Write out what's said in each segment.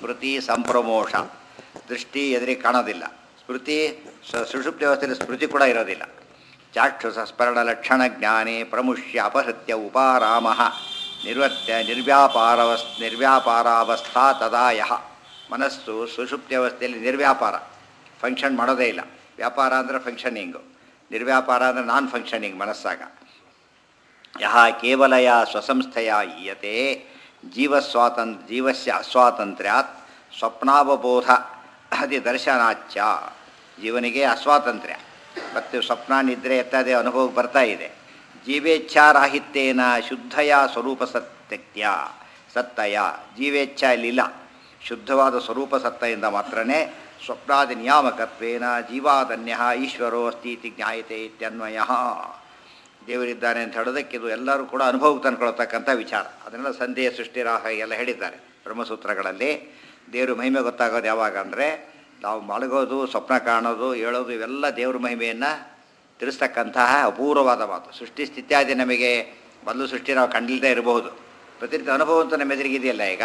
ಸ್ಮೃತಿ ಸಂಪ್ರಮೋಷ. ದೃಷ್ಟಿ ಎದುರಿಗೆ ಕಾಣೋದಿಲ್ಲ. ಸ್ಮೃತಿ ಸುಷುಪ್ತಿ ವ್ಯವಸ್ಥೆಯಲ್ಲಿ ಸ್ಮೃತಿ ಕೂಡ ಇರೋದಿಲ್ಲ. ಚಾಕ್ಷುಷ ಸ್ಮರಣ ಲಕ್ಷಣ ಜ್ಞಾನೇ ಪ್ರಮುಷ್ಯ ಅಪಹೃತ್ಯ ಉಪಾರಾಮ ನಿರ್ವರ್ತ್ಯ ನಿರ್ವ್ಯಾಪಾರಾವಸ್ಥಾ ತದಾಯ. ಮನಸ್ಸು ಸುಷುಪ್ತಿ ಅವಸ್ಥೆಯಲ್ಲಿ ನಿರ್ವ್ಯಾಪಾರ, ಫಂಕ್ಷನ್ ಮಾಡೋದೇ ಇಲ್ಲ. ವ್ಯಾಪಾರ ಅಂದರೆ ಫಂಕ್ಷನಿಂಗು, ನಿರ್ವ್ಯಾಪಾರ ಅಂದರೆ ನಾನ್ ಫಂಕ್ಷನಿಂಗ್ ಮನಸ್ಸಾಗ. ಯಹ ಕೇವಲಯ ಸ್ವಸಂಸ್ಥೆಯ ಈಯತೆ ಜೀವಸ್ಯ ಅಸ್ವಾತಂತ್ರ್ಯಾತ್ ಸ್ವಪ್ನಾವಬೋಧ ಅದಿ ದರ್ಶನಾಚ್ಯ. ಜೀವನಿಗೆ ಅಸ್ವಾತಂತ್ರ್ಯ ಮತ್ತು ಸ್ವಪ್ನ ನಿದ್ರೆ ಎತ್ತದೆ ಅನುಭವಕ್ಕೆ ಬರ್ತಾ ಇದೆ. ಜೀವೇಚ್ಛಾರಾಹಿತ್ಯೇನ ಶುದ್ಧಯ ಸ್ವರೂಪ ಸತ್ಯ ಸತ್ತಯ. ಜೀವೇಚ್ಛಾ ಇಲ್ಲಿಲ್ಲ, ಶುದ್ಧವಾದ ಸ್ವರೂಪ ಸತ್ತೆಯಿಂದ ಮಾತ್ರನೇ ಸ್ವಪ್ನಾದಿ ನಿಯಾಮಕತ್ವೇನ ಜೀವಾದನ್ಯ ಈಶ್ವರೋ ಅಸ್ತೀತಿ ಜ್ಞಾಯತೆ ಇತ್ಯನ್ವಯ. ದೇವರಿದ್ದಾನೆ ಅಂತ ಹೇಳೋದಕ್ಕೆ ಇದು ಎಲ್ಲರೂ ಕೂಡ ಅನುಭವಕ್ಕೆ ತಂದುಕೊಳ್ತಕ್ಕಂಥ ವಿಚಾರ. ಅದನ್ನೆಲ್ಲ ಸಂದೇಹ ಸೃಷ್ಟಿರಾಹ ಎಲ್ಲ ಹೇಳಿದ್ದಾರೆ ಬ್ರಹ್ಮಸೂತ್ರಗಳಲ್ಲಿ. ದೇವರು ಮಹಿಮೆ ಗೊತ್ತಾಗೋದು ಯಾವಾಗ ಅಂದರೆ ನಾವು ಮಲಗೋದು, ಸ್ವಪ್ನ ಕಾಣೋದು, ಹೇಳೋದು ಇವೆಲ್ಲ ದೇವ್ರ ಮಹಿಮೆಯನ್ನು ತಿಳಿಸ್ತಕ್ಕಂತಹ ಅಪೂರ್ವವಾದ ಮಾತು. ಸೃಷ್ಟಿ ಸ್ಥಿತ್ಯಾದಿ ನಮಗೆ ಮೊದಲು ಸೃಷ್ಟಿ ನಾವು ಕಂಡಿಲ್ಲದೆ ಇರಬಹುದು, ಪ್ರತಿನಿತ್ಯ ಅನುಭವ ಅಂತ ನಮ್ಮ ಎದುರಿಗಿದೆಯಲ್ಲ. ಈಗ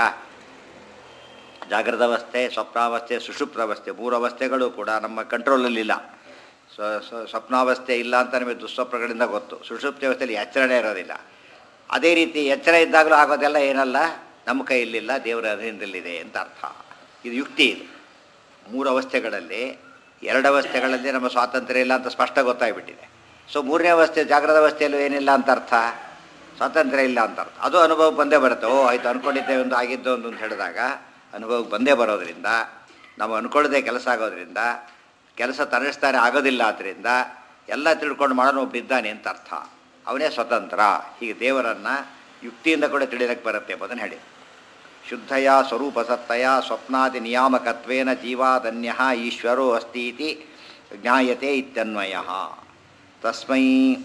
ಜಾಗೃತ ಅವಸ್ಥೆ, ಸ್ವಪ್ನಾವಸ್ಥೆ, ಸುಷುಪ್ತಾವಸ್ಥೆ, ಮೂರು ಅವಸ್ಥೆಗಳು ಕೂಡ ನಮ್ಮ ಕಂಟ್ರೋಲಲ್ಲಿಲ್ಲ. ಸ್ವಪ್ನಾವಸ್ಥೆ ಇಲ್ಲ ಅಂತ ನಮಗೆ ದುಸ್ವಪ್ನಗಳಿಂದ ಗೊತ್ತು. ಸುಷುಪ್ತಿ ಅವಸ್ಥೆಯಲ್ಲಿ ಎಚ್ಚರಣೆ ಇರೋದಿಲ್ಲ. ಅದೇ ರೀತಿ ಎಚ್ಚರ ಇದ್ದಾಗಲೂ ಆಗೋದೆಲ್ಲ ಏನಲ್ಲ, ನಮ್ಮ ಕೈಯಲ್ಲಿಲ್ಲ, ದೇವರ ಅಧೀನದಲ್ಲಿದೆ ಅಂತ ಅರ್ಥ. ಇದು ಯುಕ್ತಿ. ಇದು ಮೂರು ಅವಸ್ಥೆಗಳಲ್ಲಿ, ಎರಡು ಅವಸ್ಥೆಗಳಲ್ಲಿ ನಮ್ಮ ಸ್ವಾತಂತ್ರ್ಯ ಇಲ್ಲ ಅಂತ ಸ್ಪಷ್ಟ ಗೊತ್ತಾಗ್ಬಿಟ್ಟಿದೆ. ಸೊ ಮೂರನೇ ಅವಸ್ಥೆ ಜಾಗೃತ ಅವಸ್ಥೆಯಲ್ಲೂ ಏನಿಲ್ಲ ಅಂತ ಅರ್ಥ, ಸ್ವಾತಂತ್ರ್ಯ ಇಲ್ಲ ಅಂತ ಅರ್ಥ. ಅದು ಅನುಭವಕ್ಕೆ ಬಂದೇ ಬರುತ್ತೆ. ಓ ಆಯಿತು, ಅಂದ್ಕೊಂಡಿದ್ದೆ ಒಂದು ಆಗಿದ್ದು ಒಂದು ಅಂತ ಹೇಳಿದಾಗ ಅನುಭವಕ್ಕೆ ಬಂದೇ ಬರೋದ್ರಿಂದ, ನಾವು ಅಂದ್ಕೊಳ್ಳದೆ ಕೆಲಸ ಆಗೋದ್ರಿಂದ, ಕೆಲಸ ತರಿಸ್ತಾರೆ ಆಗೋದಿಲ್ಲ. ಆದ್ದರಿಂದ ಎಲ್ಲ ತಿಳ್ಕೊಂಡು ಮಾಡೋನು ಒಬ್ಬನಿದ್ದಾನೆ ಅಂತ ಅರ್ಥ. ಅವನೇ ಸ್ವತಂತ್ರ. ಹೀಗೆ ದೇವರನ್ನು ಯುಕ್ತಿಯಿಂದ ಕೂಡ ತಿಳಿಯಲಿಕ್ಕೆ ಬರುತ್ತೆ ಎಂಬುದನ್ನು ಹೇಳಿ. ಶುದ್ಧಯ ಸ್ವರೂಪ ಸತ್ತಯ ಸ್ವಪ್ನಾದಿ ನಿಯಾಮಕತ್ವೇನ ಜೀವಾದನ್ಯ ಈಶ್ವರೋ ಅಸ್ತೀತಿ ಜ್ಞಾಯತೆ ಇತ್ಯನ್ವಯ. ತಸ್ಮೈ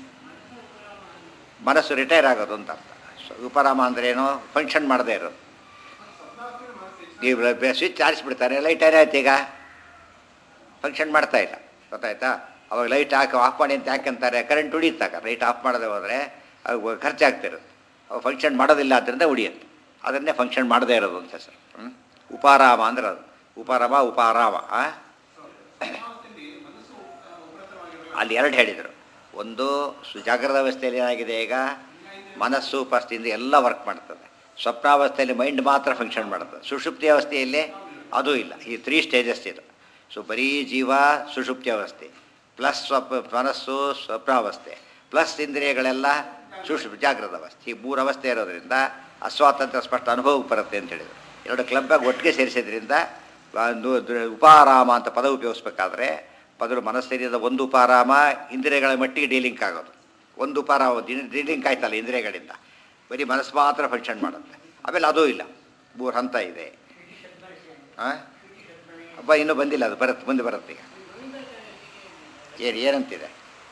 ಮನಸ್ಸು ರಿಟೈರ್ ಆಗೋದು ಅಂತ ಅರ್ಥ. ಉಪರಾಮ ಅಂದ್ರೇನು? ಫಂಕ್ಷನ್ ಮಾಡದೇ ಇರೋದು. ನೀವು ಸ್ವಿಚ್ ಆರಿಸ್ಬಿಡ್ತಾರೆ, ಲೈಟ್ ಏನಾಯ್ತು, ಈಗ ಫಂಕ್ಷನ್ ಮಾಡ್ತಾ ಇಲ್ಲ, ಗೊತ್ತಾಯ್ತಾ? ಅವಾಗ ಲೈಟ್ ಹಾಕಿ ಆಫ್ ಮಾಡಿ ಅಂತ ಯಾಕಂತಾರೆ? ಕರೆಂಟ್ ಉಳಿಯುತ್ತಾಗ ಲೈಟ್ ಆಫ್ ಮಾಡದೆ ಹೋದರೆ ಅದು ಖರ್ಚಾಗ್ತಿರುತ್ತೆ. ಅವಾಗ ಫಂಕ್ಷನ್ ಮಾಡೋದಿಲ್ಲ, ಆದ್ದರಿಂದ ಉಳಿಯುತ್ತೆ. ಅದನ್ನೇ ಫಂಕ್ಷನ್ ಮಾಡದೇ ಇರೋದು ಅಂತ ಹೆಸರು. ಉಪಾರಾಮ ಅಂದ್ರೆ ಅದು. ಉಪಾರಾಮ ಅಲ್ಲಿ ಎರಡು ಹೇಳಿದರು. ಒಂದು ಜಾಗೃತ ಅವಸ್ಥೆಯಲ್ಲಿ ಏನಾಗಿದೆ, ಈಗ ಮನಸ್ಸು ಉಪಸ್ಥಿತಿಯಿಂದ ಎಲ್ಲ ವರ್ಕ್ ಮಾಡ್ತದೆ. ಸ್ವಪ್ನಾವಸ್ಥೆಯಲ್ಲಿ ಮೈಂಡ್ ಮಾತ್ರ ಫಂಕ್ಷನ್ ಮಾಡ್ತದೆ. ಸುಷುಪ್ತಿ ಅವಸ್ಥೆಯಲ್ಲಿ ಅದೂ ಇಲ್ಲ. ಈ 3 ಸ್ಟೇಜಸ್ ಇದು. ಸೊ ಬರೀ ಜೀವ ಸುಷುಪ್ತಿ ಅವಸ್ಥೆ, ಪ್ಲಸ್ ಮನಸ್ಸು ಸ್ವಪ್ನಾವಸ್ಥೆ, ಪ್ಲಸ್ ಇಂದ್ರಿಯಗಳೆಲ್ಲ ಜಾಗೃತ ಅವಸ್ಥೆ. ಈ 3 ಅವಸ್ಥೆ ಇರೋದ್ರಿಂದ ಅಸ್ವಾತಂತ್ರ್ಯ ಸ್ಪಷ್ಟ ಅನುಭವಕ್ಕೆ ಬರುತ್ತೆ ಅಂತ ಹೇಳಿದರು. ಎರಡು ಕ್ಲಬ್ಬಾಗಿ ಒಟ್ಟಿಗೆ ಸೇರಿಸಿದ್ರಿಂದ ಉಪಾರಾಮ ಅಂತ ಪದ ಉಪಯೋಗಿಸ್ಬೇಕಾದ್ರೆ ಪದರು ಮನಸ್ಸಿನಿಂದ ಒಂದು ಉಪಾರಾಮ, ಇಂದ್ರಿಯಗಳ ಮಟ್ಟಿಗೆ ಡೀಲಿಂಕ್ ಆಗೋದು. ಒಂದು ಉಪಾರಾಮ ಡೀಲಿಂಕ್ ಆಯ್ತಲ್ಲ ಇಂದ್ರಿಯಗಳಿಂದ, ಬರೀ ಮನಸ್ಸು ಮಾತ್ರ ಫಂಕ್ಷನ್ ಮಾಡುತ್ತೆ. ಆಮೇಲೆ ಅದೂ ಇಲ್ಲ, 3 ಹಂತ ಇದೆ. ಹಬ್ಬ ಇನ್ನೂ ಬಂದಿಲ್ಲ, ಅದು ಬರುತ್ತೆ, ಮುಂದೆ ಬರುತ್ತೆ. ಈಗ ಏನಂತಿದೆ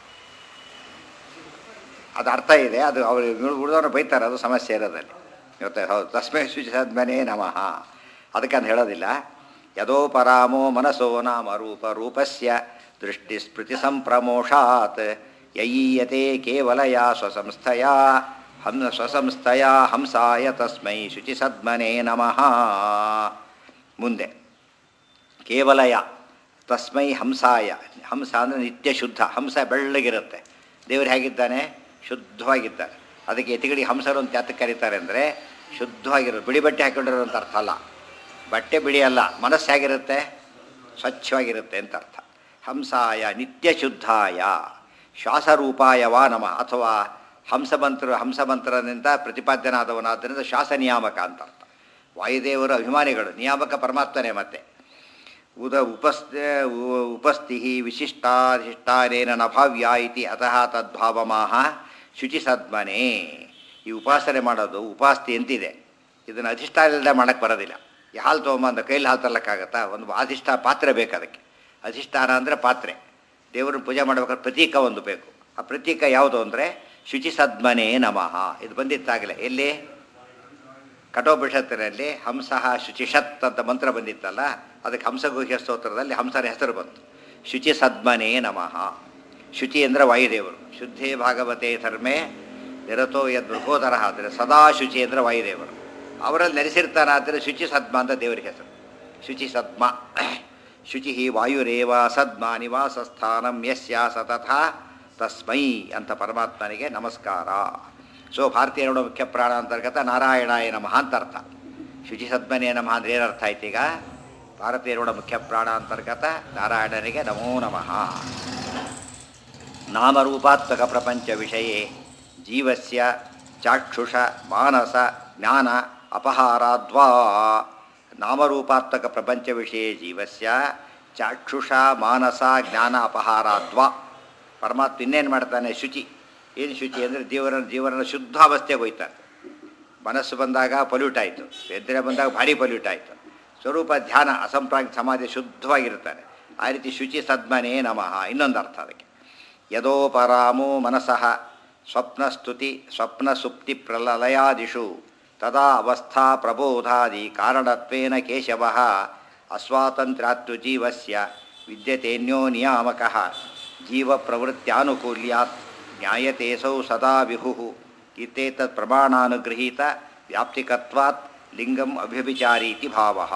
ಅದು ಅರ್ಥ ಇದೆ. ಅದು ಅವರು ಉಳಿದವ್ರನ್ನ ಬೈತಾರೆ, ಅದು ಸಮಸ್ಯೆ ಇರೋದಲ್ಲಿ. ಇವತ್ತು ಹೌದು, ತಸ್ಮೈ ಶುಚಿಸದ್ಮನೇ ನಮಃ. ಅದಕ್ಕೆ ಅಂತ ಹೇಳೋದಿಲ್ಲ. ಯದೋ ಪರಾಮೋ ಮನಸೋ ನಾಮ ರೂಪಸ್ಯ ದೃಷ್ಟಿ ಸ್ಮೃತಿ ಸಂಪ್ರಮೋಷಾತ್ ಯಯೀಯತೆ ಕೇವಲಯ ಸ್ವಸಂಸ್ಥಯ ಹಂಸಾಯ ತಸ್ಮೈ ಶುಚಿಸದ್ಮನೇ ನಮಃ. ಮುಂದೆ ಕೇವಲಯ ತಸ್ಮೈ ಹಂಸಾಯ. ಹಂಸ ಅಂದರೆ ನಿತ್ಯ ಶುದ್ಧ. ಹಂಸ ಬೆಳ್ಳಗಿರುತ್ತೆ. ದೇವರು ಹೇಗಿದ್ದಾನೆ? ಶುದ್ಧವಾಗಿದ್ದಾರೆ. ಅದಕ್ಕೆ ಯತಿಗಳಿಗೆ ಹಂಸರು ಅಂತ ಯಾತಕ್ಕೆ ಕರೀತಾರೆ ಅಂದರೆ ಶುದ್ಧವಾಗಿರೋದು. ಬಿಳಿ ಬಟ್ಟೆ ಹಾಕೊಂಡಿರೋಂಥ ಅರ್ಥ ಅಲ್ಲ. ಬಟ್ಟೆ ಬಿಳಿ ಅಲ್ಲ, ಮನಸ್ಸು ಹೇಗಿರುತ್ತೆ? ಸ್ವಚ್ಛವಾಗಿರುತ್ತೆ ಅಂತ ಅರ್ಥ. ಹಂಸಾಯ ನಿತ್ಯ ಶುದ್ಧಾಯ ಶ್ವಾಸರೂಪಾಯವಾ ನಮಃ. ಅಥವಾ ಹಂಸಮಂತ್ರದಿಂದ ಪ್ರತಿಪಾದ್ಯನಾದವನಾದ್ದರಿಂದ ಶ್ವಾಸ ನಿಯಾಮಕ ಅಂತ ಅರ್ಥ. ವಾಯುದೇವರು ಅಭಿಮಾನಿಗಳು, ನಿಯಾಮಕ ಪರಮಾತ್ಮನೇ. ಮತ್ತೆ ಉಪಸ್ಥಿ ವಿಶಿಷ್ಟಾಧಿಷ್ಠಾನೇನ ನಭಾವ್ಯ ಇತಿ ಅತಃ ತದ್ಭಾವಮಾಹ ಶುಚಿಸದ್ಮನೇ. ಈ ಉಪಾಸನೆ ಮಾಡೋದು ಉಪಾಸ್ತಿ ಅಂತಿದೆ. ಇದನ್ನು ಅಧಿಷ್ಠಾನದಿಂದ ಮಾಡೋಕ್ಕೆ ಬರೋದಿಲ್ಲ. ಈ ಹಾಲು ತೊಗೊಂಬಂದು ಕೈಲಿ ಹಾಲು ತರಲಿಕ್ಕಾಗತ್ತಾ? ಒಂದು ಪಾತ್ರೆ ಬೇಕು. ಅದಕ್ಕೆ ಅಧಿಷ್ಠಾನ ಅಂದರೆ ಪಾತ್ರೆ. ದೇವರನ್ನು ಪೂಜೆ ಮಾಡಬೇಕಾದ್ರೆ ಪ್ರತೀಕ ಒಂದು ಬೇಕು. ಆ ಪ್ರತೀಕ ಯಾವುದು ಅಂದರೆ ಶುಚಿಸದ್ಮನೇ ನಮಃ. ಇದು ಬಂದಿತ್ತಾಗಲೇ ಎಲ್ಲಿ? ಕಠೋಪನಿಷತ್ತಿನಲ್ಲಿ ಹಂಸಃ ಶುಚಿಷತ್ ಅಂತ ಮಂತ್ರ ಬಂದಿತ್ತಲ್ಲ, ಅದಕ್ಕೆ ಹಂಸಗುಹ್ಯ ಸ್ತೋತ್ರದಲ್ಲಿ ಹಂಸನ ಹೆಸರು ಬಂತು. ಶುಚಿಸದ್ಮನೇ ನಮಃ. ಶುಚಿ ಅಂದರೆ ವಾಯುದೇವರು. ಶುದ್ಧೇ ಭಾಗವತೆ ಧರ್ಮೇ ನಿರತೋ ಯದ್ವೃಕೋದರ ಆದರೆ ಸದಾ ಶುಚಿ ಅಂದರೆ ವಾಯುದೇವರು. ಅವರಲ್ಲಿ ನೆಲೆಸಿರ್ತಾನೆ. ಆದರೆ ಶುಚಿ ಸದ್ಮ ಅಂತ ದೇವರಿಗೆ ಹೆಸರು. ಶುಚಿ ಸದ್ಮ ಶುಚಿ ವಾಯುರೇವ ಸದ್ಮ ನಿವಾಸಸ್ಥಾನಂ ಯಸ್ಯ ಸತತ ತಸ್ಮೈ ಅಂತ ಪರಮಾತ್ಮನಿಗೆ ನಮಸ್ಕಾರ. ಸೊ ಭಾರತೀಯರ ಮುಖ್ಯ ಪ್ರಾಣ ಅಂತರ್ಗತ ನಾರಾಯಣಾಯ ನಮಃ ಅಂತ ಅರ್ಥ. ಶುಚಿ ಸದ್ಮನೇ ನಮಃ ಅಂದರೆ ಏನರ್ಥ ಆಯ್ತು ಈಗ? ಭಾರತೀಯರ ಮುಖ್ಯ ಪ್ರಾಣ ಅಂತರ್ಗತ ನಾರಾಯಣನಿಗೆ ನಮೋ ನಮಃ. ನಾಮರೂಪಾತ್ಮಕ ಪ್ರಪಂಚ ವಿಷಯೇ ಜೀವಸ್ಯ ಚಾಕ್ಷುಷ ಮಾನಸ ಜ್ಞಾನ ಅಪಹಾರಾದ್ವಾ. ನಾಮರೂಪಾತ್ಮಕ ಪ್ರಪಂಚ ವಿಷಯ ಜೀವಸ್ಯ ಚಾಕ್ಷುಷ ಮಾನಸ ಜ್ಞಾನ ಅಪಹಾರಾದ್ವಾ. ಪರಮಾತ್ಮ ಇನ್ನೇನು ಮಾಡ್ತಾನೆ? ಶುಚಿ. ಏನು ಶುಚಿ ಅಂದರೆ ಜೀವನ ಶುದ್ಧಾವಸ್ಥೆಗೆ ಹೋಯ್ತಾನೆ. ಮನಸ್ಸು ಬಂದಾಗ ಪೊಲ್ಯೂಟ್ ಆಯಿತು, ಎದುರೆ ಬಂದಾಗ ಭಾರಿ ಪೊಲ್ಯೂಟ್ ಆಯಿತು. ಸ್ವರೂಪ ಧ್ಯಾನ ಅಸಂಪ್ರಾಂತ ಸಮಾಧಿ ಶುದ್ಧವಾಗಿರ್ತಾನೆ. ಆ ರೀತಿ ಶುಚಿ ಸದ್ಮನೇ ನಮಃ ಇನ್ನೊಂದು ಅರ್ಥ ಅದಕ್ಕೆ. ಯದೋಪರಾಮೋ ಮನಸಃ ಸ್ವಪ್ನಸ್ತುತಿ ಸ್ವಪ್ನಸುಪ್ತಿ ಪ್ರಲಯಾದಿಷು ತದಾ ಅವಸ್ಥಾ ಪ್ರಬೋಧಾದಿ ಕಾರಣತ್ವೇನ ಕೇಶವಃ ಅಸ್ವಾತಂತ್ರ್ಯಾತ್ತು ಜೀವಸ್ಯ ವಿದ್ಯತೆನ್ಯೋ ನಿಯಾಮಕಃ ಜೀವ ಪ್ರವೃತ್ಯಾನುಕೂಲ್ಯಾತ್ ಜ್ಞಾಯತೇಸೌ ಸದಾ ವಿಭುಃ ಇತ್ಯೇತತ್ ಪ್ರಮಾಣಾನುಗೃಹೀತ ವ್ಯಾಪ್ತಿಕತ್ವಾತ್ ಲಿಂಗಂ ಅಭ್ಯಭಿಚಾರೀತಿ ಭಾವಃ.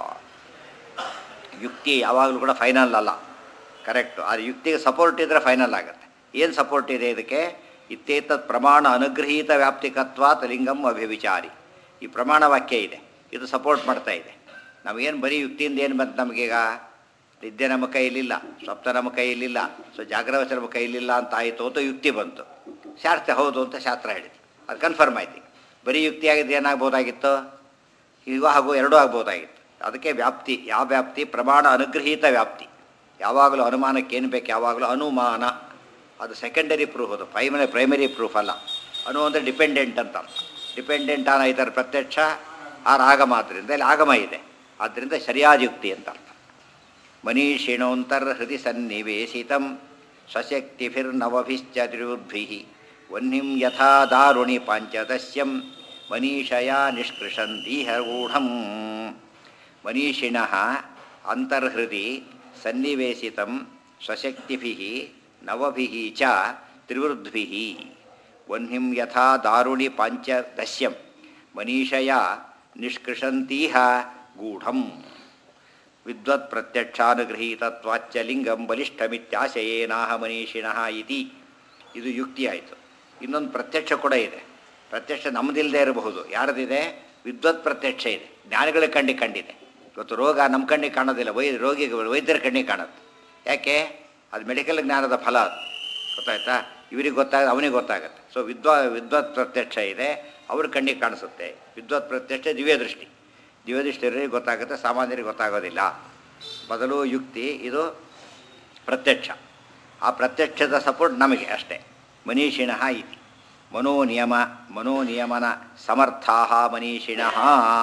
ಯುಕ್ತಿ ಯಾವಾಗಲೂ ಕೂಡ ಫೈನಲ್ ಅಲ್ಲ, ಕರೆಕ್ಟು. ಆದರೆ ಯುಕ್ತಿಗೆ ಸಪೋರ್ಟ್ ಇದ್ದರೆ ಫೈನಲ್ ಆಗುತ್ತೆ. ಏನು ಸಪೋರ್ಟ್ ಇದೆ ಇದಕ್ಕೆ? ಇತ್ಯೇತತ್ ಪ್ರಮಾಣ ಅನುಗೃಹೀತ ವ್ಯಾಪ್ತಿಕತ್ವಾತ್ ಲಿಂಗಂ ಅಭ್ಯಭಿಚಾರಿ. ಈ ಪ್ರಮಾಣ ವಾಕ್ಯ ಇದೆ, ಇದು ಸಪೋರ್ಟ್ ಮಾಡ್ತಾ ಇದೆ. ನಮಗೇನು ಬರೀ ಯುಕ್ತಿಯಿಂದ ಏನು ಬಂತು ನಮಗೀಗ? ನಿದ್ದೆ ನಮ್ಮ ಕೈಯಲ್ಲಿಲ್ಲ, ಸ್ವಪ್ನ ನಮ್ಮ ಕೈಯಲ್ಲಿಲ್ಲ, ಸೊ ಜಾಗ್ರವಚನ ನಮ್ಮ ಕೈಯಲ್ಲಿಲ್ಲ ಅಂತ ಆಯಿತು ಅಂತ ಯುಕ್ತಿ ಬಂತು. ಶಾಸ್ತ್ರ ಹೌದು ಅಂತ ಶಾಸ್ತ್ರ ಹೇಳಿತು, ಅದು ಕನ್ಫರ್ಮ್ ಆಯ್ತು. ಬರೀ ಯುಕ್ತಿಯಾಗಿದ್ದು ಏನಾಗ್ಬೋದಾಗಿತ್ತು? ಈಗ ಹಾಗೂ ಎರಡೂ ಆಗ್ಬೋದಾಗಿತ್ತು. ಅದಕ್ಕೆ ವ್ಯಾಪ್ತಿ. ಯಾವ ವ್ಯಾಪ್ತಿ? ಪ್ರಮಾಣ ಅನುಗೃಹೀತ ವ್ಯಾಪ್ತಿ. ಯಾವಾಗಲೂ ಅನುಮಾನಕ್ಕೆ ಏನು ಬೇಕು? ಯಾವಾಗಲೂ ಅನುಮಾನ. ಅದು ಸೆಕೆಂಡರಿ ಪ್ರೂಫ್, ಅದು ಪ್ರೈಮರಿ ಪ್ರೂಫ್ ಅಲ್ಲ. ಅನು ಅಂದರೆ ಡಿಪೆಂಡೆಂಟ್ ಅಂತ ಅರ್ಥ. ಡಿಪೆಂಡೆಂಟ್ ಆನ ಇದರ ಪ್ರತ್ಯಕ್ಷ ಆರ್ ಆಗಮ, ಆದ್ದರಿಂದ ಇಲ್ಲಿ ಆಗಮ ಇದೆ, ಆದ್ದರಿಂದ ಸರಿಯಾದ ಯುಕ್ತಿ ಅಂತ ಅರ್ಥ. ಮನೀಷಿಣೋಂತರ್ಹೃದಿ ಸನ್ನಿವೇಶಿತಂ ಸ್ವಶಕ್ತಿಭಿರ್ನವಭಿಶ್ಚ ತ್ರಿವೃದ್ಭಿಃ ವಹ್ನಿಂ ಯಥಾ ದಾರುಣಿ ಪಾಂಚದಸ್ಯಂ ಮನೀಷಯ ನಿಷ್ಕೃಷಂತೀಹ ಗೂಢಂ. ಮನೀಷಿಣಃ ಅಂತರ್ಹೃದಿ ಸನ್ನಿವೇಶಿತಂ ಸ್ವಶಕ್ತಿಭಿಃ ನವಭಿಃ ಚ ತ್ರಿವೃದ್ಭಿಃ ವಹ್ನಿಂ ಯಥಾ ದಾರುಣಿ ಪಾಂಚದಸ್ಯಂ ಮನೀಷಯ ನಿಷ್ಕೃಷಂತೀಹ ಗೂಢಂ. ವಿದ್ವತ್ ಪ್ರತ್ಯಕ್ಷಾನುಗೃಹೀತತ್ವಾಚ್ಚ ಲಿಂಗಂ ಬಲಿಷ್ಠಮಿತ್ಯಾಶಯೇನಾಹ ಮನೀಷಿಣಃ ಇತಿ. ಇದು ಯುಕ್ತಿ ಆಯಿತು. ಇನ್ನೊಂದು ಪ್ರತ್ಯಕ್ಷ ಕೂಡ ಇದೆ. ಪ್ರತ್ಯಕ್ಷ ನಮ್ಮದಿಲ್ಲದೆ ಇರಬಹುದು, ಯಾರದಿದೆ? ವಿದ್ವತ್ ಪ್ರತ್ಯಕ್ಷ ಇದೆ, ಜ್ಞಾನಿಗಳ ಕಣ್ಣಿಗೆ ಕಂಡಿದೆ. ಇವತ್ತು ರೋಗ ನಮ್ಮ ಕಣ್ಣಿಗೆ ಕಾಣೋದಿಲ್ಲ, ವೈದ್ಯರ ಕಣ್ಣಿಗೆ ಕಾಣುತ್ತೆ. ಯಾಕೆ? ಅದು ಮೆಡಿಕಲ್ ಜ್ಞಾನದ ಫಲ. ಅದು ಗೊತ್ತಾಯ್ತಾ? ಇವರಿಗೆ ಅವನಿಗೆ ಗೊತ್ತಾಗುತ್ತೆ. ಸೊ ವಿದ್ವತ್ ಪ್ರತ್ಯಕ್ಷ ಇದೆ, ಅವ್ರ ಕಣ್ಣಿಗೆ ಕಾಣಿಸುತ್ತೆ. ವಿದ್ವತ್ ಪ್ರತ್ಯಕ್ಷ ದಿವ್ಯದೃಷ್ಟಿ. ದಿವ್ಯದೃಷ್ಟಿಯವರಿಗೆ ಗೊತ್ತಾಗುತ್ತೆ, ಸಾಮಾನ್ಯರಿಗೆ ಗೊತ್ತಾಗೋದಿಲ್ಲ. ಮೊದಲು ಯುಕ್ತಿ, ಇದು ಪ್ರತ್ಯಕ್ಷ. ಆ ಪ್ರತ್ಯಕ್ಷದ ಸಪೋರ್ಟ್ ನಮಗೆ ಅಷ್ಟೇ. ಮನೀಷಿಣಃ ಇತಿ. ಮನೋನಿಯಮನ ಸಮರ್ಥಾ ಮನೀಷಿಣಃ.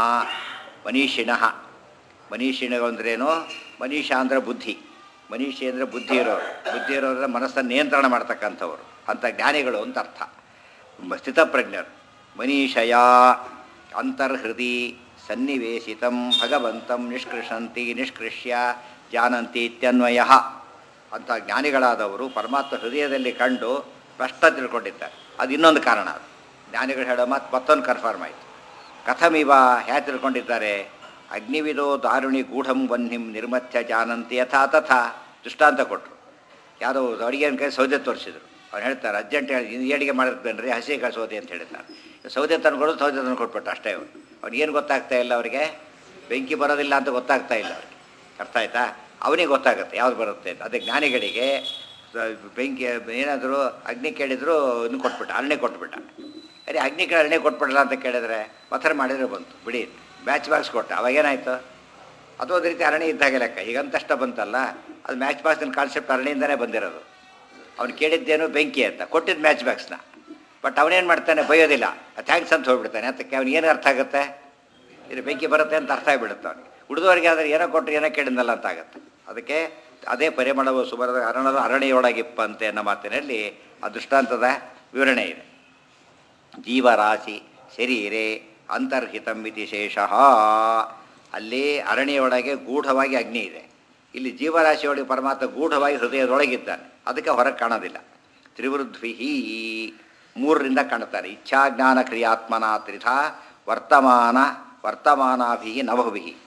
ಮನೀಷಿಣಗಳು ಅಂದ್ರೇನು? ಮನೀಷ ಅಂದರೆ ಬುದ್ಧಿ. ಮನೀಷಿ ಅಂದರೆ ಬುದ್ಧಿ ಇರೋರು. ಬುದ್ಧಿ ಇರೋರ ಮನಸ್ಸನ್ನು ನಿಯಂತ್ರಣ ಮಾಡ್ತಕ್ಕಂಥವ್ರು, ಅಂಥ ಜ್ಞಾನಿಗಳು ಅಂತ ಅರ್ಥ. ಸ್ಥಿತಪ್ರಜ್ಞರು. ಮನೀಷಯ ಅಂತರ್ಹೃದಿ ಸನ್ನಿವೇಶಿತಂ ಭಗವಂತಂ ನಿಷ್ಕೃಷ್ಯ ಜಾನಂತಿ ಇತ್ಯನ್ವಯ. ಅಂಥ ಜ್ಞಾನಿಗಳಾದವರು ಪರಮಾತ್ಮ ಹೃದಯದಲ್ಲಿ ಕಂಡು ಸ್ಪಷ್ಟ ತಿಳ್ಕೊಂಡಿದ್ದಾರೆ. ಅದು ಇನ್ನೊಂದು ಕಾರಣ. ಅದು ಜ್ಞಾನಿಗಳು ಹೇಳೋ ಮಾತು ಮತ್ತೊಂದು ಕನ್ಫರ್ಮ್ ಆಯಿತು. ಕಥಮಿವ ಹೇಗೆ ತಿಳ್ಕೊಂಡಿದ್ದಾರೆ? ಅಗ್ನಿವಿದೋ ದಾರುಣಿ ಗೂಢಂ ವಹ್ನಿಂ ನಿರ್ಮಥ್ಯ ಜಾನಂತಿ ಯಥಾ ತಥಾ. ದೃಷ್ಟಾಂತ ಕೊಟ್ಟರು. ಯಾವುದೋ ಅಡುಗೆನ ಕೈ ಸೌದೆ ತೋರಿಸಿದ್ರು. ಅವ್ನು ಹೇಳ್ತಾರೆ, ಅರ್ಜೆಂಟ್ ಹೇಳಿ ಈ ಅಡುಗೆ ಮಾಡಿರ್ಬೇನ್ರಿ, ಹಸಿ ಸೌದೆ ಅಂತ ಹೇಳಿದ್ದಾರೆ. ಸೌದೆ ತಂದ್ಕೊಡೋದು, ಸೌದೆ ತಂದು ಕೊಟ್ಬಿಟ್ಟು ಅಷ್ಟೇ. ಅವ್ನಿಗೇನು ಗೊತ್ತಾಗ್ತಾ ಇಲ್ಲ, ಅವರಿಗೆ ಬೆಂಕಿ ಬರೋದಿಲ್ಲ ಅಂತ ಗೊತ್ತಾಗ್ತಾ ಇಲ್ಲ ಅವ್ರಿಗೆ. ಅರ್ಥ ಆಯ್ತಾ? ಅವನಿಗೆ ಗೊತ್ತಾಗುತ್ತೆ ಯಾವ್ದು ಬರುತ್ತೆ ಅಂತ. ಅದೇ ಜ್ಞಾನಿಗಳಿಗೆ ಬೆಂಕಿ ಏನಾದರೂ ಅಗ್ನಿ ಕೇಳಿದ್ರು ಇನ್ನು ಕೊಟ್ಬಿಟ್ಟ, ಅರಣೆ ಕೊಟ್ಬಿಟ್ಟ. ಅರೆ ಅಗ್ನಿ ಕೇಳಿ ಅರಣೆ ಕೊಟ್ಬಿಡಲ್ಲ ಅಂತ ಕೇಳಿದ್ರೆ ಪಥರ ಮಾಡಿದ್ರೆ ಬಂತು, ಬಿಡಿ ಮ್ಯಾಚ್ ಬಾಕ್ಸ್ ಕೊಟ್ಟ. ಅವಾಗೇನಾಯಿತು? ಅದು ಒಂದು ರೀತಿ ಅರಣೆ ಇದ್ದಾಗೆ ಲೆಕ್ಕ. ಈಗಂತಷ್ಟ ಬಂತಲ್ಲ, ಅದು ಮ್ಯಾಚ್ ಬಾಕ್ಸಿನ ಕಾನ್ಸೆಪ್ಟ್ ಅರಣಿಯಿಂದನೇ ಬಂದಿರೋದು. ಅವ್ನು ಕೇಳಿದ್ದೇನು ಬೆಂಕಿ ಅಂತ, ಕೊಟ್ಟಿದ್ದು ಮ್ಯಾಚ್ ಬಾಕ್ಸ್ನ. ಬಟ್ ಅವನೇನು ಮಾಡ್ತಾನೆ? ಬೈಯೋದಿಲ್ಲ, ಥ್ಯಾಂಕ್ಸ್ ಅಂತ ಹೋಗ್ಬಿಡ್ತಾನೆ. ಅದಕ್ಕೆ ಅವ್ನಿಗೆ ಏನು ಅರ್ಥ ಆಗುತ್ತೆ? ಇದು ಬೆಂಕಿ ಬರುತ್ತೆ ಅಂತ ಅರ್ಥ ಆಗಿಬಿಡುತ್ತೆ ಅವನಿಗೆ. ಉಳಿದವರಿಗೆ ಆದರೆ ಏನೋ ಕೊಟ್ಟರು ಏನೋ ಕೇಳಿದ್ನಲ್ಲ ಅಂತ ಆಗುತ್ತೆ. ಅದಕ್ಕೆ ಅದೇ ಪರಿಮಳವು ಸುಬರದ ಅರಣ್ಯೊಳಗಿಪ್ಪಂತೆ ಅನ್ನೋ ಮಾತಿನಲ್ಲಿ ಆ ದೃಷ್ಟಾಂತದ ವಿವರಣೆ ಇದೆ. ಜೀವರಾಶಿ ಶರೀರೆ ಅಂತರ್ಹಿತಂ ಇತಿ ಶೇಷಃ. ಅಲ್ಲಿ ಅರಣ್ಯೊಳಗೆ ಗೂಢವಾಗಿ ಅಗ್ನಿ ಇದೆ. ಇಲ್ಲಿ ಜೀವರಾಶಿಯೊಳಗೆ ಪರಮಾತ್ಮ ಗೂಢವಾಗಿ ಹೃದಯದೊಳಗಿದ್ದಾನೆ, ಅದಕ್ಕೆ ಹೊರಗೆ ಕಾಣೋದಿಲ್ಲ. ತ್ರಿವೃದ್ಭಿಹಿ ಮೂರರಿಂದ ಕಾಣುತ್ತಾರೆ. ಇಚ್ಛಾಜ್ಞಾನ ಕ್ರಿಯಾತ್ಮನ ತ್ರಿಧಾ ವರ್ತಮಾನಾಭಿ ನವಭಿ.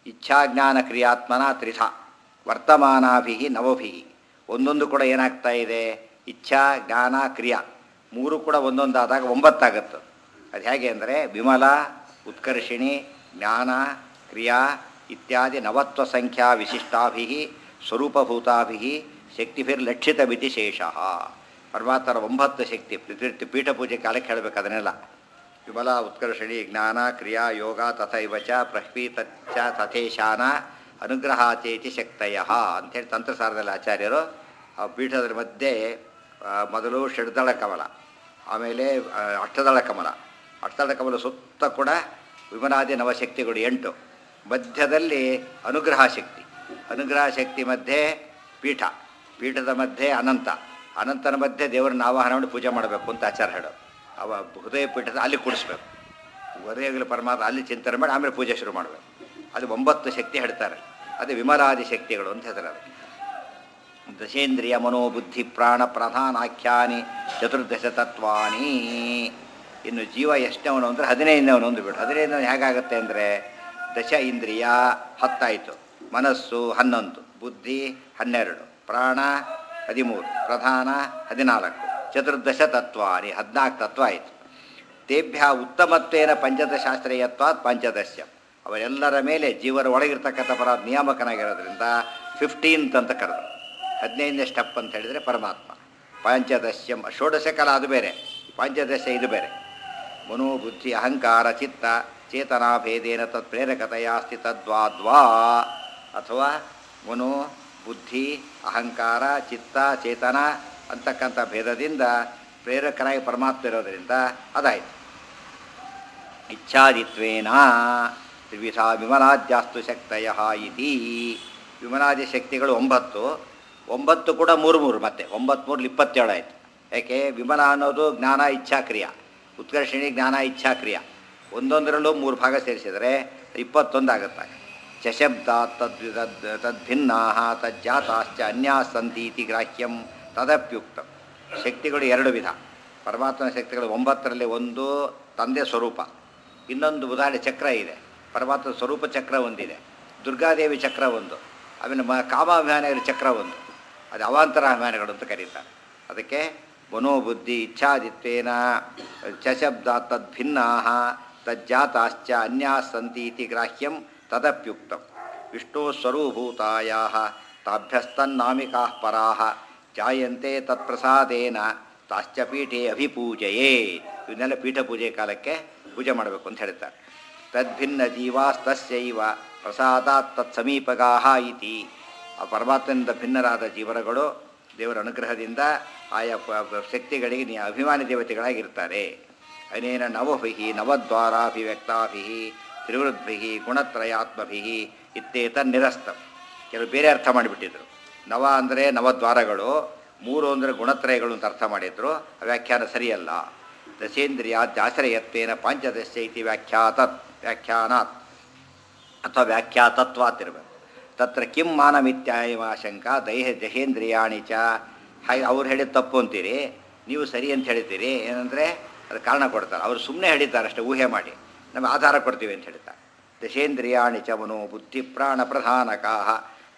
ಇಚ್ಛಾಜ್ಞಾನ ಕ್ರಿಯಾತ್ಮನ ತ್ರಿಧ ವರ್ತಮಾನಾಭಿ ನವಭಿ. ಒಂದೊಂದು ಕೂಡ ಏನಾಗ್ತಾ ಇದೆ, ಇಚ್ಛಾ ಜ್ಞಾನ ಕ್ರಿಯಾ ಮೂರು ಕೂಡ ಒಂದೊಂದಾದಾಗ 9 ಆಗುತ್ತೆ. ಅದು ಹೇಗೆ ಅಂದರೆ ವಿಮಲ, ಉತ್ಕರ್ಷಿಣಿ, ಜ್ಞಾನ, ಕ್ರಿಯಾ ಇತ್ಯಾದಿ ನವತ್ವ ಸಂಖ್ಯಾ ವಿಶಿಷ್ಟಾಭಿ ಸ್ವರೂಪಭೂತಾಭಿ ಶಕ್ತಿಭಿರ್ಲಕ್ಷಿತಮಿತಿ ಶೇಷಃ. ಪರಮಾತ್ಮರ 9 ಶಕ್ತಿ ಪೀಠ ಪೂಜೆ ಕಾಲಕ್ಕೆ ಹೇಳಬೇಕು ಅದನ್ನೆಲ್ಲ. ವಿಮಲ, ಉತ್ಕರ್ಷಣಿ, ಜ್ಞಾನ, ಕ್ರಿಯಾ, ಯೋಗ ತಥೈವ ಚ ಪ್ರಹ್ವೀತಚ್ಚ ತಥೇಶಾನ ಅನುಗ್ರಹಾಚೇತಿ ಶಕ್ತಯ ಅಂಥೇಳಿ ತಂತ್ರಸಾರದಲ್ಲಿ ಆಚಾರ್ಯರು ಆ ಪೀಠದ ಮಧ್ಯೆ ಮೊದಲು ಷಡ್ದಳ ಕಮಲ, ಆಮೇಲೆ ಅಷ್ಟದಳ ಕಮಲ, ಅಷ್ಟದಳ ಕಮಲ ಸುತ್ತ ಕೂಡ ವಿಮಲಾದಿ ನವಶಕ್ತಿಗಳು 8, ಮಧ್ಯದಲ್ಲಿ ಅನುಗ್ರಹ ಶಕ್ತಿ, ಅನುಗ್ರಹ ಶಕ್ತಿ ಮಧ್ಯೆ ಪೀಠ, ಪೀಠದ ಮಧ್ಯೆ ಅನಂತ, ಅನಂತನ ಮಧ್ಯೆ ದೇವರನ್ನ ಆವಾಹನ ಮಾಡಿ ಪೂಜೆ ಮಾಡಬೇಕು ಅಂತ ಆಚಾರ ಹೇಳೋದು. ಅವ ಹೃದಯ ಪೀಠದ ಅಲ್ಲಿ ಕೂಡಿಸ್ಬೇಕು, ಹೃದಯಗಳು ಪರಮಾತ್ಮ ಅಲ್ಲಿ ಚಿಂತನೆ ಮಾಡಿ ಆಮೇಲೆ ಪೂಜೆ ಶುರು ಮಾಡಬೇಕು. ಅದು 9 ಶಕ್ತಿ ಹೇಳ್ತಾರೆ. ಅದು ವಿಮಲಾದಿ ಶಕ್ತಿಗಳು ಅಂತ ಹೇಳ್ತಾರೆ. ಅದಕ್ಕೆ ದಶೇಂದ್ರಿಯ ಮನೋಬುದ್ಧಿ ಪ್ರಾಣ ಪ್ರಧಾನಾಖ್ಯಾನಿ ಚತುರ್ದಶ ತತ್ವಾನಿ. ಇನ್ನು ಜೀವ ಎಷ್ಟವನು ಅಂದರೆ 15ಅವನು ಒಂದು ಬಿಡು. 15 ಹೇಗಾಗುತ್ತೆ ಅಂದರೆ ದಶ ಇಂದ್ರಿಯ 10 ಆಯಿತು, ಮನಸ್ಸು 11, ಬುದ್ಧಿ 12, ಪ್ರಾಣ 13, ಪ್ರಧಾನ 14, ಚತುರ್ದಶ ತತ್ವಾನಿ 14 ತತ್ವ ಆಯಿತು. ತೇಭ್ಯ ಉತ್ತಮತ್ವೇನ ಪಂಚದಶಾಸ್ತ್ರೀಯತ್ವಾತ್ ಪಂಚದಶ್ಯ. ಅವರೆಲ್ಲರ ಮೇಲೆ ಜೀವರ ಒಳಗಿರ್ತಕ್ಕಂಥ ನಿಯಾಮಕನಾಗಿರೋದ್ರಿಂದ 15th ಅಂತ ಕರೆದರು. 15ನೇ ಸ್ಟೆಪ್ ಅಂತ ಹೇಳಿದರೆ ಪರಮಾತ್ಮ. ಪಂಚದಶ್ಯಂ ಷೋಡಶ ಕಲ ಅದು ಬೇರೆ, ಪಂಚದಶ ಇದು ಬೇರೆ. ಮನೋಬುದ್ಧಿ ಅಹಂಕಾರ ಚಿತ್ತ ಚೇತನಾಭೇದೇನ ತತ್ ಪ್ರೇರಕತೆಯಾಸ್ತಿ ತದ್ವಾದ್ವಾ. ಅಥವಾ ಮನೋ ಬುದ್ಧಿ ಅಹಂಕಾರ ಚಿತ್ತ ಚೇತನ ಅಂತಕ್ಕಂಥ ಭೇದದಿಂದ ಪ್ರೇರಕನಾಗಿ ಪರಮಾತ್ಮ ಇರೋದರಿಂದ ಅದಾಯಿತು. ಇಚ್ಛಾದಿತ್ವೇನ ತ್ರಿವಿಧ ವಿಮಲಾದ್ಯಾಸ್ತು ಶಕ್ತಯ ಇತಿ. ವಿಮಲಾದಿ ಶಕ್ತಿಗಳು 9 ಕೂಡ 3 ಮತ್ತೆ 9 3 27 ಆಯಿತು. ಯಾಕೆ ವಿಮಲ ಅನ್ನೋದು ಜ್ಞಾನ ಇಚ್ಛಾ ಕ್ರಿಯಾ, ಉತ್ಕರ್ಷಿಣಿ ಜ್ಞಾನ ಇಚ್ಛಾ ಕ್ರಿಯಾ, ಒಂದೊಂದರಲ್ಲೂ 3 ಭಾಗ ಸೇರಿಸಿದರೆ 21 ಆಗುತ್ತೆ. ಚಶಬ್ದ ತದ್ಭಿನ್ನಾ ತಜ್ಜಾತಾಶ್ಚ ಅನ್ಯಾಸಂತೀತಿ ಗ್ರಾಹ್ಯಂ ತದಪ್ಯುಕ್ತ. ಶಕ್ತಿಗಳು 2 ವಿಧ. ಪರಮಾತ್ಮನ ಶಕ್ತಿಗಳು 9ರಲ್ಲಿ ಒಂದು ತಂದೆ ಸ್ವರೂಪ, ಇನ್ನೊಂದು ಉದಾಹರಣೆ ಚಕ್ರ ಇದೆ. ಪರಮಾತ್ಮ ಸ್ವರೂಪ ಚಕ್ರ ಒಂದಿದೆ, ದುರ್ಗಾದೇವಿ ಚಕ್ರ ಒಂದು, ಆಮೇಲೆ ಕಾಮಾಭಿಮಾನಿಗಳ ಚಕ್ರ ಒಂದು. ಅದು ಅವಾಂತರ ಅಭಿಮಾನಿಗಳು ಅಂತ ಕರೀತಾರೆ. ಅದಕ್ಕೆ ಮನೋಬುದ್ಧಿ ಇಚ್ಛಾದಿತ್ವೇನ ಚಶಬ್ದ ತದ್ಭಿನ್ನಾ ತಜ್ಜಾತಾಶ್ಚ ಅನ್ಯಾಸಂತೀತಿ ಗ್ರಾಹ್ಯಂ ತದಪ್ಯುಕ್ತಂ. ವಿಷ್ಣು ಸ್ವರೂಭೂತಾಯಾ ತಾಭ್ಯಸ್ತನ್ನಾಮಿಕಾಃ ಪರಾಃ ಜಾಯಂತೆ ತತ್ಪ್ರಸಾದೇನ ತಾಶ್ಚ ಪೀಠೆ ಅಭಿಪೂಜಯೇ. ಇವನ್ನೆಲ್ಲ ಪೀಠ ಪೂಜೆ ಕಾಲಕ್ಕೆ ಪೂಜೆ ಮಾಡಬೇಕು ಅಂತ ಹೇಳ್ತಾರೆ. ತದ್ಭಿನ್ನ ಜೀವಾಸ್ತಸ್ಯೈವ ಪ್ರಸಾದಾತ್ ತತ್ಸಮೀಪಗಾಹ ಇತಿ. ಆ ಪರಮಾತ್ಮನಿಂದ ಭಿನ್ನರಾದ ಜೀವನಗಳು ದೇವರ ಅನುಗ್ರಹದಿಂದ ಆಯಾ ಶಕ್ತಿಗಳಿಗೆ ಅಭಿಮಾನಿ ದೇವತೆಗಳಾಗಿರ್ತಾರೆ. ಅನೇನ ನವಭಿಃ ನವದ್ವಾರಾಭಿವ್ಯಕ್ತಾಭಿಃ ತ್ರಿವೃದ್ಭಿಃ ಗುಣತ್ರಯಾತ್ಮಭಿಃ ಇತ್ಯೇತನ್ನಿರಸ್ತಂ. ಕೆಲವು ಬೇರೆ ಅರ್ಥ ಮಾಡಿಬಿಟ್ಟಿದ್ರು. ನವ ಅಂದರೆ ನವದ್ವಾರಗಳು, 3 ಅಂದರೆ ಗುಣತ್ರಯಗಳು ಅಂತ ಅರ್ಥ ಮಾಡಿದ್ರು. ವ್ಯಾಖ್ಯಾನ ಸರಿಯಲ್ಲ. ದಶೇಂದ್ರಿಯಾದ್ಯಾಶ್ರಯತ್ವೇನ ಪಾಂಚದಶ್ಯ ಇತಿ ವ್ಯಾಖ್ಯಾನಾತ್ ಅಥವಾ ವ್ಯಾಖ್ಯಾತತ್ವಾತ್ ಇರಬೇಕು. ತತ್ರ ಕಿಂ ಮಾನಮಿತ್ಯಾಯಮಾಶಂಕ ದಹೇಂದ್ರಿಯಾಣಿ ಚ. ಹಾಗೆ ಅವ್ರು ಹೇಳಿದ ತಪ್ಪು ಅಂತೀರಿ, ನೀವು ಸರಿ ಅಂತ ಹೇಳ್ತೀರಿ. ಏನಂದರೆ ಅದು ಕಾರಣ ಕೊಡ್ತಾರೆ. ಅವರು ಸುಮ್ಮನೆ ಹೇಳಿದ್ದಾರೆ ಅಷ್ಟೇ, ಊಹೆ ಮಾಡಿ ನಮಗೆ ಆಧಾರ ಕೊಡ್ತೀವಿ ಅಂತ ಹೇಳ್ತಾರೆ. ದಶೇಂದ್ರಿಯಾಣಿ ಚ ಮನೋ ಬುದ್ಧಿ ಪ್ರಾಣ ಪ್ರಧಾನಕಾಃ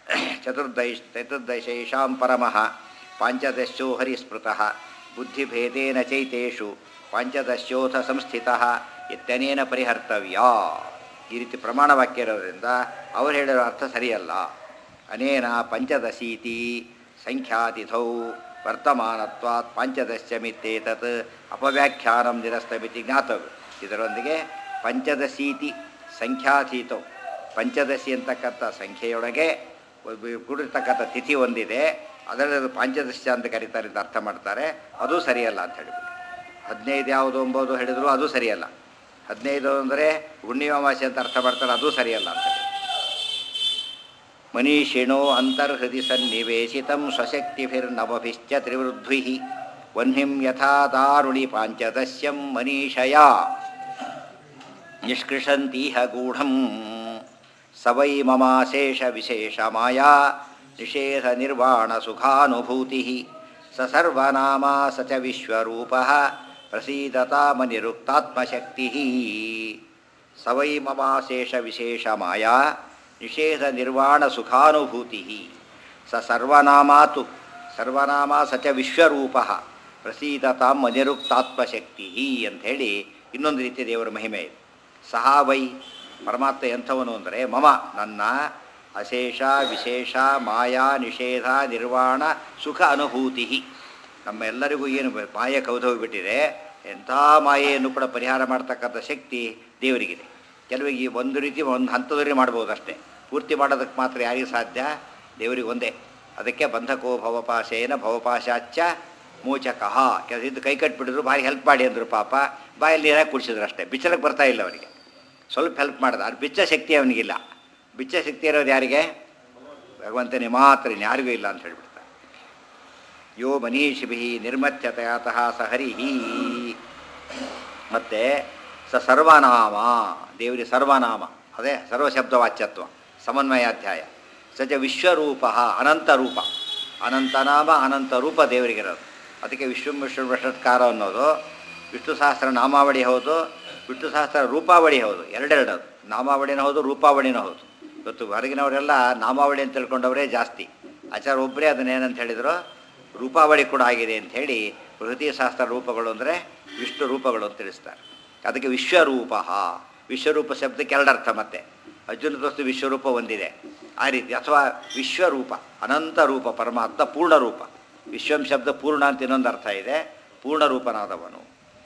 ಚತುರ್ದಶೇಷಾಂ ಪರಮಃ ಪಾಂಚದಶ್ಯೋ ಹರಿಸ್ಮೃತಃ ಬುದ್ಧಿಭೇದೇನ ಚೈತೇಷು ಪಾಂಚದಶ್ಯೋಥ ಸಂಸ್ಥಿತಃ ಇತ್ಯನೇನ ಪರಿಹರ್ತವ್ಯ. ಈ ರೀತಿ ಪ್ರಮಾಣ ವಾಕ್ಯ ಇರೋದ್ರಿಂದ ಅವರು ಹೇಳಿರೋ ಅರ್ಥ ಸರಿಯಲ್ಲ. ಅನೇನ ಪಂಚದಶೀತಿ ಸಂಖ್ಯಾತಿಥೌ ವರ್ತಮಾನತ್ವಾತ್ ಪಾಂಚದಶ್ಯಮಿತ್ತೇತತ್ ಅಪವ್ಯಾಖ್ಯಾನಂ ನಿರಸ್ತಮಿತಿ ಜ್ಞಾತವ್ಯ. ಇದರೊಂದಿಗೆ ಪಂಚದಶೀತಿ ಸಂಖ್ಯಾತೀತೌ, ಪಂಚದಶಿ ಅಂತಕ್ಕಂಥ ಸಂಖ್ಯೆಯೊಳಗೆ ಕೂಡಿರ್ತಕ್ಕಂಥ ತಿಥಿ ಒಂದಿದೆ, ಅದರಲ್ಲಿ ಪಾಂಚದಶ ಅಂತ ಕರೀತಾರೆ ಅಂತ ಅರ್ಥ ಮಾಡ್ತಾರೆ. ಅದು ಸರಿಯಲ್ಲ ಅಂತ ಹೇಳಿಬಿಟ್ಟು 15 ಯಾವುದು 9 ಹೇಳಿದ್ರು ಅದು ಸರಿಯಲ್ಲ. 15 ಅಂದರೆ ಹುಣ್ಣಿಮಾವಾಸ್ಯೆ ಅಂತ ಅರ್ಥ ಮಾಡ್ತಾರೆ, ಅದು ಸರಿಯಲ್ಲ ಅಂತ ಹೇಳಿ. ಮನೀಷಿಣೋ ಅಂತರ್ಹೃದಿ ಸನ್ನಿವೇಶಿತಂ ಸ್ವಶಕ್ತಿಭಿರ್ನವಭಿಶ್ಚ ತ್ರಿವೃದ್ಭಿಃ ವಹ್ನಿಂ ಯಥಾ ದಾರುಣಿ ಪಾಂಚದಶ್ಯಂ ಮನೀಷಯಾ ನಿಷ್ಕೃಷಂತೀಹ ಗೂಢಂ ಸವೈ ಮಮಾಶೇಷ ವಿಶೇಷ ಮಾಯಾ ನಿಷೇಧ ನಿರ್ವಾಣ ಸುಖಾನುಭೂತಿ ಸ ಸರ್ವನಾಮಾ ಸ ಚ ವಿಶ್ವರೂಪಃ ಪ್ರಸೀದತಾಮನಿರುಕ್ತಾತ್ಮಶಕ್ತಿ. ಸವೈ ಮಮಾಶೇಷ ವಿಶೇಷ ಮಾಯಾ ನಿಷೇಧ ನಿರ್ವಾಣ ಸುಖಾನುಭೂತಿ ಸ ಸರ್ವನಾಮಾತು ಸರ್ವನಾಮ ಸ ಚ ವಿಶ್ವರೂಪ ಪ್ರಸೀದತಾಂ ಅನಿರುಕ್ತಾತ್ಮಶಕ್ತಿ ಅಂಥೇಳಿ ಇನ್ನೊಂದು ರೀತಿಯ ದೇವರ ಮಹಿಮೆ ಇದೆ. ಸಹ ವೈ ಪರಮಾತ್ಮ ಎಂಥವನು ಅಂದರೆ ಮಮ ನನ್ನ ಅಶೇಷ ವಿಶೇಷ ಮಾಯಾ ನಿಷೇಧ ನಿರ್ವಾಣ ಸುಖ ಅನುಭೂತಿ. ನಮ್ಮ ಎಲ್ಲರಿಗೂ ಏನು ಮಾಯೆ ಕೌದೋಗ್ಬಿಟ್ಟಿದೆ, ಎಂಥ ಮಾಯೆಯನ್ನು ಕೂಡ ಪರಿಹಾರ ಮಾಡ್ತಕ್ಕಂಥ ಶಕ್ತಿ ದೇವರಿಗಿದೆ. ಕೆಲವಿಗೆ ಒಂದು ರೀತಿ ಒಂದು ಹಂತದಲ್ಲಿ ಮಾಡ್ಬೋದು ಅಷ್ಟೇ, ಪೂರ್ತಿ ಮಾಡೋದಕ್ಕೆ ಮಾತ್ರ ಯಾರಿಗೆ ಸಾಧ್ಯ? ದೇವರಿಗೆ ಒಂದೇ. ಅದಕ್ಕೆ ಬಂಧಕೋ ಭವಪಾಶೇನ ಭವಪಾಶಾಚ್ಚ ಮೋಚಕಃ. ಕೆಲವು ಕೈ ಕಟ್ಟಿಬಿಟ್ಟಿದ್ರು, ಭಾರಿ ಹೆಲ್ಪ್ ಮಾಡಿ ಅಂದರು, ಪಾಪ ಬಾಯಲ್ಲಿ ನೀರಾಗಿ ಕುಡಿಸಿದ್ರು ಅಷ್ಟೇ, ಬಿಚ್ಚಲಕ್ಕೆ ಬರ್ತಾ ಇಲ್ಲ ಅವನಿಗೆ. ಸ್ವಲ್ಪ ಹೆಲ್ಪ್ ಮಾಡಿದ, ಅದು ಬಿಚ್ಚ ಶಕ್ತಿ ಅವನಿಗಿಲ್ಲ. ಬಿಚ್ಚ ಶಕ್ತಿ ಇರೋದು ಯಾರಿಗೆ? ಭಗವಂತನೇ ಮಾತ್ರ, ಯಾರಿಗೂ ಇಲ್ಲ ಅಂತ ಹೇಳ್ಬಿಡ್ತಾರೆ. ಯೋ ಮನೀಷಿಭಿ ನಿರ್ಮತ್ಯತಯಾತಃ ಸ ಹರಿಹಿ. ಮತ್ತು ಸ ಸರ್ವನಾಮ, ದೇವರಿಗೆ ಸರ್ವನಾಮ, ಅದೇ ಸರ್ವಶಬ್ದವಾಚ್ಯತ್ವ, ಸಮನ್ವಯಾಧ್ಯಾಯ. ಸಜ ವಿಶ್ವರೂಪ, ಅನಂತ ರೂಪ, ಅನಂತನಾಮ ಅನಂತ ರೂಪ ದೇವರಿಗಿರೋದು. ಅದಕ್ಕೆ ವಿಷ್ಣು ಅನ್ನೋದು ವಿಷ್ಣು ಸಹಸ್ರ ನಾಮಾವಳಿ ಹೌದು, ವಿಷ್ಣು ಸಹಸ್ರ ರೂಪಾವಳಿ ಹೌದು, ಎರಡೆರಡು. ನಾಮಾವಳಿನೂ ಹೌದು, ರೂಪಾವಳಿನೂ ಹೌದು. ಇವತ್ತು ಹೊರಗಿನವರೆಲ್ಲ ನಾಮಾವಳಿ ಅಂತ ತಿಳ್ಕೊಂಡವರೇ ಜಾಸ್ತಿ. ಆಚಾರ್ಯ ಒಬ್ಬರೇ ಅದನ್ನೇನಂತ ಹೇಳಿದ್ರು, ರೂಪಾವಳಿ ಕೂಡ ಆಗಿದೆ ಅಂಥೇಳಿ. ಬೃಹತಿ ಸಹಸ್ರ ರೂಪಗಳು ಅಂದರೆ ವಿಷ್ಣು ರೂಪಗಳು ಅಂತ ತಿಳಿಸ್ತಾರೆ. ಅದಕ್ಕೆ ವಿಶ್ವರೂಪ, ವಿಶ್ವರೂಪ ಶಬ್ದಕ್ಕೆ ಎರಡರ್ಥ. ಮತ್ತೆ ಅರ್ಜುನ ದೋಸ್ತು ವಿಶ್ವರೂಪ ಒಂದಿದೆ ಆ ರೀತಿ. ಅಥವಾ ವಿಶ್ವರೂಪ ಅನಂತ ರೂಪ ಪರಮಾತ್ಮ ಪೂರ್ಣರೂಪ. ವಿಶ್ವಂ ಶಬ್ದ ಪೂರ್ಣ ಅಂತ ಇನ್ನೊಂದು ಅರ್ಥ ಇದೆ, ಪೂರ್ಣರೂಪನಾದವನು.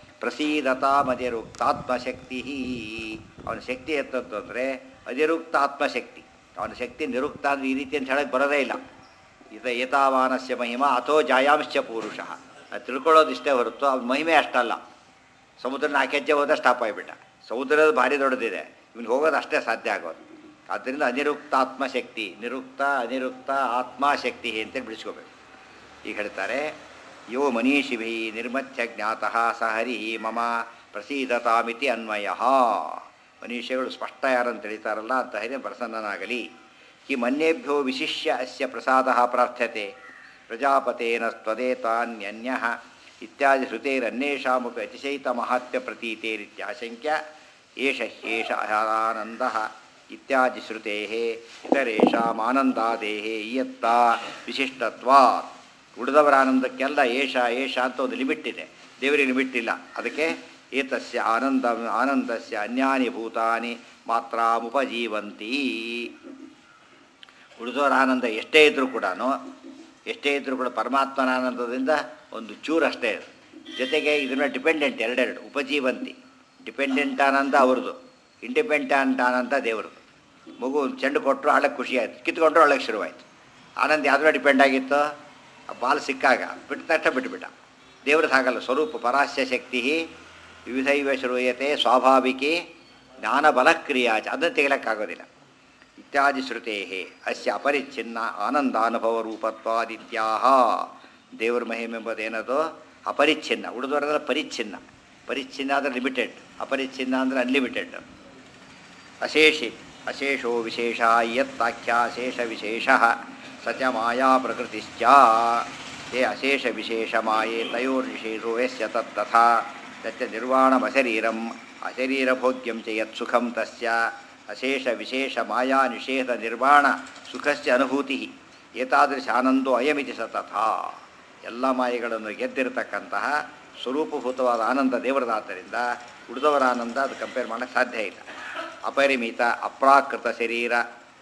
ಪ್ರಸೀದತಾಮದಿರುಕ್ತಾತ್ಮಶಕ್ತಿ, ಅವನ ಶಕ್ತಿ ಎತ್ತದ್ದು ಅಂದರೆ ಅನಿರುಕ್ತಾತ್ಮಶಕ್ತಿ. ಅವನ ಶಕ್ತಿ ನಿರುಕ್ತ ಅಂದರೆ ಈ ರೀತಿ ಅಂತ ಹೇಳಕ್ಕೆ ಬರೋದೇ ಇಲ್ಲ. ಏತಾವಾನಸ್ಯ ಮಹಿಮಾ ಅಥೋ ಜಾಯಾಂಶ್ಚ ಪೂರುಷ, ಅದು ತಿಳ್ಕೊಳ್ಳೋದಿಷ್ಟೇ ಹೊರತು ಅವ್ನ ಮಹಿಮೆ ಅಷ್ಟಲ್ಲ. ಸಮುದ್ರ 4 ಹೆಜ್ಜೆ ಹೋದ ಸ್ಟಾಪ್ ಆಗಿಬಿಟ್ಟ. ಸಮುದ್ರದ ಭಾರಿ ದೊಡ್ಡದಿದೆ, ಇವನು ಹೋಗೋದು ಅಷ್ಟೇ ಸಾಧ್ಯ ಆಗೋದು. ಆದ್ದರಿಂದ ಅನಿರುಕ್ತಾತ್ಮಶಕ್ತಿ, ನಿರುಕ್ತ ಅನಿರುಕ್ತ ಆತ್ಮಶಕ್ತಿ ಅಂತೇಳಿ ಬಿಡಿಸ್ಕೋಬೇಕು. ಈಗ ಹೇಳ್ತಾರೆ, ಯೋ ಮನೀಷಿಭಿ ನಿರ್ಮಥ್ಯ ಜ್ಞಾತಃ ಸ ಹರಿ ಮಮ ಪ್ರಸೀದತಾಮಿತಿ ಅನ್ವಯ. ಮನೀಷಿಗಳು ಸ್ಪಷ್ಟ ಯಾರಂತ ತಿಳಿತಾರಲ್ಲ ಅಂತ ಹರಿ ಪ್ರಸನ್ನನಾಗಲಿ. ಕಿಮನ್ಯೇಭ್ಯೋ ವಿಶಿಷ್ಯ ಅಸ್ಯ ಪ್ರಸಾದ ಪ್ರಾರ್ಥ್ಯತೆ ಪ್ರಜಾಪತೇನ ತ್ವದೇತಾನ್ಯನ್ಯ ಇತ್ಯಾದಿ ಶ್ರುತೇರನ್ಯೇಷಾಮಪಿ ಅತಿಶಯಿತ ಮಹಾತ್ಮ್ಯ ಪ್ರತೀತೇರಿತ್ಯಾಶಂಕ್ಯ ಏಷ ಹ್ಯೇಷ ಆನಂದ ಇತ್ಯಾದಿ ಶ್ರುತೇ ಇತರೇಷಾಮಾನಂದಾದೇಹ ಇಯತ್ತ ವಿಶಿಷ್ಟತ್ವಾತ್. ಉಳಿದವರ ಆನಂದಕ್ಕೆಲ್ಲ ಏಷ ಏಷ ಅಂತ ಒಂದು ಲಿಮಿಟ್ ಇದೆ, ದೇವರಿಗೆ ಲಿಮಿಟ್ ಇಲ್ಲ. ಅದಕ್ಕೆ ಏತಸ್ಯ ಆನಂದಸ್ಯ ಅನ್ಯಾನಿ ಭೂತಾನಿ ಮಾತ್ರಾಮುಪಜೀವಂತಿ. ಉಳಿದವರ ಆನಂದ ಎಷ್ಟೇ ಇದ್ದರೂ ಕೂಡ ಪರಮಾತ್ಮನ ಆನಂದದಿಂದ ಒಂದು ಚೂರು ಅಷ್ಟೇ. ಜೊತೆಗೆ ಇದನ್ನ ಡಿಪೆಂಡೆಂಟ್ ಎರಡೆರಡು ಉಪಜೀವಂತಿ. ಡಿಪೆಂಡೆಂಟ್ ಆನಂದ ಅವ್ರದ್ದು, ಇಂಡಿಪೆಂಡೆಂಟ್ ಆನಂದ ದೇವ್ರದ್ದು. ಮಗು ಚೆಂಡು ಕೊಟ್ಟರು ಆಳಕ್ಕೆ ಖುಷಿ ಆಯಿತು, ಕಿತ್ಕೊಂಡ್ರು ಆಳಕ್ಕೆ ಶುರುವಾಯಿತು. ಆನಂದ ಯಾವುದ್ರ ಡಿಪೆಂಡ್ ಆಗಿತ್ತು? ಆ ಬಾಲ್ ಸಿಕ್ಕಾಗ ಬಿಟ್ಟ ತಕ್ಷಣ ಬಿಟ್ಟುಬಿಟ್ಟ. ದೇವ್ರದ್ದು ಹಾಗಲ್ಲ, ಸ್ವರೂಪ ಪರಾಸ್ಯ ಶಕ್ತಿ ವಿವಿಧೈವ ಶ್ರೂಯತೆ ಸ್ವಾಭಾವಿಕಿ ಜ್ಞಾನಬಲಕ್ರಿಯಾಚ, ಅದನ್ನು ತೆಗಲಕ್ಕಾಗೋದಿಲ್ಲ. ಇತ್ಯಾದಿ ಶ್ರುತೇ ಅಸ್ಯ ಅಪರಿಚ್ಛಿನ್ನ ಆನಂದಾನುಭವ ರೂಪತ್ವಾದಿತ್ಯಾಹ. ದೇವರ ಮಹಿಮೆಂಬುದೇನದು ಅಪರಿಚ್ಛಿನ್ನ, ಉಳಿದವರೆಲ್ಲ ಪರಿಚ್ಛಿನ್ನ. ಪರಿಚ್ಛಿನ್ನ ಅಂದರೆ ಲಿಮಿಟೆಡ್, ಅಪರಿಚ್ಛಿನ್ನ ಅಂದರೆ ಅನ್ಲಿಮಿಟೆಡ್. ಅಶೇಷಿ ಅಶೇಷೋ ವಿಶೇಷ ಯತ್ತಾಖ್ಯ ಅಶೇಷ ವಿಶೇಷ ಸಚ ಮಾಯಾ ಪ್ರಕೃತಿಶ್ಚ. ಯೇ ಅಶೇಷ ವಿಶೇಷ ಮಾಯೆ ತಯೋರ್ವಿಶೇಷೋ ಯಸ್ಯ ತತ್ತಥಾ ತಚ್ಚ ನಿರ್ವಾಣಮಶರೀರಂ ಅಶರೀರಭೋಗ್ಯಂ ಚ ಯತ್ ಸುಖಂ ತಸ್ಯ ಅಶೇಷ ವಿಶೇಷ ಮಾಯಾ ನಿಷೇಧ ನಿರ್ವಾಣ ಸುಖಸ್ಯ ಅನುಭೂತಿ ಏತಾದೃಶ ಆನಂದೋ ಅಯಮಿತಿ ಸತಥಾ. ಎಲ್ಲ ಮಾಯೆಗಳನ್ನು ಗೆದ್ದಿರತಕ್ಕಂತಹ ಸ್ವರೂಪಭೂತವಾದ ಆನಂದ ದೇವರದಾದ್ದರಿಂದ ಉಳಿದವರ ಆನಂದ ಅದು ಕಂಪೇರ್ ಮಾಡೋಕ್ಕೆ ಸಾಧ್ಯ ಇಲ್ಲ. ಅಪರಿಮಿತ ಅಪ್ರಾಕೃತ ಶರೀರ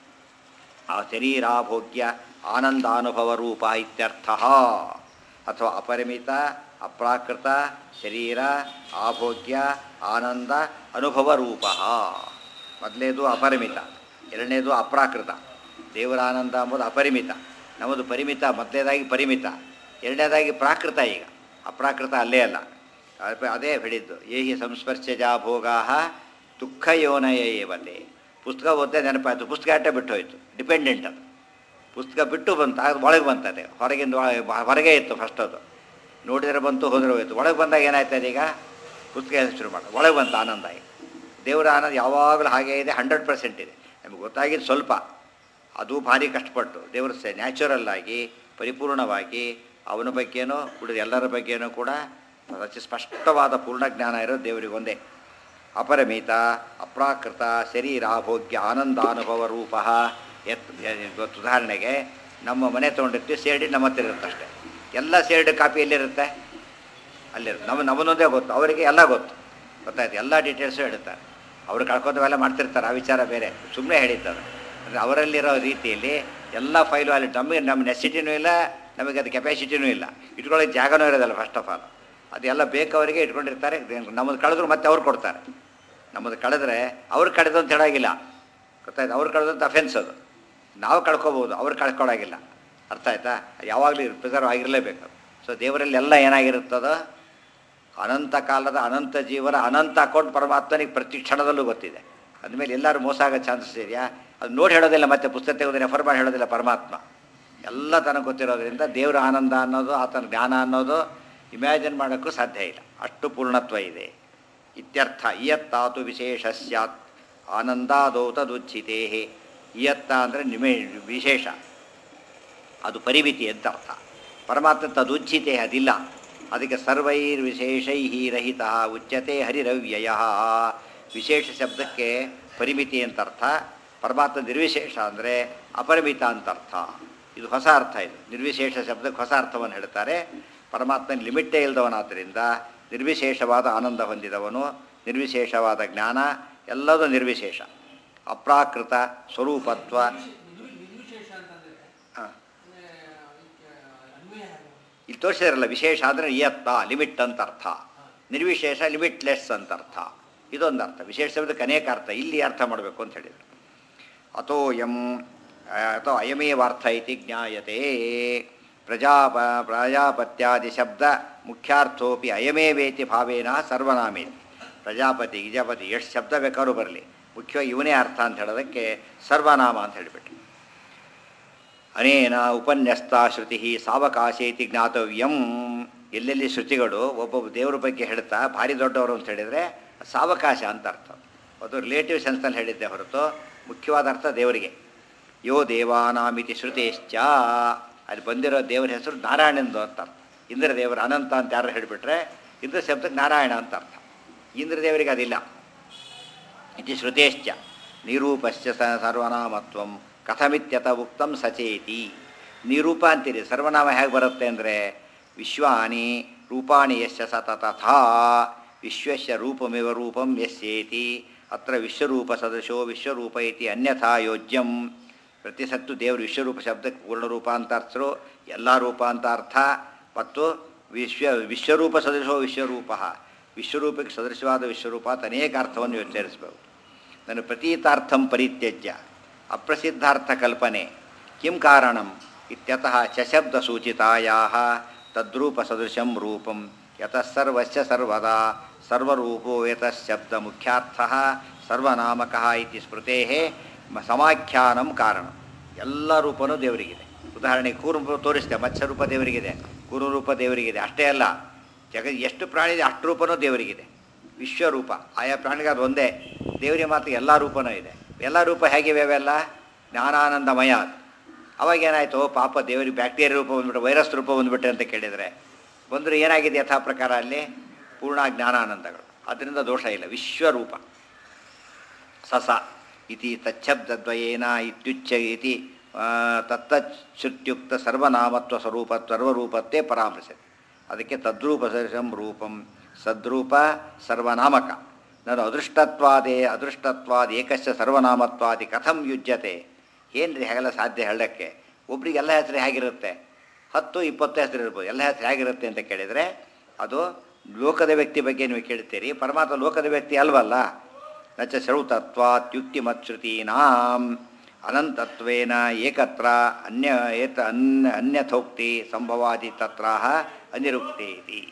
ಆ ಶರೀರಾಭೋಗ್ಯ ಆನಂದಾನುಭವ ರೂಪ ಇತ್ಯರ್ಥ. ಅಥವಾ ಅಪರಿಮಿತ ಅಪ್ರಾಕೃತ ಶರೀರ ಆಭೋಗ್ಯ ಆನಂದ ಅನುಭವ ರೂಪ. ಮೊದಲನೇದು ಅಪರಿಮಿತ, ಎರಡನೇದು ಅಪ್ರಾಕೃತ. ದೇವರ ಆನಂದ ಎಂಬುದು ಅಪರಿಮಿತ, ನಮ್ಮದು ಪರಿಮಿತ. ಮೊದಲನೇದಾಗಿ ಪರಿಮಿತ, ಎರಡನೇದಾಗಿ ಪ್ರಾಕೃತ. ಈಗ ಅಪ್ರಾಕೃತ ಅಲ್ಲೇ ಅಲ್ಲ, ಅದೇ ಹೇಳಿದ್ದು. ಏಹಿ ಸಂಸ್ಪರ್ಶಜಾ ಭೋಗಾ ದುಃಖ ಯೋನಯ ಏವತೆ. ಪುಸ್ತಕ ಓದ್ತಾ ನೆನಪಾಯಿತು, ಪುಸ್ತಕ ಅಟ್ಟೆ ಬಿಟ್ಟು ಹೋಯಿತು, ಡಿಪೆಂಡೆಂಟ್. ಅದು ಪುಸ್ತಕ ಬಿಟ್ಟು ಬಂತು, ಅದು ಒಳಗೆ ಬಂತದೆ. ಹೊರಗಿಂದ ಹೊರಗೆ ಇತ್ತು ಫಸ್ಟ್, ಅದು ನೋಡಿದರೆ ಬಂತು, ಹೋದರೆ ಹೋಯಿತು. ಒಳಗೆ ಬಂದಾಗ ಏನಾಯ್ತದೆ? ಈಗ ಪುಸ್ತಕ ಶುರು ಮಾಡಿ ಒಳಗೆ ಬಂತು ಆನಂದ. ಈಗ ದೇವರ ಆನಂದ ಯಾವಾಗಲೂ ಹಾಗೇ ಇದೆ, 100% ಇದೆ. ನಮಗೆ ಗೊತ್ತಾಗಿದ್ದು ಸ್ವಲ್ಪ, ಅದು ಭಾರಿ ಕಷ್ಟಪಟ್ಟು ದೇವರು ನ್ಯಾಚುರಲ್ ಆಗಿ ಪರಿಪೂರ್ಣವಾಗಿ ಅವನ ಬಗ್ಗೆನೋ ಉಳಿದ ಎಲ್ಲರ ಬಗ್ಗೆನೂ ಕೂಡ ಅತಿ ಸ್ಪಷ್ಟವಾದ ಪೂರ್ಣ ಜ್ಞಾನ ಇರೋದು ದೇವರಿಗೆ ಒಂದೇ. ಅಪರಮಿತ ಅಪ್ರಾಕೃತ ಶರೀರಾಭೋಗ್ಯ ಆನಂದಾನುಭವ ರೂಪ ಇವತ್ತು ಉದಾಹರಣೆಗೆ ನಮ್ಮ ಮನೆ ತೊಗೊಂಡಿರ್ತೀವಿ ಸೇರ್ಡಿ ನಮ್ಮ ಹತ್ತಿರ ಇರುತ್ತಷ್ಟೇ. ಎಲ್ಲ ಸೇರ್ಡ್ ಕಾಪಿ ಎಲ್ಲಿರುತ್ತೆ? ಅಲ್ಲಿರುತ್ತೆ. ನಮ್ಮನ್ನೊಂದೇ ಗೊತ್ತು, ಅವರಿಗೆ ಎಲ್ಲ ಗೊತ್ತಾಯ್ತು, ಎಲ್ಲ ಡೀಟೇಲ್ಸು ಹೇಳ್ತಾರೆ. ಅವರು ಕಳ್ಕೊಂಡವೆಲ್ಲ ಮಾಡ್ತಿರ್ತಾರೆ, ಆ ವಿಚಾರ ಬೇರೆ, ಸುಮ್ಮನೆ ಹೇಳಿದ್ದಾರೆ. ಅಂದರೆ ಅವರಲ್ಲಿರೋ ರೀತಿಯಲ್ಲಿ ಎಲ್ಲ ಫೈಲು ಅಲ್ಲಿ ನಮ್ಮ ನೆಸಿಟಿನೂ ಇಲ್ಲ, ನಮಗೆ ಅದು ಕೆಪಾಸಿಟಿನೂ ಇಲ್ಲ, ಇಟ್ಕೊಳ್ಳೋಕೆ ಜಾಗನೂ ಇರೋದಲ್ಲ. ಫಸ್ಟ್ ಆಫ್ ಆಲ್ ಅದೆಲ್ಲ ಬೇಕವರಿಗೆ ಇಟ್ಕೊಂಡಿರ್ತಾರೆ. ನಮ್ಮದು ಕಳೆದ್ರು ಮತ್ತೆ ಅವ್ರು ಕೊಡ್ತಾರೆ. ನಮ್ಮದು ಕಳೆದ್ರೆ ಅವ್ರು ಕಳೆದು ಅಂತ ಹೇಳೋಗಿಲ್ಲ, ಗೊತ್ತಾಯ್ತು? ಅವ್ರು ಕಳೆದಂಥ ಅಫೆನ್ಸ್ ಅದು. ನಾವು ಕಳ್ಕೊಬೋದು, ಅವ್ರು ಕಳ್ಕೊಳ್ಳೋಗಿಲ್ಲ. ಅರ್ಥ ಆಯ್ತಾ? ಯಾವಾಗಲೂ ಪ್ರಿಸರ್ವ್ ಆಗಿರಲೇಬೇಕು. ಸೊ ದೇವರಲ್ಲಿ ಎಲ್ಲ ಏನಾಗಿರುತ್ತದೋ ಅನಂತ ಕಾಲದ ಅನಂತ ಜೀವನ ಅನಂತ ಅಕೌಂಟ್ ಪರಮಾತ್ಮನಿಗೆ ಪ್ರತಿ ಕ್ಷಣದಲ್ಲೂ ಗೊತ್ತಿದೆ. ಅಂದಮೇಲೆ ಎಲ್ಲರೂ ಮೋಸ ಆಗೋ ಚಾನ್ಸಸ್ ಇದೆಯಾ? ಅದು ನೋಡಿ ಹೇಳೋದಿಲ್ಲ, ಮತ್ತೆ ಪುಸ್ತಕ ತೆಗೆದು ರೆಫರ್ ಮಾಡಿ ಹೇಳೋದಿಲ್ಲ. ಪರಮಾತ್ಮ ಎಲ್ಲ ತನಗೆ ಗೊತ್ತಿರೋದ್ರಿಂದ ದೇವರ ಆನಂದ ಅನ್ನೋದು, ಆತನ ಜ್ಞಾನ ಅನ್ನೋದು ಇಮ್ಯಾಜಿನ್ ಮಾಡೋಕ್ಕೂ ಸಾಧ್ಯ ಇಲ್ಲ, ಅಷ್ಟು ಪೂರ್ಣತ್ವ ಇದೆ. ಇತ್ಯರ್ಥ. ಇಯತ್ತಾತು ವಿಶೇಷ ಸ್ಯಾತ್ ಆನಂದಾದೌತದುಚ್ಛಿತೇ. ಇಯತ್ತ ಅಂದರೆ ವಿಶೇಷ, ಅದು ಪರಿಮಿತಿ ಅಂತ ಅರ್ಥ. ಪರಮಾತ್ಮ ತದುಚ್ಛಿತೆ, ಅದಿಲ್ಲ. ಅದಕ್ಕೆ ಸರ್ವೈರ್ವಿಶೇಷೈ ರಹಿತ ಉಚ್ಯತೆ ಹರಿರವ್ಯಯ. ವಿಶೇಷ ಶಬ್ದಕ್ಕೆ ಪರಿಮಿತಿ ಅಂತ ಅರ್ಥ. ಪರಮಾತ್ಮ ನಿರ್ವಿಶೇಷ ಅಂದರೆ ಅಪರಿಮಿತ ಅಂತ ಅರ್ಥ. ಇದು ಹೊಸ ಅರ್ಥ. ಇದು ನಿರ್ವಿಶೇಷ ಶಬ್ದಕ್ಕೆ ಹೊಸ ಅರ್ಥವನ್ನು ಹೇಳ್ತಾರೆ. ಪರಮಾತ್ಮನ ಲಿಮಿಟ್ಟೇ ಇಲ್ಲದವನಾದ್ದರಿಂದ ನಿರ್ವಿಶೇಷವಾದ ಆನಂದ ಹೊಂದಿದವನು, ನಿರ್ವಿಶೇಷವಾದ ಜ್ಞಾನ, ಎಲ್ಲದೂ ನಿರ್ವಿಶೇಷ. ಅಪ್ರಾಕೃತ ಸ್ವರೂಪತ್ವ. ಇಲ್ಲಿ ತೋರಿಸಿದ್ರಲ್ಲ, ವಿಶೇಷ ಅಂದರೆ ಇಯತ್ತ ಲಿಮಿಟ್ ಅಂತ ಅರ್ಥ, ನಿರ್ವಿಶೇಷ ಲಿಮಿಟ್ಲೆಸ್ ಅಂತ ಅರ್ಥ. ಇದೊಂದು ಅರ್ಥ. ವಿಶೇಷ ಶಬ್ದಕ್ಕೆ ಅನೇಕ ಅರ್ಥ, ಇಲ್ಲಿ ಅರ್ಥ ಮಾಡಬೇಕು ಅಂತ ಹೇಳಿದರು. ಅಥವಾ ಅಯಮೇವಾರ್ಥ ಇತಿ ಜ್ಞಾಯತೆ. ಪ್ರಜಾಪತ್ಯಾದಿ ಶಬ್ದ ಮುಖ್ಯಾರ್ಥೋಪಿ ಅಯಮೇವೇತಿ ಭಾವೇನ ಸರ್ವನಾಮೇತಿ. ಪ್ರಜಾಪತಿ ಗಿಜಾಪತಿ ಎಷ್ಟು ಶಬ್ದ ಬೇಕಾದ್ರೂ ಬರಲಿ, ಮುಖ್ಯವಾಗಿ ಇವನೇ ಅರ್ಥ ಅಂತ ಹೇಳೋದಕ್ಕೆ ಸರ್ವನಾಮ ಅಂತ ಹೇಳಿಬಿಟ್ಟು. ಅನೇನ ಉಪನ್ಯಸ್ತ ಶ್ರುತಿ ಸಾವಕಾಶೇತಿ ಜ್ಞಾತವ್ಯಂ. ಎಲ್ಲೆಲ್ಲಿ ಶ್ರುತಿಗಳು ಒಬ್ಬೊಬ್ಬ ದೇವರ ಬಗ್ಗೆ ಹೇಳ್ತಾ ಭಾರಿ ದೊಡ್ಡವರು ಅಂತ ಹೇಳಿದರೆ ಸಾವಕಾಶ ಅಂತ ಅರ್ಥ. ಅದು ರಿಲೇಟಿವ್ ಸೆನ್ಸ್ನಲ್ಲಿ ಹೇಳಿದ್ದೆ ಹೊರತು ಮುಖ್ಯವಾದ ಅರ್ಥ ದೇವರಿಗೆ. ಯೋ ದೇವಾನಾಮಿತಿ ಶ್ರುತೇಶ್ಚ. ಅಲ್ಲಿ ಬಂದಿರೋ ದೇವರ ಹೆಸರು ನಾರಾಯಣಂದು ಅಂತ ಅರ್ಥ. ಇಂದ್ರ ದೇವರ ಅನಂತ ಅಂತ ಯಾರು ಹೇಳಿಬಿಟ್ರೆ ಇಂದ್ರ ಶಬ್ದಕ್ಕೆ ನಾರಾಯಣ ಅಂತ ಅರ್ಥ. ಇಂದ್ರದೇವರಿಗೆ ಅದಿಲ್ಲ. ಇತಿ ಶ್ರುತೇಶ್ಚ ನಿರೂಪಶ್ಚ ಸರ್ವನಾಮತ್ವಂ ಕಥಮಿತ್ಯತ ಉಕ್ತಂ ಸಚೇತಿ. ನಿರೂಪ ಅಂತೀರಿ, ಸರ್ವನಾಮ ಹೇಗೆ ಬರುತ್ತೆ ಅಂದರೆ ವಿಶ್ವಾನಿ ರೂಪಾಣಿ ಯಶ್ಯ ಸತ ತಥಾ ವಿಶ್ವಸ್ಯ ರೂಪಮಿವ ರೂಪಂ ಯಸ್ಯೇತಿ ಅತ್ರ ವಿಶ್ವರೂಪ ಸದೃಶೋ ವಿಶ್ವರೂಪ ಇತಿ ಅನ್ಯಥಾ ಯೋಜ್ಯಂ. ಪ್ರತಿ ಸತ್ತು ದೇವರು ವಿಶ್ವರೂಪ ಶಬ್ದಕ್ಕೆ ಪೂರ್ಣ ರೂಪ ಅಂತ ಅರ್ಥರು, ಎಲ್ಲ ರೂಪ ಅಂತ ಅರ್ಥ. ಮತ್ತು ವಿಶ್ವರೂಪ ಸದೃಶೋ ವಿಶ್ವರೂಪ, ವಿಶ್ವರೂಪಕ್ಕೆ ಸದೃಶವಾದ ವಿಶ್ವರೂಪ ಅಂತ ಅನೇಕ ಅರ್ಥವನ್ನು ವಿಚಾರಿಸಬಹುದು. ನಾನು ಪ್ರತೀತಾರ್ಥಂ ಪರಿತ್ಯಜ್ಯ ಅಪ್ರಸಿದ್ಧಾರ್ಥ ಕಲ್ಪನೆ ಕಿಂ ಕಾರಣಂ ಇತ್ಯತಃ ಚಶಬ್ದ ಸೂಚಿತಾಯಾಹ ತದ್ರೂಪ ಸದೃಶಂ ರೂಪಂ ಯತಃ ಸರ್ವಸ್ಯ ಸರ್ವದಾ ಸರ್ವರೂಪೋ ಯತಃ ಶಬ್ದ ಮುಖ್ಯಾರ್ಥಃ ಸರ್ವನಾಮಕಃ ಇತಿ ಸ್ಮೃತೇಃ ಸಮಾಖ್ಯಾನಂ ಕಾರಣ. ಎಲ್ಲ ರೂಪನೂ ದೇವರಿಗಿದೆ. ಉದಾಹರಣೆಗೆ ಕೂರ್ಮ ತೋರಿಸಿದೆ, ಮತ್ಸ್ಯರೂಪ ದೇವರಿಗಿದೆ, ಕೂರ್ಮರೂಪ ದೇವರಿಗಿದೆ. ಅಷ್ಟೇ ಅಲ್ಲ, ಎಷ್ಟು ಪ್ರಾಣಿ ಇದೆ ಅಷ್ಟು ರೂಪನೂ ದೇವರಿಗಿದೆ. ವಿಶ್ವರೂಪ ಆಯಾ ಪ್ರಾಣಿಗೆ ಅದು ಒಂದೇ, ದೇವರಿಗೆ ಮಾತ್ರ ಎಲ್ಲ ರೂಪನೂ ಇದೆ. ಎಲ್ಲ ರೂಪ ಹೇಗಿವೆ ಅವೆಲ್ಲ ಜ್ಞಾನಾನಂದಮಯ. ಅವಾಗೇನಾಯಿತು, ಪಾಪ ದೇವರಿಗೆ ಬ್ಯಾಕ್ಟೀರಿಯಾ ರೂಪ ಬಂದುಬಿಟ್ಟು ವೈರಸ್ ರೂಪ ಬಂದುಬಿಟ್ಟೆ ಅಂತ ಕೇಳಿದರೆ ಬಂದರೆ ಏನಾಗಿದೆ ಯಥಾ ಪ್ರಕಾರ ಅಲ್ಲಿ ಪೂರ್ಣ ಜ್ಞಾನಾನಂದಗಳು. ಅದರಿಂದ ದೋಷ ಇಲ್ಲ. ವಿಶ್ವರೂಪ ಸಸ ಇತಿ ತಚ್ಛಬ್ದದ್ವಯೇನ ಇತ್ಯುಚ್ಛ ಇತಿ ತತ್ತಚ್ಯುಕ್ತ ಸರ್ವನಾಮತ್ವ ಸ್ವರೂಪ ಸರ್ವರೂಪತ್ತೇ ಪರಾಮರ್ಶತೆ. ಅದಕ್ಕೆ ತದ್ರೂಪ ಸದೃಶಂ ರೂಪಂ ಸದ್ರೂಪ ಸರ್ವನಾಮಕ. ನಾನು ಅದೃಷ್ಟತ್ವಾದ ಏಕಶ್ಚ ಸರ್ವನಾಮತ್ವಾದಿ ಕಥಂ ಯುಜ್ಯತೆ. ಏನು ರೀ ಹಾಗೆಲ್ಲ ಸಾಧ್ಯ ಹೇಳೋಕ್ಕೆ? ಒಬ್ರಿಗೆ ಎಲ್ಲ ಹೆಸರು ಹೇಗಿರುತ್ತೆ? 10-20 ಹೆಸರು ಇರ್ಬೋದು. ಎಲ್ಲ ಹೆಸರು ಹೇಗಿರುತ್ತೆ ಅಂತ ಕೇಳಿದರೆ ಅದು ಲೋಕದ ವ್ಯಕ್ತಿ ಬಗ್ಗೆ ನೀವು ಕೇಳ್ತೀರಿ. ಪರಮಾತ್ಮ ಲೋಕದ ವ್ಯಕ್ತಿ ಅಲ್ವಲ್ಲ. ನಚ ಶ್ರೌತತ್ವಾತ್ಯುಕ್ತಿಮಚ್ಯುತೀನಾಂ ಅನಂತತ್ವೇನ ಏಕತ್ರ ಅನ್ಯಥೋಕ್ತಿ ಸಂಭವಾದಿ ತತ್ರಾಹ ಅನಿರುಕ್ತೇತಿ.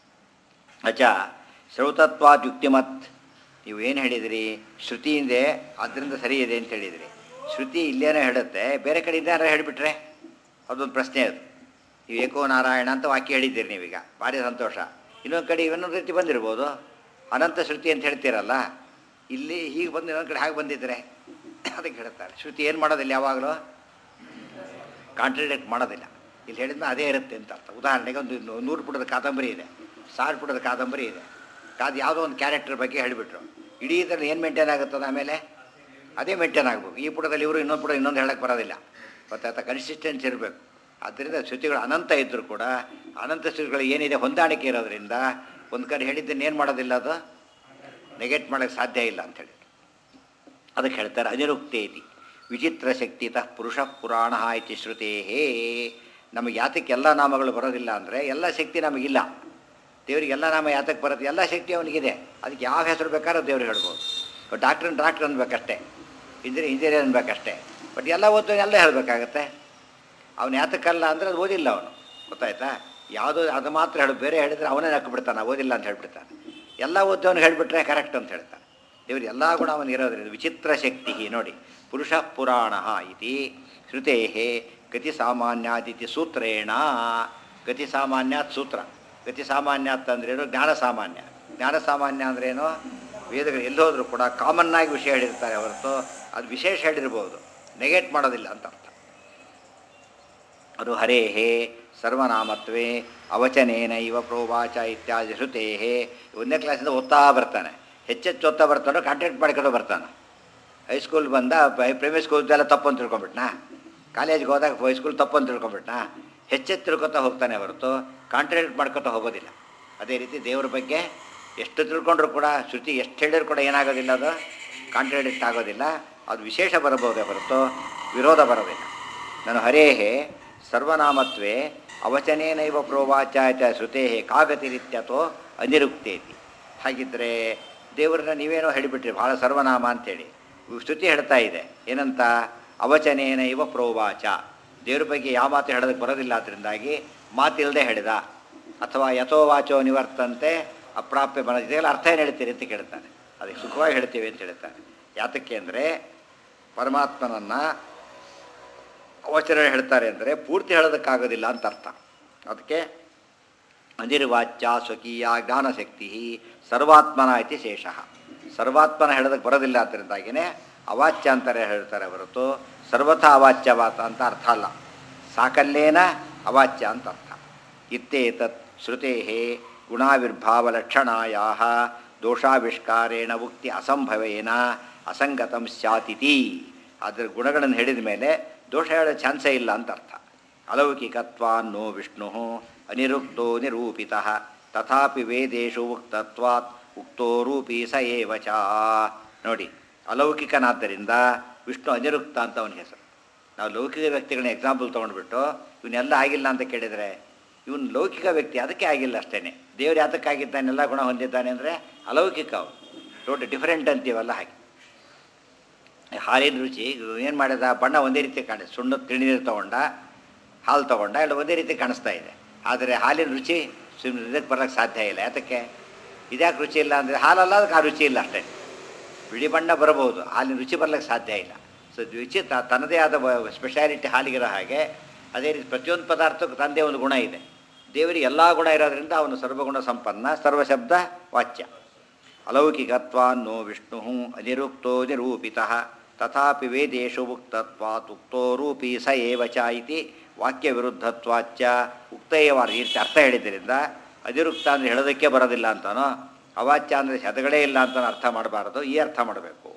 ಅಚ ಶ್ರೌತತ್ವಾದ್ಯುಕ್ತಿಮತ್. ನೀವು ಏನು ಹೇಳಿದಿರಿ? ಶ್ರುತಿ ಇದೆ ಆದ್ದರಿಂದ ಸರಿ ಇದೆ ಅಂತ ಹೇಳಿದಿರಿ. ಶ್ರುತಿ ಇಲ್ಲೇನೋ ಹೇಳುತ್ತೆ, ಬೇರೆ ಕಡೆ ಇದ್ದಾರ ಹೇಳಿಬಿಟ್ರೆ ಅದೊಂದು ಪ್ರಶ್ನೆ. ಅದು ನೀವು ಏಕೋ ನಾರಾಯಣ ಅಂತ ವಾಕ್ಯ ಹೇಳಿದ್ದೀರಿ ನೀವೀಗ, ಭಾರಿ ಸಂತೋಷ. ಇನ್ನೊಂದು ಕಡೆ ಇನ್ನೊಂದು ರೀತಿ ಬಂದಿರ್ಬೋದು, ಅನಂತ ಶ್ರುತಿ ಅಂತ ಹೇಳ್ತೀರಲ್ಲ, ಇಲ್ಲಿ ಹೀಗೆ ಬಂದು ಇನ್ನೊಂದು ಕಡೆ ಹಾಗೆ ಬಂದಿದ್ದರೆ ಅದಕ್ಕೆ ಹೇಳ್ತಾರೆ. ಶ್ರುತಿ ಏನು ಮಾಡೋದಿಲ್ಲ, ಯಾವಾಗಲೂ ಕಾಂಟ್ರಡಿಕ್ಟ್ ಮಾಡೋದಿಲ್ಲ. ಇಲ್ಲಿ ಹೇಳಿದ್ಮೇಲೆ ಅದೇ ಇರುತ್ತೆ ಅಂತ ಅರ್ಥ. ಉದಾಹರಣೆಗೆ ಒಂದು 100 ಪುಟದ ಕಾದಂಬರಿ ಇದೆ, 1000 ಪುಟದ ಕಾದಂಬರಿ ಇದೆ. ಯಾವುದೋ ಒಂದು ಕ್ಯಾರೆಕ್ಟರ್ ಬಗ್ಗೆ ಹೇಳಿಬಿಟ್ರು, ಇಡೀ ಇದರಲ್ಲಿ ಏನು ಮೇಂಟೈನ್ ಆಗುತ್ತದೆ ಆಮೇಲೆ ಅದೇ ಮೇಂಟೈನ್ ಆಗಬೇಕು. ಈ ಪುಟದಲ್ಲಿ ಇವರು ಇನ್ನೊಂದು ಪುಟ ಇನ್ನೊಂದು ಹೇಳಕ್ಕೆ ಬರೋದಿಲ್ಲ. ಗೊತ್ತಾಯ್ತಾ? ಕನ್ಸಿಸ್ಟೆನ್ಸಿ ಇರಬೇಕು. ಆದ್ದರಿಂದ ಶ್ರುತಿಗಳು ಅನಂತ ಇದ್ದರೂ ಕೂಡ ಅನಂತ ಶ್ರುತಿಗಳು ಏನಿದೆ ಹೊಂದಾಣಿಕೆ ಇರೋದ್ರಿಂದ ಒಂದು ಕಡೆ ಹೇಳಿದ್ದನ್ನು ಏನು ಮಾಡೋದಿಲ್ಲ, ಅದು ನೆಗೆಟ್ ಮಾಡೋಕ್ಕೆ ಸಾಧ್ಯ ಇಲ್ಲ ಅಂಥೇಳಿ ಅದಕ್ಕೆ ಹೇಳ್ತಾರೆ ಅನಿರುಕ್ತೇತಿ ವಿಚಿತ್ರ ಶಕ್ತಿತಃ ಪುರುಷ ಪುರಾಣ ಇತಿ ಶ್ರುತೇ. ನಮಗೆ ಯಾತಕ್ಕೆ ಎಲ್ಲ ನಾಮಗಳು ಬರೋದಿಲ್ಲ ಅಂದರೆ ಎಲ್ಲ ಶಕ್ತಿ ನಮಗಿಲ್ಲ. ದೇವರಿಗೆ ಎಲ್ಲ ನಾಮ ಯಾತಕ್ಕೆ ಬರುತ್ತೆ? ಎಲ್ಲ ಶಕ್ತಿ ಅವನಿಗಿದೆ. ಅದಕ್ಕೆ ಯಾವ ಹೆಸರು ಬೇಕಾದ್ರೂ ದೇವ್ರು ಹೇಳ್ಬೋದು. ಡಾಕ್ಟ್ರ್ ಅನ್ಬೇಕಷ್ಟೇ, ಇಂಜಿನಿಯರ್ ಅನ್ಬೇಕಷ್ಟೇ. ಬಟ್ ಎಲ್ಲ ಓದೋನು ಎಲ್ಲ ಹೇಳಬೇಕಾಗತ್ತೆ. ಅವನು ಯಾತಕ್ಕಲ್ಲ ಅಂದರೆ ಅದು ಓದಿಲ್ಲ ಅವನು. ಗೊತ್ತಾಯ್ತಾ? ಯಾವುದೋ ಅದು ಮಾತ್ರ ಹೇಳು, ಬೇರೆ ಹೇಳಿದರೆ ಅವನೇ ಹಾಕಿಬಿಡ್ತಾನೆ, ಓದಿಲ್ಲ ಅಂತ ಹೇಳ್ಬಿಡ್ತಾನೆ. ಎಲ್ಲ ಓದೋನು ಹೇಳಿಬಿಟ್ರೆ ಕರೆಕ್ಟ್ ಅಂತ ಹೇಳ್ತಾನೆ. ದೇವರು ಎಲ್ಲ ಗುಣ ಅವನಿರೋದ್ರಿಂದ ವಿಚಿತ್ರ ಶಕ್ತಿ. ನೋಡಿ, ಪುರುಷ ಪುರಾಣ ಇತಿ ಶ್ರುತೇ ಗತಿ ಸಾಮಾನ್ಯಾದಿತಿ ಸೂತ್ರೇಣ. ಗತಿ ಸಾಮಾನ್ಯಾತ್ ಸೂತ್ರ. ಗತಿ ಸಾಮಾನ್ಯಾತ್ ಅಂದ್ರೇನು? ಜ್ಞಾನ ಸಾಮಾನ್ಯ. ಜ್ಞಾನ ಸಾಮಾನ್ಯ ಅಂದ್ರೇನು? ವೇದಗಳು ಎಲ್ಲೋದ್ರೂ ಕೂಡ ಕಾಮನ್ನಾಗಿ ವಿಷಯ ಹೇಳಿರ್ತಾರೆ ಹೊರತು ಅದು ವಿಶೇಷ ಹೇಳಿರ್ಬೋದು, ನೆಗೆಟ್ ಮಾಡೋದಿಲ್ಲ ಅಂತ ಅರ್ಥ. ಅದು ಹರೇಹೇ ಸರ್ವನಾಮತ್ವೇ ಅವಚನೇನ ಇವ ಪ್ರೋವಾಚ ಇತ್ಯಾದಿ ಶ್ರುತೇ. ಒಂದನೇ ಕ್ಲಾಸಿಂದ ಓದ್ತಾ ಬರ್ತಾನೆ, ಹೆಚ್ಚೆಚ್ಚು ಓದ್ತಾ ಬರ್ತಾನೋ ಕಾಂಟ್ಯಾಕ್ಟ್ ಮಾಡ್ಕೊಂಡು ಬರ್ತಾನೆ. ಹೈಸ್ಕೂಲ್ ಬಂದ ಪ್ರೈಮರಿ ಸ್ಕೂಲ್ದೆಲ್ಲ ತಪ್ಪು ಅಂತ ತಿಳ್ಕೊಂಬಿಟ್ನಾ, ಕಾಲೇಜ್ಗೆ ಹೋದಾಗ ಹೈಸ್ಕೂಲ್ ತಪ್ಪು ಅಂತ ತಿಳ್ಕೊಂಬಿಟ್ನಾ, ಹೆಚ್ಚೆಚ್ಚು ತಿಳ್ಕೊತಾ ಹೋಗ್ತಾನೆ ಹೊರತು ಕಾಂಟ್ರಾಕ್ಟ್ ಮಾಡ್ಕೊತಾ ಹೋಗೋದಿಲ್ಲ. ಅದೇ ರೀತಿ ದೇವ್ರ ಬಗ್ಗೆ ಎಷ್ಟು ತಿಳ್ಕೊಂಡ್ರೂ ಕೂಡ ಶ್ರುತಿ ಎಷ್ಟು ಹೇಳಿದ್ರು ಕೂಡ ಏನಾಗೋದಿಲ್ಲ, ಅದು ಕಾಂಟ್ರಾಡಿಕ್ಟ್ ಆಗೋದಿಲ್ಲ. ಅದು ವಿಶೇಷ ಬರಬಹುದೇ ಹೊರತು ವಿರೋಧ ಬರೋದಿಲ್ಲ. ನಾನು ಹರೇಹೇ ಸರ್ವನಾಮತ್ವೇ ಅವಚನೇನೈವ ಪ್ರೋವಾಚಾಚ ಶ್ರುತೇ ಕಾಗತಿರಿತ್ಯತೋ ಅನಿರುಕ್ತೇತಿ. ಹಾಗಿದ್ದರೆ ದೇವರನ್ನ ನೀವೇನೋ ಹೇಳಿಬಿಟ್ರಿ ಭಾಳ ಸರ್ವನಾಮ ಅಂಥೇಳಿ. ಶ್ರುತಿ ಹೇಳ್ತಾ ಇದೆ ಏನಂತ? ಅವಚನೇನೈವ ಪ್ರೋವಾಚ. ದೇವ್ರ ಬಗ್ಗೆ ಯಾವ ಮಾತು ಹೇಳೋದಕ್ಕೆ ಬರೋದಿಲ್ಲ, ಅದರಿಂದಾಗಿ ಮಾತಿಲ್ಲದೆ ಹೇಳಿದ. ಅಥವಾ ಯಥೋವಾಚೋ ನಿವರ್ತಂತೆ ಅಪ್ರಾಪ್ಯ ಬನ. ಇದೆಲ್ಲ ಅರ್ಥ ಏನು ಹೇಳ್ತೀರಿ ಅಂತ ಕೇಳ್ತಾನೆ. ಅದಕ್ಕೆ ಸುಖವಾಗಿ ಹೇಳ್ತೀವಿ ಅಂತ ಹೇಳ್ತಾನೆ. ಯಾತಕ್ಕೆ ಅಂದರೆ ಪರಮಾತ್ಮನನ್ನು ಅವಚರ ಹೇಳ್ತಾರೆ ಅಂದರೆ ಪೂರ್ತಿ ಹೇಳೋದಕ್ಕಾಗೋದಿಲ್ಲ ಅಂತ ಅರ್ಥ. ಅದಕ್ಕೆ ಅನಿರ್ವಾಚ್ಯ ಸ್ವಕೀಯ ಜ್ಞಾನಶಕ್ತಿ ಸರ್ವಾತ್ಮನ ಇತಿ ಶೇಷಃ. ಸರ್ವಾತ್ಮನ ಹೇಳೋದಕ್ಕೆ ಬರೋದಿಲ್ಲ, ಅದರಿಂದಾಗಿಯೇ ಅವಾಚ್ಯ ಅಂತಾರೆ ಹೇಳ್ತಾರೆ ಹೊರತು ಸರ್ವಥಾ ಅವಾಚ್ಯವಾತ ಅಂತ ಅರ್ಥ ಅಲ್ಲ. ಸಾಕಲ್ಲೇನ ಅವಾಚ್ಯ ಅಂತ ಅರ್ಥ. ಇತ್ತೇತತ್ ಶ್ರುತೇ ಗುಣಾವಿರ್ಭಾವಲಕ್ಷಣಾಯಾ ದೋಷಾವಿಷ್ಕಾರೇಣ ಉಕ್ತಿ ಅಸಂಭವೇನ ಅಸಂಗತಂ ಸ್ಯಾತಿತಿ. ಅದರ ಗುಣಗಳನ್ನು ಹೇಳಿದ ಮೇಲೆ ದೋಷ ಹೇಳೋ ಚಾನ್ಸೇ ಇಲ್ಲ ಅಂತ ಅರ್ಥ. ಅಲೌಕಿಕತ್ವಾನ್ನೋ ವಿಷ್ಣು ಅನಿರುಕ್ತೋ ನಿರೂಪಿತಃ ತಥಾಪಿ ವೇದೇಶು ಉಕ್ತತ್ವಾತ್ ಉಕ್ತೋ ರೂಪಿ ಸ ಏವ ಚ. ನೋಡಿ, ಅಲೌಕಿಕನಾದ್ದರಿಂದ ವಿಷ್ಣು ಅನಿರುಕ್ತ ಅಂತ ಅವನ ಹೆಸರು. ನಾವು ಲೌಕಿಕ ವ್ಯಕ್ತಿಗಳನ್ನ ಎಕ್ಸಾಂಪಲ್ ತೊಗೊಂಡ್ಬಿಟ್ಟು ಇವನ್ನೆಲ್ಲ ಆಗಿಲ್ಲ ಅಂತ ಕೇಳಿದರೆ ಇವನು ಲೌಕಿಕ ವ್ಯಕ್ತಿ, ಅದಕ್ಕೆ ಆಗಿಲ್ಲ ಅಷ್ಟೇ. ದೇವರು ಯಾತಕ್ಕಾಗಿದ್ದಾನೆ, ಎಲ್ಲ ಗುಣ ಹೊಂದಿದ್ದಾನೆ ಅಂದರೆ ಅಲೌಕಿಕ. ಅವನು ಟೋಟಲ್ ಡಿಫರೆಂಟ್ ಅಂತೀವಲ್ಲ ಹಾಗೆ. ಹಾಲಿನ ರುಚಿ ಏನು ಮಾಡಿದ? ಬಣ್ಣ ಒಂದೇ ರೀತಿ ಕಾಣಿಸ್ತು. ಸುಣ್ಣದ ತಿಳಿ ತೊಗೊಂಡ, ಹಾಲು ತೊಗೊಂಡ, ಎಲ್ಲ ಒಂದೇ ರೀತಿ ಕಾಣಿಸ್ತಾ ಇದೆ. ಆದರೆ ಹಾಲಿನ ರುಚಿ ಇದಕ್ಕೆ ಬರೋಕ್ಕೆ ಸಾಧ್ಯ ಇಲ್ಲ. ಯಾತಕ್ಕೆ? ಇದ್ಯಾಕೆ ರುಚಿ ಇಲ್ಲ ಅಂದರೆ ಹಾಲಲ್ಲ, ಅದಕ್ಕೆ ಆ ರುಚಿ ಇಲ್ಲ ಅಷ್ಟೇ. ಬಿಳಿ ಬಣ್ಣ ಬರಬಹುದು, ಹಾಲಿನ ರುಚಿ ಬರ್ಲಿಕ್ಕೆ ಸಾಧ್ಯ ಇಲ್ಲ. ಸೊ ರುಚಿ ತನ್ನದೇ ಆದ ಸ್ಪೆಷಾಲಿಟಿ ಹಾಲಿಗಿರೋ ಹಾಗೆ ಅದೇ ರೀತಿ ಪ್ರತಿಯೊಂದು ಪದಾರ್ಥಕ್ಕೂ ತನ್ನದೇ ಒಂದು ಗುಣ ಇದೆ. ದೇವರಿಗೆ ಎಲ್ಲ ಗುಣ ಇರೋದ್ರಿಂದ ಅವನು ಸರ್ವಗುಣ ಸಂಪನ್ನ, ಸರ್ವಶಬ್ದ ವಾಚ್ಯ. ಅಲೌಕಿಕತ್ವಾನ್ನೋ ವಿಷ್ಣು ಅನಿರುಕ್ತೋ ನಿರೂಪಿತಃ ತಥಾಪಿ ವೇದೇಶು ಉಕ್ತತ್ವಾತ್ ಉಕ್ತೋ ರೂಪಿ ಸ ಏವ ಚ ಇತಿ ವಾಕ್ಯ ವಿರುದ್ಧತ್ವಾಚ್ಯ ಉಕ್ತೇಯವ. ಈ ರೀತಿ ಅರ್ಥ ಹೇಳಿದ್ದರಿಂದ ಅನಿರುಕ್ತ ಅಂದರೆ ಹೇಳೋದಕ್ಕೆ ಬರೋದಿಲ್ಲ ಅಂತಾನೋ, ಅವಾಚ್ಯ ಅಂದರೆ ಶತಗಳೇ ಇಲ್ಲ ಅಂತ ಅರ್ಥ ಮಾಡಬಾರದು, ಈ ಅರ್ಥ ಮಾಡಬೇಕು.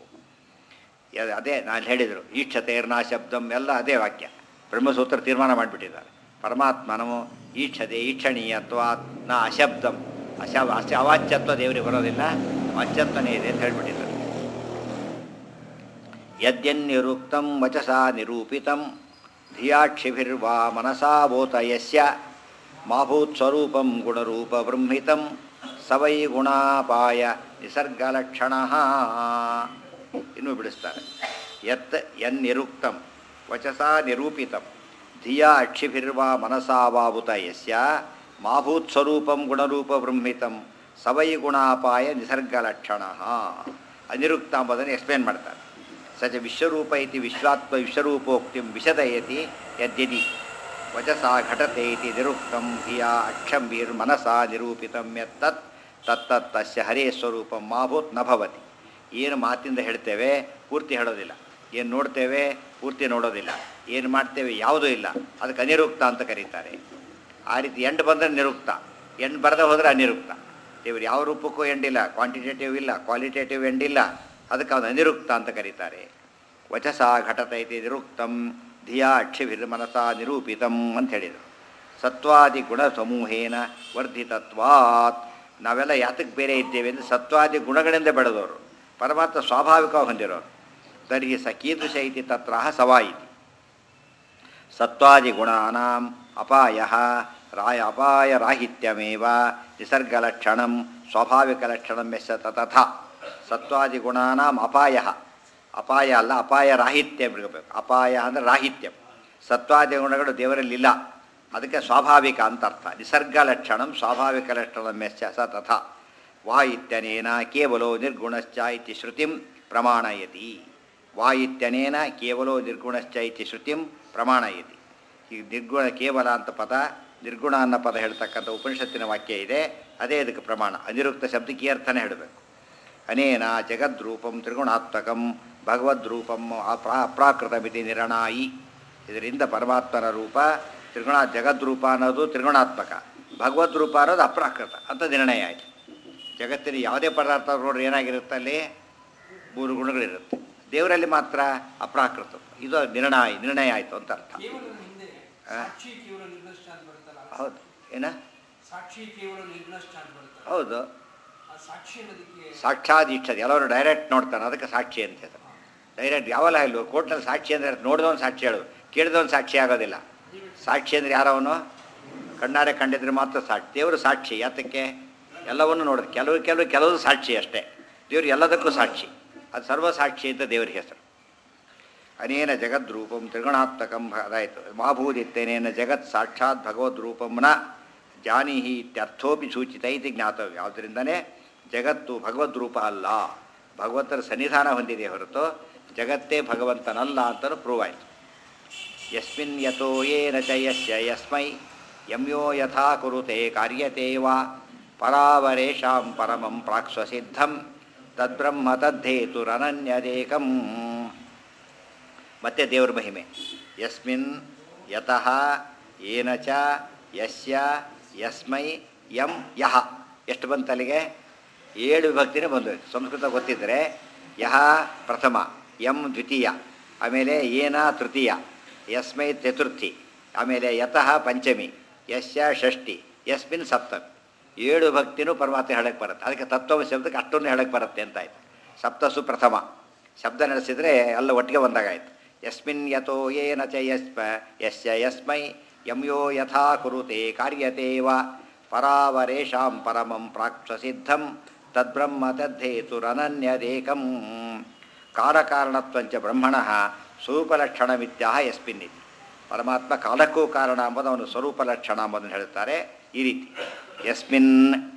ಅದೇ ನಾನು ಹೇಳಿದರು, ಈಕ್ಷತೇರ್ನಾ ಶಬ್ದಂ ಎಲ್ಲ ಅದೇ ವಾಕ್ಯ. ಬ್ರಹ್ಮಸೂತ್ರ ತೀರ್ಮಾನ ಮಾಡಿಬಿಟ್ಟಿದ್ದಾರೆ. ಪರಮಾತ್ಮನವು ಈಕ್ಷತೆ ಈಕ್ಷಣೀಯತ್ವಾತ್ ನ ಅಶಬ್ದಂ. ಅವಾಚ್ಯತ್ವ ದೇವರಿಗೆ ಬರೋದಿಲ್ಲ, ವಾಚ್ಯತ್ವನೇ ಇದೆ ಅಂತ ಹೇಳಿಬಿಟ್ಟಿದ್ದಾರೆ. ಯದ್ಯನ್ನಿರುಕ್ತಂ ವಚಸಾ ನಿರೂಪಿತಂ ಧಿಯಾಕ್ಷಿಭಿರ್ವಾ ಮನಸಾ ಬೋತ ಯಸ್ಯ ಮಾಭೂತ್ ಸ್ವರೂಪಂ ಗುಣರೂಪ ಬ್ರಹ್ಮಿತಂ ಸವೈ ಗುಣಾಪಾಯ ನಿಸರ್ಗಲಕ್ಷಣ. ಇನ್ನೂ ಬಿಡಿಸ್ತಾರೆ. ಯತ್ ಯನ್ನಿರುಕ್ತಂ ವಚಸಾ ನಿರೂಪಿತಂ ಧಿಯಾ ಅಕ್ಷಿಭಿರ್ವಾ ಮನಸಾ ವಾಭುತ ಯಸ್ಯ ಮಾಭೂತ್ ಸ್ವರೂಪಂ ಗುಣರೂಪ ಬ್ರಹ್ಮಿತಂ ಸವೈ ಗುಣಾಪಾಯ ನಿಸರ್ಗಲಕ್ಷಣ. ಅನಿರುಕ್ತ ಎಂಬುದನ್ನು ಎಕ್ಸ್ಪ್ಲೇನ್ ಮಾಡ್ತಾರೆ. ಸಚ ವಿಶ್ವರೂಪ ಇತಿ ವಿಶ್ವಾತ್ಮ ವಿಶ್ವರೂಪೋಕ್ತಿಂ ವಿಶದಯತಿ ಯದ್ಯದಿ ವಚಸಾ ಘಟತೆ ಇತಿ ನಿರುಕ್ತಂ ಧಿಯಾ ಅಕ್ಷಂಭಿರ್ ಮನಸಾ ನಿರೂಪಿತಂ ಯತ್ತತ್ ತತ್ತತ್ ತಸ್ಯ ಹರೇ ಸ್ವರೂಪಂ ಮಾಭೂತ್ ನ ಭವತಿ. ಏನು ಮಾತಿಂದ ಹೇಳ್ತೇವೆ ಪೂರ್ತಿ ಹೇಳೋದಿಲ್ಲ, ಏನು ನೋಡ್ತೇವೆ ಪೂರ್ತಿ ನೋಡೋದಿಲ್ಲ, ಏನು ಮಾಡ್ತೇವೆ ಯಾವುದೂ ಇಲ್ಲ, ಅದಕ್ಕೆ ಅನಿರುಕ್ತ ಅಂತ ಕರೀತಾರೆ. ಆ ರೀತಿ ಎಂಡ್ ಬಂದರೆ ನಿರುಕ್ತ, ಎಂಡ್ ಬರದೆ ಹೋದರೆ ಅನಿರುಕ್ತ. ದೇವರು ಯಾವ ರೂಪಕ್ಕೂ ಎಂಡಿಲ್ಲ, ಕ್ವಾಂಟಿಟೇಟಿವ್ ಇಲ್ಲ, ಕ್ವಾಲಿಟೇಟಿವ್ ಎಂಡಿಲ್ಲ, ಅದಕ್ಕೆ ಅವನು ಅನಿರುಕ್ತ ಅಂತ ಕರೀತಾರೆ. ವಚಸ ಘಟತ ಇತಿ ನಿರುಕ್ತಂ ಧಿಯಾ ಅಕ್ಷಿಭಿರ್ಮನಸ ನಿರೂಪಿತಂ ಅಂತ ಹೇಳಿದರು. ಸತ್ವಾದಿ ಗುಣ ಸಮೂಹೇನ ವರ್ಧಿತತ್ವಾತ್. ನಾವೆಲ್ಲ ಯಾತಕ್ಕೆ ಬೇರೆ ಇದ್ದೇವೆ ಅಂದರೆ ಸತ್ವಾದಿ ಗುಣಗಳಿಂದ ಬೆಳೆದವರು, ಪರಮಾತ್ಮ ಸ್ವಾಭಾವಿಕವಾಗಿ ಹೊಂದಿರೋರು. ತರ್ಹಿ ಸ ಕೀದೃಶ ಇತಿ ತತ್ರ ಸವಾಯಿತಿ. ಸತ್ವಾದಿ ಗುಣಾನಾಂ ಅಪಾಯ ರಾಹಿತ್ಯಮೇವ ನಿಸರ್ಗಲಕ್ಷಣಂ ಸ್ವಾಭಾವಿಕಲಕ್ಷಣಂ ಯಸ್ಯ ತಥಾ. ಸತ್ವಾದಿ ಗುಣಾನಾಂ ಅಪಾಯ ಅಲ್ಲ, ಅಪಾಯ ರಾಹಿತ್ಯ ಇರಬೇಕು. ಅಪಾಯ ಅಂದರೆ ರಾಹಿತ್ಯಂ. ಸತ್ವಾದಿ ಗುಣಗಳು ದೇವರಲ್ಲಿಲ್ಲ, ಅದಕ್ಕೆ ಸ್ವಾಭಾವಿಕ ಅಂತ ಅರ್ಥ. ನಿಸರ್ಗ ಲಕ್ಷಣಂ ಸ್ವಾಭಾವಿಕ ಲಕ್ಷಣಂ ಯಸ್ಯ ಸ ತಥಾ. ವಾ ಇತ್ಯನೇನ ಕೇವಲೋ ನಿರ್ಗುಣಶ್ಚ ಇತಿ ಶ್ರುತಿಂ ಪ್ರಮಾಣಯತಿ. ವಾ ಇತ್ಯನೇನ ಕೇವಲೋ ನಿರ್ಗುಣಶ್ಚ ಇತಿ ಶ್ರುತಿಂ ಪ್ರಮಾಣಯತಿ. ಈಗ ನಿರ್ಗುಣ ಕೇವಲ ಅಂತ ಪದ, ನಿರ್ಗುಣ ಅನ್ನೋ ಪದ ಹೇಳ್ತಕ್ಕಂಥ ಉಪನಿಷತ್ತಿನ ವಾಕ್ಯ ಇದೆ, ಅದೇ ಇದಕ್ಕೆ ಪ್ರಮಾಣ. ಅನಿರುಕ್ತ ಶಬ್ದಕ್ಕೆ ಈ ಅರ್ಥನೇ ಹೇಳಬೇಕು. ಅನೇನ ಜಗದ್ರೂಪಂ ತ್ರಿಗುಣಾತ್ಮಕಂ ಭಗವದ್ರೂಪಂ ಅಪ್ರಾಕೃತಮಿತಿ ನಿರ್ಣಾಯಿ. ಇದರಿಂದ ಪರಮಾತ್ಮನ ರೂಪ ಜಗದ್ರೂಪ ಅನ್ನೋದು ತ್ರಿಗುಣಾತ್ಮಕ, ಭಗವದ್ರೂಪ ಅನ್ನೋದು ಅಪ್ರಾಕೃತ ಅಂತ ನಿರ್ಣಯ ಆಯಿತು. ಜಗತ್ತಿನ ಯಾವುದೇ ಪದಾರ್ಥ ನೋಡ್ರಿ ಏನಾಗಿರುತ್ತೆ, ಅಲ್ಲಿ 3 ಗುಣಗಳಿರುತ್ತೆ. ದೇವರಲ್ಲಿ ಮಾತ್ರ ಅಪ್ರಾಕೃತ. ಇದು ನಿರ್ಣಯ ಆಯಿತು ಅಂತ ಅರ್ಥ. ಹೌದು, ಏನ ಹೌದು, ಸಾಕ್ಷಾದೀಕ್ಷತೆ. ಎಲ್ಲರೂ ಡೈರೆಕ್ಟ್ ನೋಡ್ತಾನೆ, ಅದಕ್ಕೆ ಸಾಕ್ಷಿ ಅಂತ ಹೇಳ್ತಾರೆ. ಡೈರೆಕ್ಟ್ ಯಾವಲ್ಲ ಇಲ್ವೋ ಕೋರ್ಟ್ನಲ್ಲಿ ಸಾಕ್ಷಿ ಅಂದರೆ ನೋಡಿದವನು ಸಾಕ್ಷಿ ಹೇಳೋದು, ಕೇಳಿದವನು ಸಾಕ್ಷಿ ಆಗೋದಿಲ್ಲ. ಸಾಕ್ಷಿ ಅಂದರೆ ಯಾರವನು ಕಣ್ಣಾರೆ ಕಂಡಿದ್ರೆ ಮಾತ್ರ ಸಾಕ್ಷಿ. ದೇವರು ಸಾಕ್ಷಿ. ಯಾತಕ್ಕೆ? ಎಲ್ಲವನ್ನು ನೋಡೋದು. ಕೆಲವು ಸಾಕ್ಷಿ ಅಷ್ಟೇ. ದೇವರು ಎಲ್ಲದಕ್ಕೂ ಸಾಕ್ಷಿ. ಅದು ಸರ್ವಸಾಕ್ಷಿ ಅಂತ ದೇವರಿಗೆ ಹೆಸರು. ಅನೇನ ಜಗದ್ರೂಪಂ ತ್ರಿಗುಣಾತ್ಮಕಂ ಅದಾಯಿತು. ಮಾಭೂದಿತ್ತೇನೇನ ಜಗತ್ ಸಾಕ್ಷಾತ್ ಭಗವದ್ರೂಪಂನ ಜಾನೀಹಿ ಇತ್ಯರ್ಥೋಪಿ ಸೂಚಿತ ಇತಿ ಜ್ಞಾತವ್ಯ. ಯಾವುದರಿಂದನೇ ಜಗತ್ತು ಭಗವದ್ರೂಪ ಅಲ್ಲ, ಭಗವಂತನ ಸನ್ನಿಧಾನ ಹೊಂದಿದೆ ಹೊರತು ಜಗತ್ತೇ ಭಗವಂತನಲ್ಲ ಅಂತಲೂ ಪ್ರೂವ್ ಆಯಿತು. ಯಸ್ಮಿನ್ ಯತೋ ಯೇನ ಚ ಯಸ್ಯ ಯಸ್ಮೈ ಯಮ್ಯೋ ಯಥಾ ಕುರುತೆ ಕಾರ್ಯತೆ ವಾ ಪರಾವರೇಶಾಂ ಪರಮಂ ಪ್ರಾಕ್ಸ್ವಸಿದ್ಧಂ ತದ್ಬ್ರಹ್ಮ ತದ್ದೇತುರನನ್ಯದೇಕಂ. ಮತ್ತೆ ದೇವರ ಮಹಿಮೆ. ಯಸ್ಮಿನ್ ಯತಃ ಯೇನ ಚ ಯಸ್ಯ ಯಸ್ಮೈ ಯಂ ಯಹ. ಎಷ್ಟು ಬಂತಲ್ಲಿಗೆ? 7 ವಿಭಕ್ತಿನೇ ಬಂದೋಯ್ತು. ಸಂಸ್ಕೃತ ಗೊತ್ತಿದ್ದರೆ ಯಹ ಪ್ರಥಮ, ಯಂ ದ್ವಿತೀಯ, ಆಮೇಲೆ ಏನ ತೃತೀಯ, ಯಸ್ಮೈ ಚತುರ್ಥಿ, ಆಮೇಲೆ ಯತಃ ಪಂಚಮಿ, ಯಸ್ಯ ಷಷ್ಠಿ, ಯಸ್ಮಿನ್ ಸಪ್ತಮಿ. 7 ಭಕ್ತಿನೂ ಪರಮಾತ್ಮ ಹೇಳಕ್ಕೆ ಬರುತ್ತೆ. ಅದಕ್ಕೆ ತತ್ವ ಶಬ್ದಕ್ಕೆ ಅಷ್ಟೊಂದು ಹೇಳಕ್ಕೆ ಬರುತ್ತೆ ಅಂತಾಯ್ತು. ಸಪ್ತಸು ಪ್ರಥಮ ಶಬ್ದ ನಡೆಸಿದರೆ ಎಲ್ಲ ಒಟ್ಟಿಗೆ ಬಂದಾಗಾಯ್ತು. ಯಸ್ಮಿನ್ ಯತೋ ಯೇನ ಚ ಯಸ್ಯ ಯಸ್ಮೈ ಯಮ್ಯೋ ಯಥಾ ಕುರುತೆ ಕಾರ್ಯತೆ ವಾ ಪರಾವರೇಶಾಂ ಪರಮಂ ಪ್ರಾಕ್ಸ್ವಸಿದ್ಧಂ ತದ್ಬ್ರಹ್ಮ ತದ್ದೇತುರನನ್ಯದೇಕಂ. ಕಾಲಕಾರಣತ್ವಂಚ ಬ್ರಹ್ಮಣಃ ಸ್ವರೂಪಲಕ್ಷಣಮಿತ್ಯಾಹ ಯಸ್ಮಿನ್ ಇತಿ. ಪರಮಾತ್ಮ ಕಾಲಕ್ಕೂ ಕಾರಣ ಎಂಬುದು ಅವನು ಸ್ವರೂಪಲಕ್ಷಣ ಎಂಬುದನ್ನು ಹೇಳುತ್ತಾರೆ ಈ ರೀತಿ. ಯಸ್ಮಿನ್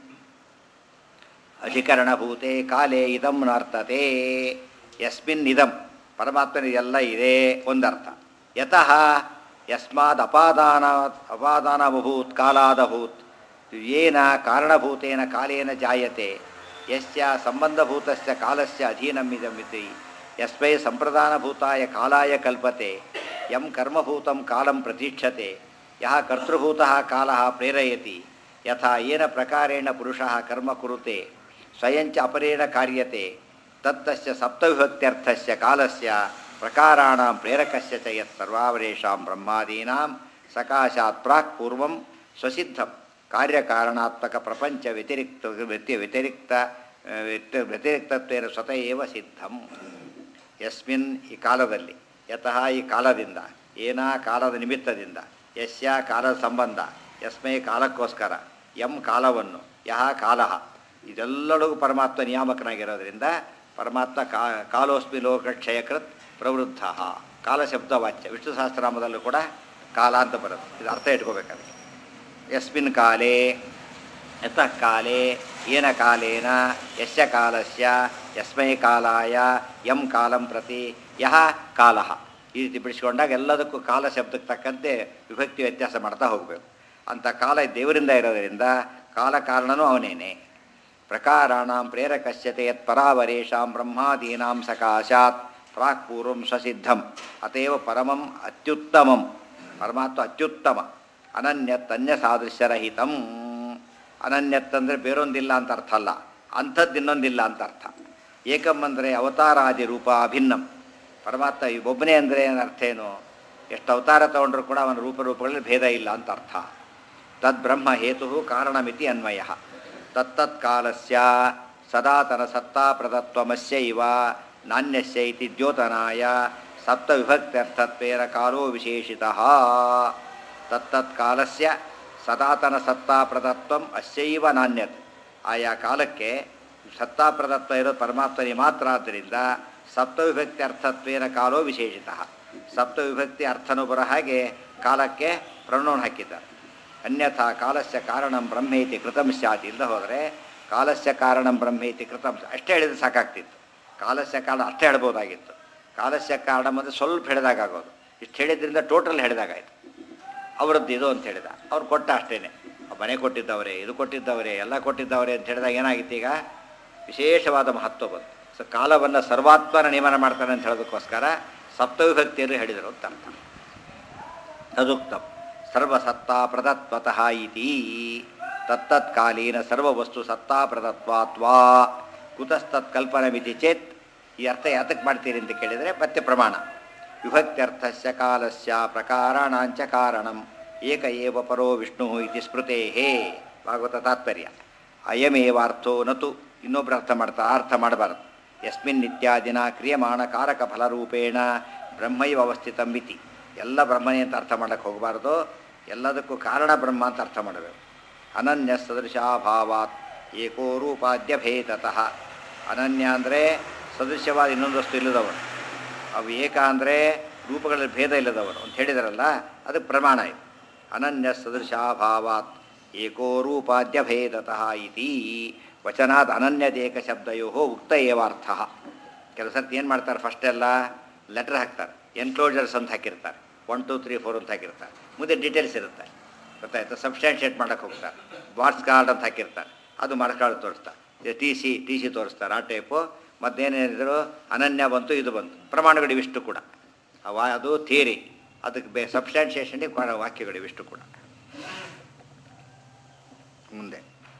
ಅಧಿಕರಣಭೂತೆ ಕಾಲೇ ಇದಂ ನರ್ತತೆ. ಯಸ್ಮಿನ್ ಇದಂ ಪರಮಾತ್ಮನಿಗೆಲ್ಲ ಇದೆ ಒಂದರ್ಥ. ಯತಃ ಯಸ್ಮಾದ್ ಅಪಾದಾನಭೂತ್ ಕಾಲಾದಭೂತ್ ಯೇನ ಕಾರಣಭೂತೇನ ಕಾಲೇನ ಜಾಯತೆ ಯಸ್ಯ ಸಂಬಂಧಭೂತಸ್ಯ ಕಾಲಸ್ಯ ಅಧೀನಮಿದಮಿತಿ ಯಸ್ಮೈ ಸಂಪ್ರದಾನಭೂತಾಯ ಕಾಲಾಯ ಕಲ್ಪತೆ ಯಂ ಕರ್ಮಭೂತಂ ಕಾಲಂ ಪ್ರತೀಕ್ಷತೆ ಯಹ ಕರ್ತೃಭೂತಃ ಕಾಲಃ ಪ್ರೇರಯತಿ ಯಥಾ ಯೇನ ಪ್ರಕಾರೇಣ ಪುರುಷಃ ಕರ್ಮ ಕುರುತೆ ಸ್ವಯಂಚ ಅಪರೇಣ ಕಾರ್ಯತೆ ತತ್ತಸ್ಯ ಸಪ್ತವಿಭಕ್ತ್ಯರ್ಥಸ್ಯ ಕಾಲಸ್ಯ ಪ್ರಕಾರಾಣಾಂ ಪ್ರೇರಕಸ್ಯ ಚ ಯತ್ ಸರ್ವಾವರೇಷಾಂ ಬ್ರಹ್ಮಾದೀನಾಂ ಸಕಾಶಾತ್ ಪ್ರಾಕ್ ಪೂರ್ವಂ ಸ್ವಸಿದ್ಧಂ ಕಾರ್ಯಕಾರಣಾತ್ಮಕ ಪ್ರಪಂಚ ವ್ಯತಿರಿಕ್ತತ್ವೇನ ಸ್ವತಃ ಏವ ಸಿದ್ಧಂ. ಯಸ್ಮಿನ್ ಈ ಕಾಲದಲ್ಲಿ, ಯತಃ ಈ ಕಾಲದಿಂದ, ಏನ ಕಾಲದ ನಿಮಿತ್ತದಿಂದ, ಯಸ್ಯ ಕಾಲದ ಸಂಬಂಧ, ಯಸ್ಮೈ ಕಾಲಕ್ಕೋಸ್ಕರ, ಯಂ ಕಾಲವನ್ನು, ಯಹ ಕಾಲಃ ಇದೆಲ್ಲರಿಗೂ ಪರಮಾತ್ಮ ನಿಯಾಮಕನಾಗಿರೋದ್ರಿಂದ ಪರಮಾತ್ಮ ಕಾಲೋಸ್ಮಿ ಲೋಕಕ್ಷಯಕೃತ್ ಪ್ರವೃದ್ಧ. ಕಾಲ ಶಬ್ದವಾಚ್ಯ. ವಿಷ್ಣು ಸಹಸ್ರನಾಮದಲ್ಲೂ ಕೂಡ ಕಾಲ ಅಂತ ಬರುತ್ತೆ. ಇದು ಅರ್ಥ ಇಟ್ಕೋಬೇಕಾದ್ರೆ ಯಸ್ಮಿನ್ ಕಾಲೇ ಯತಃ ಕಾಲೇ ಏನ ಕಾಲೇನ ಯಸ್ಯ ಕಾಲಸ್ಯ ಯಸ್ಮೈ ಕಾಲಾಯ ಯಂ ಕಾಲಂ ಪ್ರತಿ ಯಹ ಕಾಲಃ. ಈ ರೀತಿ ಬಿಡಿಸ್ಕೊಂಡಾಗ ಎಲ್ಲದಕ್ಕೂ ಕಾಲ ಶಬ್ದಕ್ಕೆ ತಕ್ಕಂತೆ ವಿಭಕ್ತಿ ವ್ಯತ್ಯಾಸ ಮಾಡ್ತಾ ಹೋಗಬೇಕು. ಅಂಥ ಕಾಲ ದೇವರಿಂದ ಇರೋದರಿಂದ ಕಾಲ ಕಾರಣನೂ ಅವನೇನೆ. ಪ್ರಕಾರಾಣಾಂ ಪ್ರೇರಕಸ್ಯತೆ ಯತ್ ಪರಾವರೇಶಾಂ ಬ್ರಹ್ಮಾದೀನಾಂ ಸಕಾಶಾತ್ ಪ್ರಾಕ್ ಪೂರ್ವಂ ಸ್ವಸಿದ್ಧಂ ಅತೇವ ಪರಮಂ ಅತ್ಯುತ್ತಮಂ. ಪರಮಾತ್ಮ ಅತ್ಯುತ್ತಮ. ಅನನ್ಯತ್ ಅನ್ಯ ಸಾದೃಶ್ಯರಹಿತಂ. ಅನನ್ಯತ್ತಂದರೆ ಬೇರೊಂದಿಲ್ಲ ಅಂತ ಅರ್ಥ ಅಲ್ಲ, ಅಂಥದ್ದು ಇನ್ನೊಂದಿಲ್ಲ ಅಂತ ಅರ್ಥ. ಏಕಂ ಅಂದರೆ ಅವತಾರಾದಿ ರೂಪ ಅಭಿನ್ನಂ. ಪರಮಾತ್ಮ ಒಬ್ಬನೇ ಅಂದರೆ ಏನು ಅರ್ಥ ಏನು? ಎಷ್ಟು ಅವತಾರ ತಗೊಂಡ್ರೂ ಕೂಡ ಅವನ ರೂಪಗಳಲ್ಲಿ ಭೇದ ಇಲ್ಲ ಅಂತ ಅರ್ಥ. ತದ್ ಬ್ರಹ್ಮ ಹೇತು ಕಾರಣಮಿತಿ ಅನ್ವಯ. ತತ್ತತ್ ಕಾಲಸ್ಯ ಸದಾತನ ಸತ್ತಾ ಪ್ರದತ್ವಮಸ್ಯ ಇವ ನಾಣ್ಯಸ್ಯ ಇತಿ ದ್ಯೋತನಾಯ ಸಪ್ತವಿಭಕ್ತ್ಯರ್ಥತ್ವೇನ ಕಾಲೋ ವಿಶೇಷಿತಃ. ತತ್ತತ್ ಕಾಲಸ್ಯ ಸದಾತನ ಸತ್ತಾ ಪ್ರದತ್ವಂ ಅಸ್ಯೈವ ನಾಣ್ಯತ್. ಆಯಾ ಕಾಲಕ್ಕೆ ಸತ್ತಾ ಪ್ರದತ್ವ ಇರೋದು ಪರಮಾತ್ಮನಿಗೆ ಮಾತ್ರ. ಆದ್ದರಿಂದ ಸಪ್ತವಿಭಕ್ತಿ ಅರ್ಥತ್ವೇನ ಕಾಲೋ ವಿಶೇಷಿತಃ. ಸಪ್ತವಿಭಕ್ತಿ ಅರ್ಥನೂ ಬರೋ ಹಾಗೆ ಕಾಲಕ್ಕೆ ಪ್ರನೋನ್ ಹಾಕಿದ್ದಾರೆ. ಅನ್ಯಥಾ ಕಾಲಸ್ಯ ಕಾರಣಂ ಬ್ರಹ್ಮೇತಿ ಕೃತಂ ಸ್ಯಾತ್. ಇಲ್ಲದೆ ಹೋದರೆ ಕಾಲಸ್ಯ ಕಾರಣಂ ಬ್ರಹ್ಮೇತಿ ಕೃತಂ ಅಷ್ಟೇ ಹೇಳಿದ್ರೆ ಸಾಕಾಗ್ತಿತ್ತು. ಕಾಲಸ್ಯ ಕಾರಣ ಅಷ್ಟೇ ಹೇಳ್ಬೋದಾಗಿತ್ತು. ಕಾಲಸ್ಯ ಕಾರಣ ಅಂದರೆ ಸ್ವಲ್ಪ ಹೇಳಿದಾಗೋದು. ಇಷ್ಟು ಹೇಳಿದ್ರಿಂದ ಟೋಟಲ್ ಹೇಳಿದಾಗಾಯ್ತು. ಅವರದ್ದು ಇದು ಅಂತ ಹೇಳಿದ, ಅವ್ರು ಕೊಟ್ಟ ಅಷ್ಟೇ. ಮನೆ ಕೊಟ್ಟಿದ್ದವರೇ, ಇದು ಕೊಟ್ಟಿದ್ದವರೇ, ಎಲ್ಲ ಕೊಟ್ಟಿದ್ದವರೇ ಅಂತ ಹೇಳಿದಾಗ ಏನಾಗಿತ್ತು? ಈಗ ವಿಶೇಷವಾದ ಮಹತ್ವ ಬಂತು. ಸೊ ಕಾಲವನ್ನು ಸರ್ವಾತ್ಮನ ನಿಯಮನ ಮಾಡ್ತಾನೆ ಅಂತ ಹೇಳೋದಕ್ಕೋಸ್ಕರ ಸಪ್ತವಿಭಕ್ತಿಯನ್ನು ಹೇಳಿದರು ಅಂತ ಅರ್ಥ. ತದುಕ್ತಂ ಸರ್ವಸತ್ತಾ ಪ್ರದತ್ವತಃ ಇತಿ. ತತ್ತತ್ಕಾಲೀನ ಸರ್ವವಸ್ತು ಸತ್ತಾ ಪ್ರದತ್ವಾತ್ವಾ ಕುತಸ್ತತ್ಕಲ್ಪನಮಿತಿ ಚೇತ್. ಈ ಅರ್ಥ ಯಾತಕ್ಕೆ ಮಾಡ್ತೀರಿ ಅಂತ ಕೇಳಿದರೆ ಮತ್ತೆ ಪ್ರಮಾಣ. ವಿಭಕ್ತ್ಯರ್ಥಸ್ಯ ಕಾಲಸ್ಯ ಪ್ರಕಾರಾಣಾಂಚ ಕಾರಣಂ ಏಕ ಏವ ಪರೋ ವಿಷ್ಣು ಇತಿ ಸ್ಮೃತೇಹೇ. ಭಾಗವತ ತಾತ್ಪರ್ಯ. ಅಯಮೇವಾರ್ಥೋ ನತು. ಇನ್ನೊಬ್ಬರು ಅರ್ಥ ಮಾಡಬಾರದು. ಯಸ್ಮಿನ್ ನಿತ್ಯಾದಿನ ಕ್ರಿಯಮಾಣ ಕಾರಕ ಫಲರೂಪೇಣ ಬ್ರಹ್ಮೈವ ಅವಸ್ಥಿತಂ ಇತಿ. ಎಲ್ಲ ಬ್ರಹ್ಮನೇ ಅಂತ ಅರ್ಥ ಮಾಡೋಕ್ಕೆ ಹೋಗಬಾರ್ದು. ಎಲ್ಲದಕ್ಕೂ ಕಾರಣ ಬ್ರಹ್ಮ ಅಂತ ಅರ್ಥ ಮಾಡಬೇಕು. ಅನನ್ಯ ಸದೃಶಾಭಾವಾತ್ ಏಕೋ ರೂಪಾದ್ಯಭೇದತಃ. ಅನನ್ಯ ಅಂದರೆ ಸದೃಶ್ಯವಾದ ಇನ್ನೊಂದು ವಸ್ತು ಇಲ್ಲದವನು. ಅವು ಏಕ ಅಂದರೆ ರೂಪಗಳಲ್ಲಿ ಭೇದ ಇಲ್ಲದವನು ಅಂತ ಹೇಳಿದಾರಲ್ಲ, ಅದಕ್ಕೆ ಪ್ರಮಾಣ ಇದು. ಅನನ್ಯ ಸದೃಶಾಭಾವಾತ್ ಏಕೋ ರೂಪಾದ್ಯಭೇದತಃ ಇತಿ ವಚನಾತ್ ಅನನ್ಯದೇಕ ಶಬ್ದಯೋ ಉಕ್ತ ಏವಾರ್ಥ. ಕೆಲವು ಸರ್ತಿ ಏನು ಮಾಡ್ತಾರೆ, ಫಸ್ಟೆಲ್ಲ ಲೆಟ್ರ್ ಹಾಕ್ತಾರೆ, ಎನ್ಕ್ಲೋಜರ್ಸ್ ಅಂತ ಹಾಕಿರ್ತಾರೆ, 1 2 3 4 ಅಂತ ಹಾಕಿರ್ತಾರೆ. ಮುಂದೆ ಡೀಟೇಲ್ಸ್ ಇರುತ್ತೆ, ಗೊತ್ತಾಯ್ತು. ಸಬ್ಸ್ಟ್ಯಾನ್ಷಿಯೇಟ್ ಮಾಡೋಕ್ಕೆ ಹೋಗ್ತಾರೆ. ಬಾರ್ಸ್ ಕಾರ್ಡ್ ಅಂತ ಹಾಕಿರ್ತಾರೆ, ಅದು ಮಾರ್ಕ್ಸ್ ತೋರಿಸ್ತಾರೆ. ಟಿ ಸಿ ತೋರಿಸ್ತಾರೆ, ಆ ಟೈಪು. ಮತ್ತೇನೇನಿದ್ರು ಅನನ್ಯ ಬಂತು, ಇದು ಬಂತು. ಪ್ರಮಾಣಗಳಿವಿಷ್ಟು ಕೂಡ ಅದು ಥಿಯರಿ. ಅದಕ್ಕೆ ಸಬ್ಸ್ಟ್ಯಾನ್ಷಿಯೇಷನ್ಗೆ ವಾಕ್ಯಗಳಿವಿಷ್ಟು ಕೂಡ. ಮುಂದೆ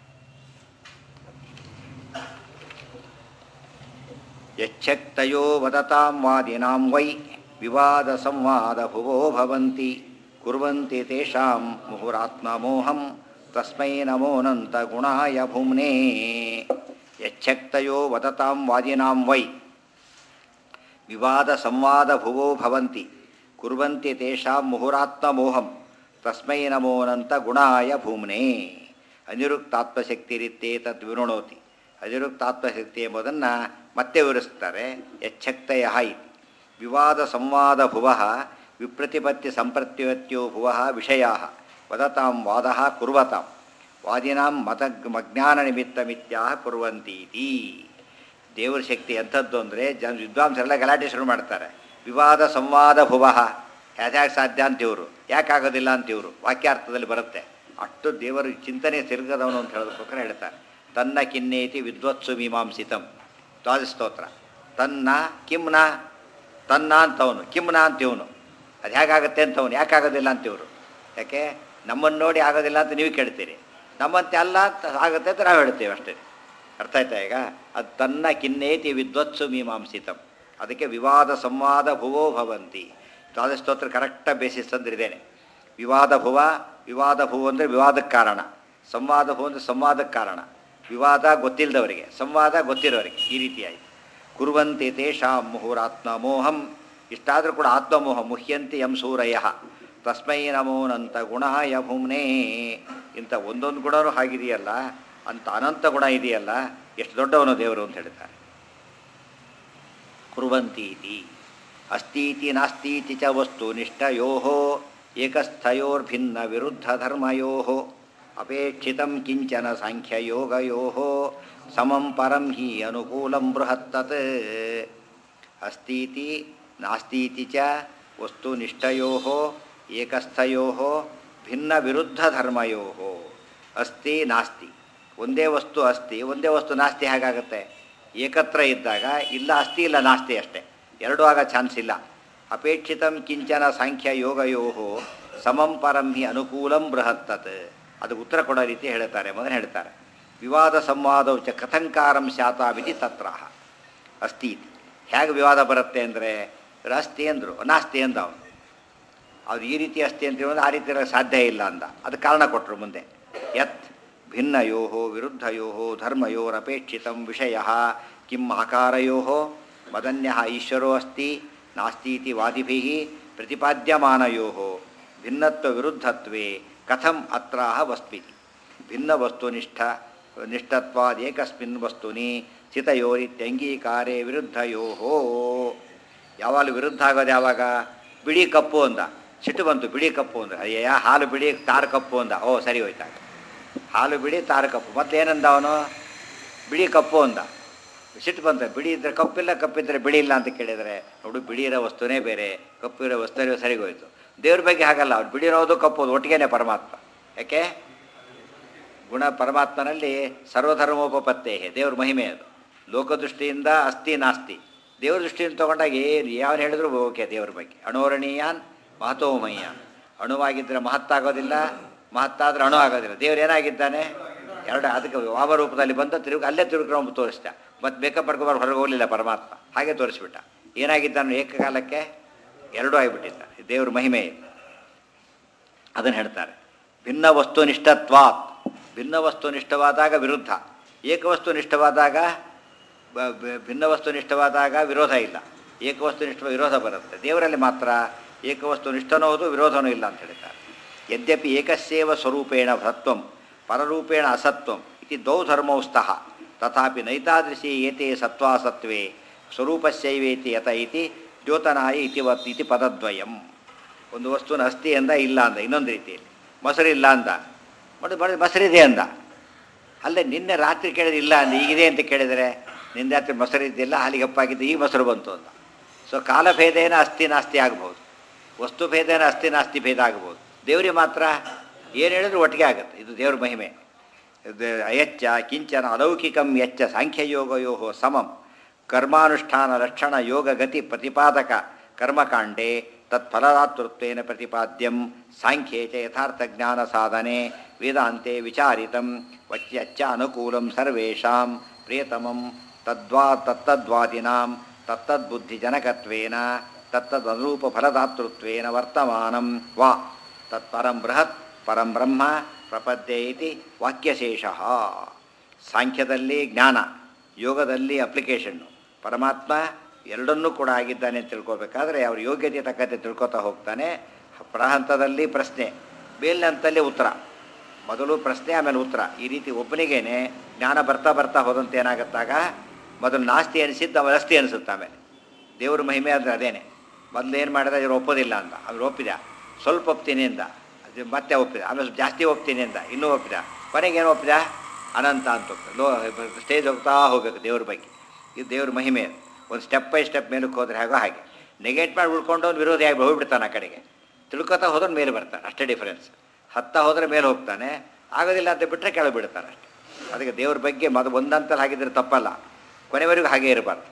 ಯಚ್ಛಕ್ತಯೋ ವದತಾಂ ವಾದಿನಾಂ ವೈ ವಿವಾದ ಸಂವಾದ ಭುವೋ ಭವಂತಿ ಕುರ್ವಂತಿ ತೇಷಾಂ ಮುಹುರಾತ್ಮಮೋಹಂ ತಸ್ಮೈ ನಮೋನಂತ ಗುಣಾಯ ಭುಮ್ನೇ. ಯಚ್ಛಕ್ತಯೋ ವದತಾಂ ವಾದಿನಾಂ ವೈ ವಿವಾದ ಸಂವಾದ ಭುವೋ ಭವಂತಿ ಕುರ್ವಂತಿ ತೇಷಾಂ ಮುಹುರಾತ್ಮಮೋಹಂ ತಸ್ಮೈ ನಮೋನಂತ ಗುಣಾಯ ಭೂಮ್ನೇ. ಅನಿರುಕ್ತಾತ್ಮಶಕ್ತಿರಿತ್ತೇತದ್ ವಿವೃಣೋತಿ. ಅನಿರುಕ್ತಾತ್ಮಶಕ್ತಿ ಎಂಬುದನ್ನು ಮತ್ತೆ ವಿವರಿಸ್ತಾರೆ. ಯಚ್ಛಕ್ತಯ ಇತಿ ವಿವಾದ ಸಂವಾದ ಭುವ ವಿಪ್ರತಿಪತ್ತಿ ಸಂಪ್ರತ್ಯವತ್ಯೋ ಭುವ ವಿಷಯ ವದತಾಂ ವಾದ ಕುರ್ವತಾಂ ವಾದಿನಾಂ ಮಜ್ಞಾನ ನಿಮಿತ್ತಮಿತ್ಯಾಹ ಕುರ್ವಂತೀತಿ. ದೇವರ ಶಕ್ತಿ ಎಂಥದ್ದು ಅಂದರೆ ವಿದ್ವಾಂಸರೆಲ್ಲ ಗಲಾಟೆ ಶುರು ಮಾಡ್ತಾರೆ. ವಿವಾದ ಸಂವಾದ ಭುವ ಯಾಕೆ ಸಾಧ್ಯ ಅಂತಿವರು, ಯಾಕಾಗೋದಿಲ್ಲ ಅಂತಿವರು ವಾಕ್ಯಾರ್ಥದಲ್ಲಿ ಬರುತ್ತೆ. ಅಷ್ಟು ದೇವರು ಚಿಂತನೆ ತಿರುಗದವನು ಅಂತ ಹೇಳೋದಕ್ಕೋಸ್ಕರ ಹೇಳ್ತಾರೆ. ತನ್ನ ಕಿನ್ನೇತಿ ವಿದ್ವತ್ಸು ಮೀಮಾಂಸಿತಂ ದ್ವಾದಸ್ತೋತ್ರ. ತನ್ನ ಕಿಮ್ನ, ತನ್ನ ಅಂತವನು, ಕಿಮ್ನ ಅಂತಿವನು. ಅದು ಹೇಗಾಗುತ್ತೆ ಅಂತವನು, ಯಾಕಾಗೋದಿಲ್ಲ ಅಂತಿವರು. ಯಾಕೆ ನಮ್ಮನ್ನು ನೋಡಿ ಆಗೋದಿಲ್ಲ ಅಂತ ನೀವು ಕೇಳ್ತೀರಿ, ನಮ್ಮಂತೆ ಅಲ್ಲ ಆಗುತ್ತೆ ಅಂತ ನಾವು ಹೇಳ್ತೇವೆ ಅಷ್ಟೇ. ಅರ್ಥ ಆಯ್ತಾ ಈಗ? ಅದು ತನ್ನ ಕಿನ್ನೇತಿ ವಿದ್ವತ್ಸು ಮೀಮಾಂಸಿತಂ. ಅದಕ್ಕೆ ವಿವಾದ ಸಂವಾದ ಭುವೋ ಭವಂತಿ. ದ್ವಾದಸ್ತೋತ್ರ ಕರೆಕ್ಟಾಗಿ ಬೇಸಿಸ್ ಅಂದ್ರೆ ಇದೇನೆ. ವಿವಾದ ಭುವ ಅಂದರೆ ವಿವಾದಕ್ಕೆ ಕಾರಣ, ಸಂವಾದ ಭುವ ಅಂದರೆ ಸಂವಾದಕ್ಕೆ ಕಾರಣ. ವಿವಾದ ಗೊತ್ತಿಲ್ಲದವರಿಗೆ, ಸಂವಾದ ಗೊತ್ತಿರೋರಿಗೆ. ಈ ರೀತಿಯಾಗಿ ಕುರ್ವಂತಿ ತೇಷಾಂ ಮುಹುರಾತ್ಮಮೋಹಂ. ಇಷ್ಟಾದರೂ ಕೂಡ ಆತ್ಮಮೋಹ ಮುಹ್ಯಂತಿ ಯಂ ಸೂರಯ ತಸ್ಮೈ ನಮೋನಂತ ಗುಣಾಯ ಭೂಮ್ನೇ. ಇಂಥ ಒಂದೊಂದು ಗುಣವೂ ಹಾಗಿದೆಯಲ್ಲ, ಅಂಥ ಅನಂತ ಗುಣ ಇದೆಯಲ್ಲ, ಎಷ್ಟು ದೊಡ್ಡವನು ದೇವರು ಅಂತ ಹೇಳ್ತಾರೆ. ಕುರ್ವಂತೀತಿ ಅಸ್ತೀತಿ ನಾಸ್ತೀತಿ ಚ ವಸ್ತು ನಿಷ್ಠಯೋ ಏಕಸ್ಥಯೋರ್ಭಿನ್ನ ವಿರುದ್ಧ ಧರ್ಮಯೋ ಅಪೇಕ್ಷಿತಂ ಕಿಂಚನ ಸಾಂಖ್ಯಯೋಗಯೋ ಸಮಂ ಪರಂ ಹಿ ಅನುಕೂಲಂ ಬೃಹತ್ತತ್. ಅಸ್ತೀತಿ ನಾಸ್ತೀತಿ ಚ ವಸ್ತು ನಿಷ್ಠಯೋ ಏಕಸ್ಥಯೋ ಭಿನ್ನ ವಿರುದ್ಧ ಧರ್ಮಯೋ. ಅಸ್ತಿ ನಾಸ್ತಿ, ಒಂದೇ ವಸ್ತು ಅಸ್ತಿ, ಒಂದೇ ವಸ್ತು ನಾಸ್ತಿ ಹೇಗಾಗುತ್ತೆ? ಏಕತ್ರ ಇದ್ದಾಗ ಇಲ್ಲ ಅಸ್ತಿ ಇಲ್ಲ ನಾಸ್ತಿ ಅಷ್ಟೇ, ಎರಡೂ ಆಗ ಚಾನ್ಸ್ ಇಲ್ಲ. ಅಪೇಕ್ಷಿತಂ ಕಿಂಚನ ಸಾಂಖ್ಯ ಯೋಗಯೋ ಸಮಂ ಪರಂ ಹಿ ಅನುಕೂಲಂ ಬೃಹತ್ತತ್. ಅದಕ್ಕೆ ಉತ್ತರ ಕೊಡೋ ರೀತಿ ಹೇಳ್ತಾರೆ. ಮೊದಲು ಹೇಳ್ತಾರೆ ವಿವಾದ ಸಂವಾದವು ಚ ಕಥಂಕಾರಂ ಶಾತಾವಿತಿ ತತ್ರಾಹ ಅಸ್ತಿ ಇತಿ. ಹೇಗೆ ವಿವಾದ ಬರುತ್ತೆ ಅಂದರೆ ಅಸ್ತಿ ಅಂದರು ನಾಸ್ತಿ ಅಂದ ಅವನು. ಅವ್ರು ಈ ರೀತಿ ಅಸ್ತಿ ಅಂತ ಹೇಳೋದು ಆ ರೀತಿ ಇರೋಕ್ಕೆ ಸಾಧ್ಯ ಇಲ್ಲ ಅಂದ. ಅದಕ್ಕೆ ಕಾರಣ ಕೊಟ್ಟರು ಮುಂದೆ. ಯತ್ ಭಿನ್ನಯೋ ವಿರುದ್ಧಯೋ ಧರ್ಮಯೋರಪೇಕ್ಷಿತ ವಿಷಯ ಕಿಂ ಆಕಾರಯೋ ಮದನ್ಯ ಈಶ್ವರೋ ಅಸ್ತಿ ನಾಸ್ತೀತಿ ವಾದಿಭಿ ಪ್ರತಿಪಾದ್ಯಮಾನಯೋ ಭಿನ್ನತ್ವ ವಿರುದ್ಧತ್ವೇ ಕಥಂ ಅತ್ರಾಹ ವಸ್ತ್ವಿತಿ ಭಿನ್ನ ವಸ್ತುನಿಷ್ಠ ನಿಷ್ಠತ್ವಾದೇಕಸ್ಮಿನ್ ವಸ್ತುನಿ ಸ್ಥಿತಯೋರಿತ್ಯಂಗೀಕಾರೇ ವಿರುದ್ಧಯೋ. ಯಾವಾಗ ವಿರುದ್ಧ ಆಗೋದು ಯಾವಾಗ? ಬಿಳಿ ಕಪ್ಪು ಅಂದ, ಸಿಟ್ಟು ಬಂತು. ಬಿಳಿ ಕಪ್ಪು ಅಂದ್ರೆ ಅಯ್ಯ ಹಾಲು ಬಿಳಿ ತಾರು ಕಪ್ಪು ಅಂದ. ಓ ಸರಿ ಹೋಯ್ತಾಗ, ಹಾಲು ಬಿಳಿ ತಾರು ಕಪ್ಪು. ಮತ್ತೆ ಏನಂದ ಅವನು? ಬಿಳಿ ಕಪ್ಪು ಅಂದ. ಸಿಟ್ಟು ಬಂತ. ಬಿಳಿ ಇದ್ದರೆ ಕಪ್ಪಿಲ್ಲ, ಕಪ್ಪಿದ್ದರೆ ಬಿಳಿ ಇಲ್ಲ ಅಂತ ಕೇಳಿದರೆ ನೋಡು ಬಿಳಿ ಇರೋ ವಸ್ತುನೇ ಬೇರೆ, ಕಪ್ಪು ಇರೋ ವಸ್ತುವೇ ಸರಿಗೋಯ್ತು. ದೇವ್ರ ಬಗ್ಗೆ ಹಾಗಲ್ಲ, ಅವ್ರು ಬಿಳಿ ಇರೋದು ಕಪ್ಪೋದು ಒಟ್ಟಿಗೆನೇ ಪರಮಾತ್ಮ. ಯಾಕೆ? ಗುಣ ಪರಮಾತ್ಮನಲ್ಲಿ ಸರ್ವಧರ್ಮೋಪತ್ತೇ, ದೇವ್ರ ಮಹಿಮೆ ಅದು. ಲೋಕದೃಷ್ಟಿಯಿಂದ ಅಸ್ತಿ ನಾಸ್ತಿ, ದೇವ್ರ ದೃಷ್ಟಿಯಿಂದ ತೊಗೊಂಡಾಗ ಏನು ಯಾವನು ಹೇಳಿದ್ರು ಓಕೆ ದೇವ್ರ ಬಗ್ಗೆ. ಅಣೋರಣೀಯಾನ್ ಮಹತೋಮಯ್ಯಾನ್. ಅಣುವಾಗಿದ್ದರೆ ಮಹತ್ತಾಗೋದಿಲ್ಲ, ಮಹತ್ತಾದ್ರೆ ಅಣು ಆಗೋದಿಲ್ಲ. ದೇವ್ರು ಏನಾಗಿದ್ದಾನೆ? ಎರಡು. ಅದಕ್ಕೆ ವಾಮರೂಪದಲ್ಲಿ ಬಂದ ಅಲ್ಲೇ ತಿರುಗ್ಕೊಂಡು ತೋರಿಸ್ದ. ಮತ್ತು ಮೇಕಪ್ ಮಾಡ್ಕೊಬಾರ್ದು ಹೊರಗೆ ಹೋಗಲಿಲ್ಲ ಪರಮಾತ್ಮ, ಹಾಗೆ ತೋರಿಸ್ಬಿಟ್ಟ. ಏನಾಗಿದ್ದಾನು ಏಕಕಾಲಕ್ಕೆ ಎರಡೂ ಆಗಿಬಿಟ್ಟಿದ್ದ. ದೇವ್ರ ಮಹಿಮೆ ಅದನ್ನು ಹೇಳ್ತಾರೆ. ಭಿನ್ನ ವಸ್ತುನಿಷ್ಠತ್ವಾತ್, ಭಿನ್ನ ವಸ್ತುನಿಷ್ಠವಾದಾಗ ವಿರುದ್ಧ, ಏಕವಸ್ತುನಿಷ್ಠವಾದಾಗ ಭಿನ್ನ ವಸ್ತುನಿಷ್ಠವಾದಾಗ ವಿರೋಧ ಇಲ್ಲ, ಏಕವಸ್ತುನಿಷ್ಠ ವಿರೋಧ ಬರುತ್ತೆ. ದೇವರಲ್ಲಿ ಮಾತ್ರ ಏಕವಸ್ತುನಿಷ್ಠನೂ ಹೌದು, ವಿರೋಧನೂ ಇಲ್ಲ ಅಂತ ಹೇಳ್ತಾರೆ. ಯದ್ಯಪಿ ಏಕಸ್ಯೇವ ಸ್ವರೂಪೇಣ ಭ್ರತ್ವಂ ಪರರೂಪೇಣ ಅಸತ್ವಂ ಇತಿ ದ್ವೌ ಧರ್ಮೌ ಸ್ತಃ ತಥಾಪಿ ನೈತಾದೃಶಿ ಏತೆ ಸತ್ವಾಸತ್ವೇ ಸ್ವರೂಪಸ್ಯೈವೇತಿ ಯತ ಇತಿ ದ್ಯೋತನಾಯ ಇತಿ ಪದದ್ವಯಂ. ಒಂದು ವಸ್ತುನ ಅಸ್ತಿ ಅಂದ, ಇಲ್ಲ ಅಂದ. ಇನ್ನೊಂದು ರೀತಿಯಲ್ಲಿ ಮೊಸರಿಲ್ಲ ಅಂದ, ಮೊಸರಿದೆ ಅಂದ. ಅಲ್ಲೇ ನಿನ್ನೆ ರಾತ್ರಿ ಕೇಳಿದ್ರೆ ಇಲ್ಲ ಅಂದ, ಈಗಿದೆ ಅಂತ ಕೇಳಿದರೆ ನಿನ್ನೆ ರಾತ್ರಿ ಮೊಸರಿದ್ದಿಲ್ಲ, ಹಾಲಿಗೆ ಹಪ್ಪಾಗಿದ್ದು ಈಗ ಮೊಸರು ಬಂತು ಅಂದ. ಸೊ ಕಾಲಭೇದೇನ ಅಸ್ತಿ ನಾಸ್ತಿ ಆಗ್ಬೋದು, ವಸ್ತುಭೇದೇನ ಅಸ್ತಿ ನಾಸ್ತಿ ಭೇದ ಆಗ್ಬೋದು. ದೇವರಿಗೆ ಮಾತ್ರ ಏನು ಹೇಳಿದ್ರು ಒಟ್ಟಿಗೆ ಆಗುತ್ತೆ. ಇದು ದೇವ್ರ ಮಹಿಮೆ. ಅಯಚ್ಚ ಕಿಂಚನ ಅಲೌಕಿಕಂ ಯಚ್ಚ ಸಾಂಖ್ಯಯೋಗಯೋ ಸಮಂ ಕರ್ಮಾನುಷ್ಠಾನ ಲಕ್ಷಣ ಯೋಗ ಗತಿ ಪ್ರತಿಪಾದಕ ಕರ್ಮಕಾಂಡೇ ತತ್ಫಲದಾತೃತ್ವೇನ ಪ್ರತಿಪಾದ್ಯಂ ಸಾಂಖ್ಯೇ ಚ ಯಥಾರ್ಥ ಜ್ಞಾನ ಸಾಧನೆ ವೇದಾಂತೆ ವಿಚಾರಿತಂ ವಚ್ಯಚ್ಚ ಅನುಕೂಲಂ ಸರ್ವೇಷಾಂ ಪ್ರಿಯತಮಂ ತತ್ತದ್ವಾದಿನಾಂ ತತ್ತದ್ಬುದ್ಧಿಜನಕತ್ವೇನ ತತ್ತದನುರೂಪ ಫಲದಾತೃತ್ವೇನ ವರ್ತಮಾನಂ ವಾ ತತ್ಪರಂ ಬೃಹತ್ ಪರಂ ಬ್ರಹ್ಮ ಪ್ರಪದ್ಯೆ ಇತಿ ವಾಕ್ಯಶೇಷಃ. ಸಾಂಖ್ಯದಲ್ಲಿ ಜ್ಞಾನ, ಯೋಗದಲ್ಲಿ ಅಪ್ಲಿಕೇಶನ್ನು. ಪರಮಾತ್ಮ ಎರಡನ್ನೂ ಕೂಡ ಆಗಿದ್ದಾನೆ ಅಂತ ತಿಳ್ಕೊಬೇಕಾದ್ರೆ ಅವ್ರ ಯೋಗ್ಯತೆ ತಕ್ಕಂತೆ ತಿಳ್ಕೊತಾ ಹೋಗ್ತಾನೆ. ಪ್ರಹಂತದಲ್ಲಿ ಪ್ರಶ್ನೆ, ಮೇಲಿನಂತಲ್ಲಿ ಉತ್ತರ. ಮೊದಲು ಪ್ರಶ್ನೆ ಆಮೇಲೆ ಉತ್ತರ. ಈ ರೀತಿ ಒಬ್ಬನಿಗೇನೆ ಜ್ಞಾನ ಬರ್ತಾ ಬರ್ತಾ ಹೋದಂತೆ ಏನಾಗುತ್ತಾಗ ಮೊದಲು ನಾಸ್ತಿ ಅನಿಸಿದ್ದು ಆಮೇಲೆ ಅಸ್ತಿ ಅನಿಸುತ್ತೆ. ಆಮೇಲೆ ದೇವ್ರ ಮಹಿಮೆ ಅಂದರೆ ಅದೇನೆ. ಮೊದಲು ಏನು ಮಾಡಿದ ಇವರು ಒಪ್ಪೋದಿಲ್ಲ ಅಂತ, ಅವ್ರು ಒಪ್ಪಿದ. ಸ್ವಲ್ಪ ಒಪ್ತೀನಿ ಅಂದ, ಅದು ಮತ್ತೆ ಒಪ್ಪಿದ. ಆಮೇಲೆ ಜಾಸ್ತಿ ಒಪ್ತೀನಿ ಅಂದ, ಇನ್ನೂ ಒಪ್ಪಿದ. ಕೊನೆಗೆ ಏನು ಒಪ್ಪಿದ? ಅನಂತ ಅಂತ ಹೋಗ್ತದೆ. ಸ್ಟೇಜ್ ಹೋಗ್ತಾ ಹೋಗ್ಬೇಕು ದೇವ್ರ ಬಗ್ಗೆ. ಇದು ದೇವ್ರ ಮಹಿಮೆ. ಒಂದು ಸ್ಟೆಪ್ ಬೈ ಸ್ಟೆಪ್ ಮೇಲಕ್ಕೆ ಹೋದರೆ ಹಾಗೋ ಹಾಗೆ. ನೆಗೆಟ್ ಮಾಡಿ ಉಳ್ಕೊಂಡು ಒಂದು ವಿರೋಧಿಯಾಗಿ ಹೋಗ್ಬಿಡ್ತಾನೆ. ಆ ಕಡೆಗೆ ತಿಳ್ಕೊತಾ ಹೋದ್ರೆ ಮೇಲೆ ಬರ್ತಾನೆ, ಅಷ್ಟೇ ಡಿಫರೆನ್ಸ್. ಹತ್ತಾ ಹೋದರೆ ಮೇಲೆ ಹೋಗ್ತಾನೆ, ಆಗೋದಿಲ್ಲ ಅಂತ ಬಿಟ್ಟರೆ ಕೆಳಗೆ ಬಿಡ್ತಾನೆ ಅಷ್ಟೇ. ಅದಕ್ಕೆ ದೇವ್ರ ಬಗ್ಗೆ ಒಂದಂತಲ್ಲಿ ಹಾಗಿದ್ರೆ ತಪ್ಪಲ್ಲ, ಕೊನೆವರೆಗೂ ಹಾಗೇ ಇರಬಾರ್ದು.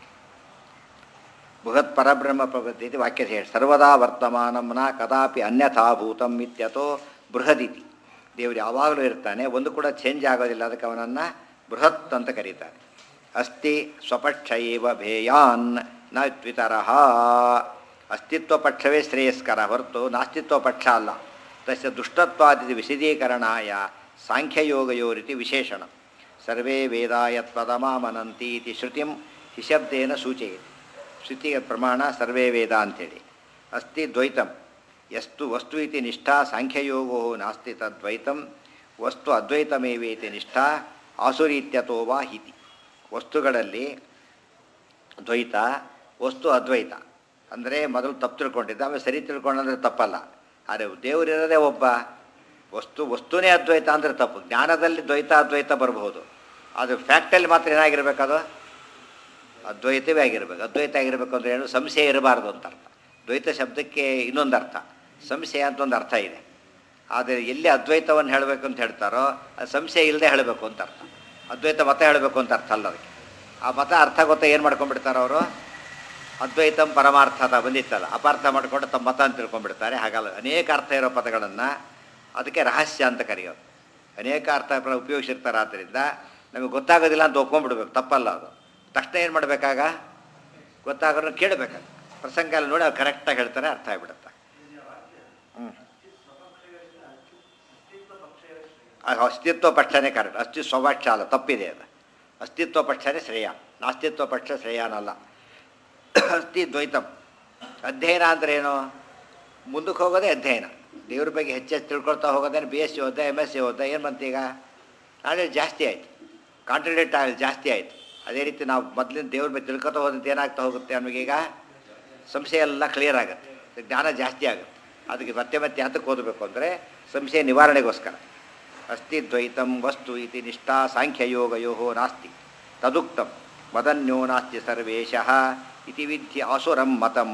ಬೃಹತ್ ಪರಬ್ರಹ್ಮ ಪ್ರಪದ್ಯತೆ ವಾಕ್ಯ ಹೇಳಿ ಸರ್ವದಾ ವರ್ತಮಾನಂನ ಕದಾಪಿ ಅನ್ಯಥಾಭೂತಂ ಇತ್ಯಥೋ ಬೃಹದಿತಿ. ದೇವರು ಯಾವಾಗಲೂ ಇರ್ತಾನೆ, ಒಂದು ಕೂಡ ಚೇಂಜ್ ಆಗೋದಿಲ್ಲ. ಅದಕ್ಕೆ ಅವನನ್ನು ಬೃಹತ್ ಅಂತ ಕರೀತಾರೆ. ಅಸ್ತಿ ಸ್ವಪಕ್ಷ ಏವ ಭೇಯಾನ್ ನ ದ್ವಿತರಃ. ಅಸ್ತಿತ್ವ ಪಕ್ಷವೇ ಶ್ರೇಯಸ್ಕರ ಹೊರತು ನಾಸ್ತಿತ್ವ ಪಕ್ಷ ಅಲ್ಲ. ತಸ್ಯ ದುಷ್ಟತ್ವಾದಿ ವಿಶದೀಕರಣಾಯ ಸಾಂಖ್ಯಯೋಗಯೋರಿತಿ ವಿಶೇಷಣ. ಸರ್ವೇ ವೇದಾಯತ್ಪದಮಾಮನಂತಿ ಇತಿ ಶ್ರುತಿಂ ಹಿಶಬ್ದೇನ ಸೂಚಯತಿ. ಶ್ರುತಿಯ ಪ್ರಮಾಣ ಸರ್ವೇ ವೇದ ಅಂಥೇಳಿ. ಅಸ್ತಿ ದ್ವೈತಂ ವಸ್ತು ಇತಿ ನಿಷ್ಠಾ ಸಾಂಖ್ಯಯೋಗೋ ನಾಸ್ತಿ ತದ್ವೈತಂ ವಸ್ತು ಅದ್ವೈತಮೇವೇತಿ ನಿಷ್ಠಾ ಆಸುರೀತ್ಯತೋ ವಾ ಹಿತಿ. ವಸ್ತುಗಳಲ್ಲಿ ದ್ವೈತ, ವಸ್ತು ಅದ್ವೈತ ಅಂದರೆ ಮೊದಲು ತಪ್ಪು ತಿಳ್ಕೊಂಡಿದ್ದ, ಆಮೇಲೆ ಸರಿ ತಿಳ್ಕೊಂಡ್ರೆ ತಪ್ಪಲ್ಲ. ಆದರೆ ದೇವರಿರೋದೇ ಒಬ್ಬ. ವಸ್ತುನೇ ಅದ್ವೈತ ಅಂದರೆ ತಪ್ಪು. ಜ್ಞಾನದಲ್ಲಿ ದ್ವೈತ ಅದ್ವೈತ ಬರಬಹುದು, ಅದು ಫ್ಯಾಕ್ಟಲ್ಲಿ ಮಾತ್ರ ಏನಾಗಿರ್ಬೇಕದು ಅದ್ವೈತವೇ ಆಗಿರ್ಬೇಕು. ಅದ್ವೈತ ಆಗಿರಬೇಕು ಅಂದರೆ ಏನು? ಸಂಶಯ ಇರಬಾರ್ದು ಅಂತ ಅರ್ಥ. ದ್ವೈತ ಶಬ್ದಕ್ಕೆ ಇನ್ನೊಂದು ಅರ್ಥ, ಸಂಶಯ ಅಂತ ಒಂದು ಅರ್ಥ ಇದೆ. ಆದರೆ ಎಲ್ಲಿ ಅದ್ವೈತವನ್ನು ಹೇಳಬೇಕು ಅಂತ ಹೇಳ್ತಾರೋ ಅದು ಸಂಶಯ ಇಲ್ಲದೆ ಹೇಳಬೇಕು ಅಂತ ಅರ್ಥ. ಅದ್ವೈತ ಮತ ಹೇಳಬೇಕು ಅಂತ ಅರ್ಥ ಅಲ್ಲ ಅದಕ್ಕೆ. ಆ ಮತ ಅರ್ಥ ಗೊತ್ತಾ ಏನು ಮಾಡ್ಕೊಂಡ್ಬಿಡ್ತಾರೆ ಅವರು? ಅದ್ವೈತಂ ಪರಮಾರ್ಥದ ಬಂದಿತ್ತಲ್ಲ, ಅಪಾರ್ಥ ಮಾಡಿಕೊಂಡು ತಮ್ಮ ಮತ ಅಂತ ತಿಳ್ಕೊಂಡ್ಬಿಡ್ತಾರೆ. ಹಾಗಲ್ಲ, ಅನೇಕ ಅರ್ಥ ಇರೋ ಪದಗಳನ್ನು ಅದಕ್ಕೆ ರಹಸ್ಯ ಅಂತ ಕರೆಯೋದು. ಅನೇಕ ಅರ್ಥ ಉಪಯೋಗಿಸಿರ್ತಾರೆ. ಆದ್ದರಿಂದ ನಮಗೆ ಗೊತ್ತಾಗೋದಿಲ್ಲ ಅಂತ ಒಪ್ಕೊಂಡ್ಬಿಡ್ಬೇಕು, ತಪ್ಪಲ್ಲ ಅದು. ತಕ್ಷಣ ಏನು ಮಾಡಬೇಕಾಗ ಗೊತ್ತಾಗೋರು ಕೇಳಬೇಕಾಗ ಪ್ರಸಂಗ ಎಲ್ಲ ನೋಡಿ ಅವ್ರು ಕರೆಕ್ಟಾಗಿ ಹೇಳ್ತಾರೆ, ಅರ್ಥ ಆಗಿಬಿಡುತ್ತೆ. ಅಸ್ತಿತ್ವ ಪಕ್ಷನೇ ಕರೆಕ್ಟ್, ಸ್ವಪಕ್ಷ ಅಲ್ಲ, ತಪ್ಪಿದೆ ಅದು. ಅಸ್ತಿತ್ವ ಪಕ್ಷನೇ ಶ್ರೇಯ, ನಾಸ್ತಿತ್ವ ಪಕ್ಷ ಶ್ರೇಯಾನಲ್ಲ. ಅಸ್ತಿ ದ್ವೈತಂ. ಅಧ್ಯಯನ ಅಂದರೆ ಏನು? ಮುಂದಕ್ಕೆ ಹೋಗೋದೇ ಅಧ್ಯಯನ. ದೇವ್ರ ಬಗ್ಗೆ ಹೆಚ್ಚೆಚ್ಚು ತಿಳ್ಕೊಳ್ತಾ ಹೋಗೋದೇನು. BSc ಓದ್ದೆ, MSc ಓದ್ದೆ, ಏನು ಬಂತೀಗ? ನಾಳೆ ಜಾಸ್ತಿ ಆಯಿತು, ಕಾಂಟ್ರಿಬ್ಯೂಟ್ ಆಗಿ ಜಾಸ್ತಿ ಆಯಿತು. ಅದೇ ರೀತಿ ನಾವು ಮೊದಲಿನ ದೇವ್ರ ಬಗ್ಗೆ ತಿಳ್ಕೊತಾ ಹೋದಂತೆ ಏನಾಗ್ತಾ ಹೋಗುತ್ತೆ ನಮಗೀಗ? ಸಂಶಯ ಎಲ್ಲ ಕ್ಲಿಯರ್ ಆಗುತ್ತೆ, ಜ್ಞಾನ ಜಾಸ್ತಿ ಆಗುತ್ತೆ. ಅದಕ್ಕೆ ಮತ್ತೆ ಮತ್ತೆ ಯಾತಕ್ಕೆ ಓದಬೇಕು ಅಂದರೆ ಸಂಶಯ ನಿವಾರಣೆಗೋಸ್ಕರ. ಅಸ್ತಿ ದ್ವೈತಂ ವಸ್ತು ಇತಿ ನಿಷ್ಠಾ ಸಾಂಖ್ಯಯೋಗಯೋ ನಾಸ್ತಿ ತದುಕ್ತಂ ಮದನ್ಯೋ ನಾಸ್ತಿ ಸರ್ವೇಶಃ ಇತಿ ವಿಧಿ ಆಸುರಂ ಮತಂ.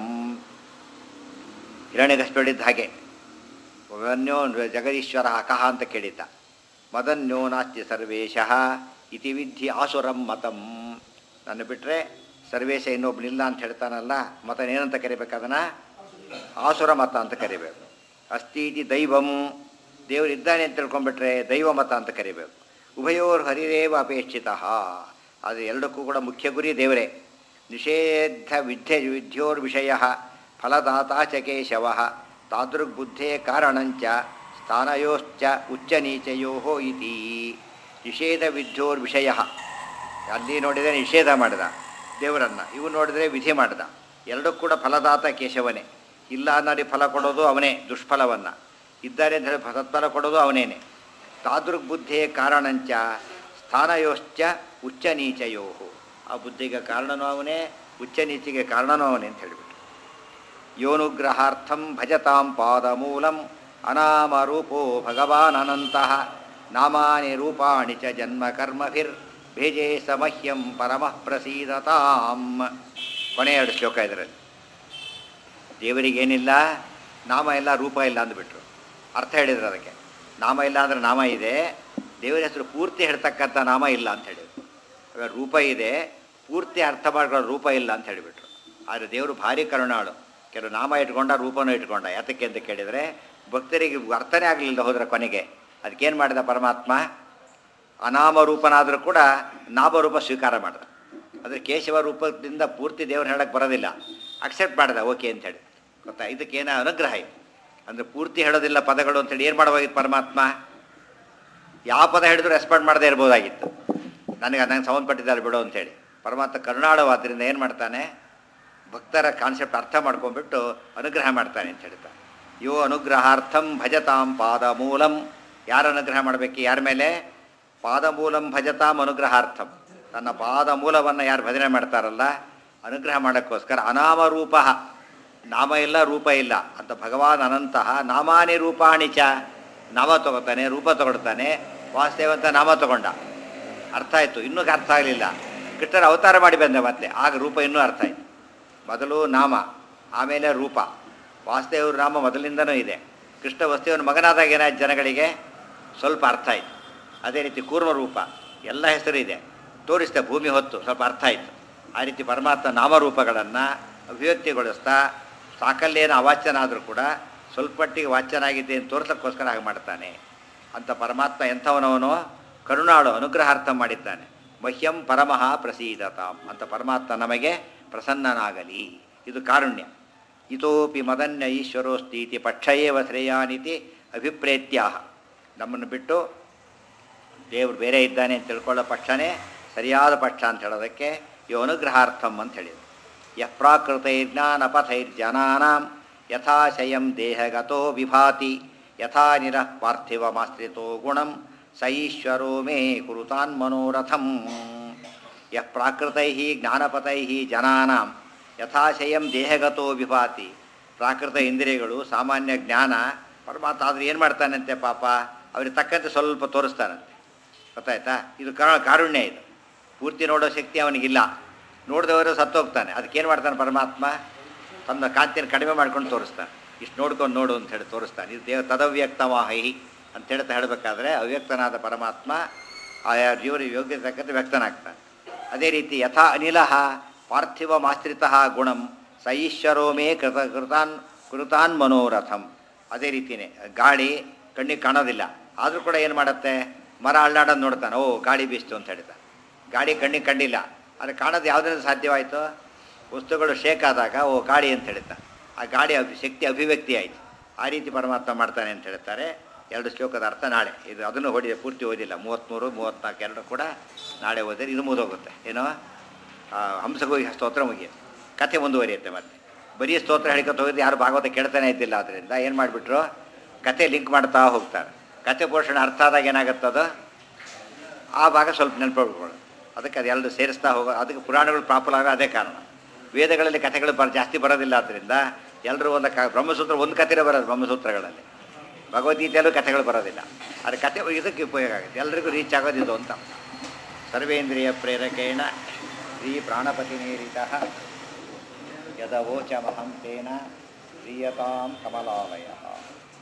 ಹಿರಣ್ಯಕಶಿಪುಡಿದ್ದ ಹಾಗೆ ಮದನ್ಯೋ ಜಗದೀಶ್ವರ ಕಹ ಅಂತ ಕೇಳಿದ್ದ. ಮದನ್ಯೋ ನಾಸ್ತಿ ಸರ್ವೇಶಃ ಇತಿ ವಿಧಿ ಆಸುರಂ ಮತಂ. ನನ್ನ ಬಿಟ್ಟರೆ ಸರ್ವೇಶ ಇನ್ನೊಬ್ಬನಿಲ್ಲ ಅಂತ ಹೇಳ್ತಾನಲ್ಲ, ಮತನೇನಂತ ಕರಿಬೇಕು ಅದನ್ನು? ಆಸುರ ಮತ ಅಂತ ಕರಿಬೇಕು. ಅಸ್ತಿ ಇತಿ ದೈವಂ, ದೇವರಿದ್ದಾನೆ ಅಂತ ತಿಳ್ಕೊಂಡ್ಬಿಟ್ರೆ ದೈವ ಮತ ಅಂತ ಕರಿಬೇಕು. ಉಭಯೋರ್ ಹರಿರೇವ ಅಪೇಕ್ಷಿತ, ಅದು ಎರಡಕ್ಕೂ ಕೂಡ ಮುಖ್ಯ ಗುರಿ ದೇವರೇ. ನಿಷೇಧ ವಿದ್ಯೋರ್ ವಿಷಯ ಫಲದಾತಾ ಚ ಕೇಶವ ತಾದೃಗ್ಬುದ್ಧೇ ಕಾರಣಂಚ ಸ್ಥಾನಯೋಶ್ಚ ಉಚ್ಚ ನೀಚಯೋ ಇತಿ. ನಿಷೇಧ ವಿದ್ಯೋರ್ ವಿಷಯ, ಅಲ್ಲಿ ನೋಡಿದರೆ ನಿಷೇಧ ಮಾಡಿದ ದೇವರನ್ನು, ಇವು ನೋಡಿದರೆ ವಿಧಿ ಮಾಡಿದ. ಎರಡಕ್ಕೂ ಕೂಡ ಫಲದಾತ ಕೇಶವನೇ. ಇಲ್ಲ ಅನ್ನೋರಿಗೆ ಫಲ ಕೊಡೋದು ಅವನೇ, ದುಷ್ಫಲವನ್ನು. ಇದ್ದಾರೆ ಅಂತ ಹೇಳಿ ಸತ್ಫಲ ಕೊಡೋದು ಅವನೇನೆ. ತಾದೃಗ್ಬುದ್ಧೇ ಕಾರಣಂಚ ಸ್ಥಾನಯೋಶ್ಚ ಉಚ್ಚ ನೀಚಯೋ, ಆ ಬುದ್ಧಿಗೆ ಕಾರಣನೂ ಅವನೇ, ಉಚ್ಚ ನೀಚಿಗೆ ಕಾರಣನೂ ಅವನೇ ಅಂತ ಹೇಳಿಬಿಟ್ಟು. ಯೋನುಗ್ರಹಾರ್ಥಂ ಭಜತಾಂ ಪಾದಮೂಲಂ ಅನಾಮರೂಪೋ ಭಗವಾನ್ ಅನಂತಃ ನಾಮಾನಿ ರೂಪಾಣಿ ಚ ಜನ್ಮ ಕರ್ಮಭಿರ್ ಭೇಜೇ ಸಮಹ್ಯಂ ಪರಮಃ ಪ್ರಸೀದತಾಂ. ಕೊನೆಯ 2 ಶ್ಲೋಕ ಇದರಲ್ಲಿ. ದೇವರಿಗೇನಿಲ್ಲ, ನಾಮ ಇಲ್ಲ, ರೂಪ ಇಲ್ಲ ಅಂದುಬಿಟ್ರು. ಅರ್ಥ ಹೇಳಿದ್ರು ಅದಕ್ಕೆ. ನಾಮ ಇಲ್ಲ ಅಂದರೆ ನಾಮ ಇದೆ, ದೇವರ ಹೆಸರು ಪೂರ್ತಿ ಹೇಳ್ತಕ್ಕಂಥ ನಾಮ ಇಲ್ಲ ಅಂತ ಹೇಳಿದ್ರು. ಇವಾಗ ರೂಪ ಇದೆ, ಪೂರ್ತಿ ಅರ್ಥ ಮಾಡ್ಕೊಳ್ಳೋ ರೂಪ ಇಲ್ಲ ಅಂತ ಹೇಳಿಬಿಟ್ರು. ಆದರೆ ದೇವರು ಭಾರಿ ಕರುಣಾಳು. ಕೆಲವು ನಾಮ ಇಟ್ಕೊಂಡ, ರೂಪನೂ ಇಟ್ಕೊಂಡ. ಯಾತಕ್ಕೆ ಅಂತ ಕೇಳಿದರೆ ಭಕ್ತರಿಗೆ ಅರ್ಥನೇ ಆಗಲಿಲ್ಲ ಹೋದರೆ ಕೊನೆಗೆ ಅದಕ್ಕೇನು ಮಾಡಿದ ಪರಮಾತ್ಮ? ಅನಾಮರೂಪನಾದರೂ ಕೂಡ ನಾಮರೂಪ ಸ್ವೀಕಾರ ಮಾಡಿದ. ಅಂದರೆ ಕೇಶವ ರೂಪದಿಂದ ಪೂರ್ತಿ ದೇವ್ರು ಹೇಳಕ್ಕೆ ಬರೋದಿಲ್ಲ, ಅಕ್ಸೆಪ್ಟ್ ಮಾಡಿದ, ಓಕೆ ಅಂಥೇಳಿ. ಗೊತ್ತಾ? ಇದಕ್ಕೇನೋ ಅನುಗ್ರಹ ಇದೆ. ಅಂದರೆ ಪೂರ್ತಿ ಹೇಳೋದಿಲ್ಲ ಪದಗಳು ಅಂತೇಳಿ ಏನು ಮಾಡಬೇಕಾಗಿತ್ತು ಪರಮಾತ್ಮ? ಯಾವ ಪದ ಹೇಳಿದ್ರು ರೆಸ್ಪಾಂಡ್ ಮಾಡದೇ ಇರ್ಬೋದಾಗಿತ್ತು. ನನಗೆ ಸಂಬಂಧಪಟ್ಟಿದ್ದಾರೆ ಬಿಡು ಅಂಥೇಳಿ. ಪರಮಾತ್ಮ ಕರುಣಾಳವಾದ್ದರಿಂದ ಏನು ಮಾಡ್ತಾನೆ? ಭಕ್ತರ ಕಾನ್ಸೆಪ್ಟ್ ಅರ್ಥ ಮಾಡ್ಕೊಂಡ್ಬಿಟ್ಟು ಅನುಗ್ರಹ ಮಾಡ್ತಾನೆ ಅಂತ ಹೇಳ್ತಾನೆ. ಯೋ ಅನುಗ್ರಹಾರ್ಥಂ ಭಜತಾಂ ಪಾದಮೂಲಂ. ಯಾರು ಅನುಗ್ರಹ ಮಾಡಬೇಕು? ಯಾರ ಮೇಲೆ? ಪಾದಮೂಲಂ ಭಜತಾಂ ಅನುಗ್ರಹಾರ್ಥಂ. ತನ್ನ ಪಾದಮೂಲವನ್ನು ಯಾರು ಭಜನೆ ಮಾಡ್ತಾರಲ್ಲ, ಅನುಗ್ರಹ ಮಾಡೋಕ್ಕೋಸ್ಕರ. ಅನಾಮರೂಪ, ನಾಮ ಇಲ್ಲ, ರೂಪ ಇಲ್ಲ ಅಂತ ಭಗವಾನ್ ಅನಂತಹ. ನಾಮಾನಿ ರೂಪಾಣಿ ಚ, ನಾಮ ತಗೋತಾನೆ, ರೂಪ ತಗೊಳ್ತಾನೆ. ವಾಸುದೇವಂತ ನಾಮ ತಗೊಂಡ, ಅರ್ಥ ಆಯಿತು. ಇನ್ನೂ ಅರ್ಥ ಆಗಲಿಲ್ಲ, ಕೃಷ್ಣರ ಅವತಾರ ಮಾಡಿ ಬಂದೆ ಮತ್ತೆ, ಆಗ ರೂಪ ಇನ್ನೂ ಅರ್ಥ ಆಯಿತು. ಮೊದಲು ನಾಮ, ಆಮೇಲೆ ರೂಪ. ವಾಸುದೇವ್ರ ನಾಮ ಮೊದಲಿಂದನೂ ಇದೆ. ಕೃಷ್ಣ ವಸುದೇವನ ಮಗನಾದಾಗ ಏನಾಯ್ತು ಜನಗಳಿಗೆ ಸ್ವಲ್ಪ ಅರ್ಥ ಆಯಿತು. ಅದೇ ರೀತಿ ಕೂರ್ಮ ರೂಪ, ಎಲ್ಲ ಹೆಸರು ಇದೆ, ತೋರಿಸ್ದೆ ಭೂಮಿ ಹೊತ್ತು, ಸ್ವಲ್ಪ ಅರ್ಥ ಆಯಿತು. ಆ ರೀತಿ ಪರಮಾತ್ಮ ನಾಮರೂಪಗಳನ್ನು ಅಭಿವ್ಯಕ್ತಿಗೊಳಿಸ್ತಾ ಸಾಕಲ್ಲೇನು ಅವಾಚ್ಯನಾದರೂ ಕೂಡ ಸ್ವಲ್ಪ ಮಟ್ಟಿಗೆ ವಾಚ್ಯನಾಗಿದ್ದೆ ಅಂತ ತೋರಿಸೋಕ್ಕೋಸ್ಕರ ಹಾಗೆ ಮಾಡ್ತಾನೆ ಅಂತ. ಪರಮಾತ್ಮ ಎಂಥವನವನು? ಕರುಣಾಳು, ಅನುಗ್ರಹಾರ್ಥ ಮಾಡಿದ್ದಾನೆ. ಮಹ್ಯಂ ಪರಮಃ ಪ್ರಸೀದತಾಂ ಅಂತ ಪರಮಾತ್ಮ ನಮಗೆ ಪ್ರಸನ್ನನಾಗಲಿ, ಇದು ಕಾರುಣ್ಯ. ಇತೋಪಿ ಮದನ್ಯ ಈಶ್ವರೋಸ್ತೀತಿ ಪಕ್ಷಯೇವ ಶ್ರೇಯಾನಿತಿ ಅಭಿಪ್ರೇತ್ಯಾಹ. ನಮ್ಮನ್ನು ಬಿಟ್ಟು ದೇವರು ಬೇರೆ ಇದ್ದಾನೆ ಅಂತ ತಿಳ್ಕೊಳ್ಳೋ ಪಕ್ಷನೇ ಸರಿಯಾದ ಪಕ್ಷ ಅಂತ ಹೇಳೋದಕ್ಕೆ ಯೋ ಅನುಗ್ರಹಾರ್ಥಂ ಅಂತ ಹೇಳಿದರು. ಯಪ್ರಾಕೃತೈರ್ಜ್ಞಾನಪಥೈರ್ಜನಾನಾಂ ಯಥಾಶಯಂ ದೇಹಗತೋ ವಿಭಾತಿ ಯಥಾ ನಿರಃ ಪಾರ್ಥಿವಮಾಶ್ರಿತೋ ಗುಣಂ ಸ ಈಶ್ವರೋ ಮೇ ಕುರುತಾನ್ ಮನೋರಥಂ. ಯಃ ಪ್ರಾಕೃತೈ ಜ್ಞಾನಪತೈ ಜನಾನಾಂ ಯಥಾಶಯಂ ದೇಹಗತೋ ವಿಭಾತಿ. ಪ್ರಾಕೃತ ಇಂದ್ರಿಯಗಳು, ಸಾಮಾನ್ಯ ಜ್ಞಾನ, ಪರಮಾತ್ಮ ಆದರೆ ಏನು ಮಾಡ್ತಾನಂತೆ ಪಾಪ, ಅವ್ರಿಗೆ ತಕ್ಕಂತೆ ಸ್ವಲ್ಪ ತೋರಿಸ್ತಾನಂತೆ. ಗೊತ್ತಾಯ್ತಾ? ಇದು ಕಾರುಣ್ಯ. ಇದು ಪೂರ್ತಿ ನೋಡೋ ಶಕ್ತಿ ಅವನಿಗಿಲ್ಲ, ನೋಡಿದವರು ಸತ್ತೋಗ್ತಾನೆ. ಅದಕ್ಕೇನು ಮಾಡ್ತಾನೆ ಪರಮಾತ್ಮ? ತನ್ನ ಕಾಂತಿಯನ್ನು ಕಡಿಮೆ ಮಾಡ್ಕೊಂಡು ತೋರಿಸ್ತಾನೆ. ಇಷ್ಟು ನೋಡ್ಕೊಂಡು ನೋಡು ಅಂತ ಹೇಳಿ ತೋರಿಸ್ತಾನೆ. ಇದು ತದವ್ಯಕ್ತವಾಹಿ ಅಂತ ಹೇಳ್ತಾ ಹೇಳಬೇಕಾದ್ರೆ ಅವ್ಯಕ್ತನಾದ ಪರಮಾತ್ಮ ಆಯಾ ಜೀವನ ಯೋಗ್ಯತೆ ತಕ್ಕಂತೆ ವ್ಯಕ್ತನಾಗ್ತಾನೆ. ಅದೇ ರೀತಿ ಯಥಾ ಅನಿಲಃ ಪಾರ್ಥಿವಮಾಶ್ರಿತಃ ಗುಣಂ ಸ ಈಶ್ವರೋ ಮೇ ಕೃತಾನ್ ಮನೋರಥಂ. ಅದೇ ರೀತಿಯೇ ಗಾಳಿ ಕಣ್ಣಿಗೆ ಕಾಣೋದಿಲ್ಲ. ಆದರೂ ಕೂಡ ಏನು ಮಾಡುತ್ತೆ, ಮರ ಅಳ್ಳಾಡೋದು ನೋಡ್ತಾನೆ, ಓ ಗಾಳಿ ಬೀಸ್ತು ಅಂತ ಹೇಳ್ತಾನೆ. ಗಾಳಿ ಕಣ್ಣಿಗೆ ಕಂಡಿಲ್ಲ, ಆದರೆ ಕಾಣೋದು ಯಾವುದರಿಂದ ಸಾಧ್ಯವಾಯಿತು, ವಸ್ತುಗಳು ಶೇಕ್ ಆದಾಗ ಓ ಗಾಳಿ ಅಂತ ಹೇಳ್ತಾನೆ. ಆ ಗಾಳಿ ಶಕ್ತಿ ಅಭಿವ್ಯಕ್ತಿ ಆಯಿತು. ಆ ರೀತಿ ಪರಮಾತ್ಮ ಮಾಡ್ತಾನೆ ಅಂತ ಹೇಳ್ತಾರೆ. 2 ಶ್ಲೋಕದ ಅರ್ಥ ನಾಳೆ. ಇದು ಅದನ್ನು ಪೂರ್ತಿ ಓದಿಲ್ಲ, 33, 34 ಎರಡು ಕೂಡ ನಾಳೆ ಓದಿದ್ರೆ ಇದು ಮುಗಿದೋಗುತ್ತೆ. ಏನೋ ಹಂಸಗೋಗಿ ಸ್ತೋತ್ರ ಮುಗಿಯುತ್ತೆ, ಕಥೆ ಮುಂದುವರಿಯುತ್ತೆ. ಮತ್ತೆ ಬರೀ ಸ್ತೋತ್ರ ಹೇಳ್ಕೊತ ಹೋಗಿದ್ದು ಯಾರು ಭಾಗವತ ಕೇಳ್ತಾನೆ ಇದ್ದಿಲ್ಲ. ಆದ್ದರಿಂದ ಏನು ಮಾಡಿಬಿಟ್ರು, ಕತೆ ಲಿಂಕ್ ಮಾಡ್ತಾ ಹೋಗ್ತಾರೆ. ಕತೆ ಪೋಷಣೆ ಅರ್ಥ ಆದಾಗ ಏನಾಗುತ್ತದು, ಆ ಭಾಗ ಸ್ವಲ್ಪ ನೆನಪಿಟ್ಕೊಳ್ಳೋದು. ಅದಕ್ಕೆ ಅದೆಲ್ಲರೂ ಸೇರಿಸ್ತಾ ಹೋಗೋ. ಅದಕ್ಕೆ ಪುರಾಣಗಳು ಪ್ರಾಪರ್ ಆಗೋ ಅದೇ ಕಾರಣ. ವೇದಗಳಲ್ಲಿ ಕಥೆಗಳು ಜಾಸ್ತಿ ಬರೋದಿಲ್ಲ. ಆದ್ದರಿಂದ ಎಲ್ಲರೂ ಒಂದು ಬ್ರಹ್ಮಸೂತ್ರ ಒಂದು ಕಥೆನೇ ಬರೋದು ಬ್ರಹ್ಮಸೂತ್ರಗಳಲ್ಲಿ. ಭಗವದ್ಗೀತೆಯಲ್ಲೂ ಕಥೆಗಳು ಬರೋದಿಲ್ಲ. ಆದರೆ ಕಥೆ ಇದಕ್ಕೆ ಉಪಯೋಗ ಆಗುತ್ತೆ, ಎಲ್ಲರಿಗೂ ರೀಚ್ ಆಗೋದಿದ್ದು ಅಂತ. ಸರ್ವೇಂದ್ರಿಯ ಪ್ರೇರಕೇಣ ಶ್ರೀ ಪ್ರಾಣಪತಿನೇರಿತ ಯದವೋಚಮಹಂ ತೇನ ಪ್ರೀಯತಾಂ ಕಮಲಾಲಯ.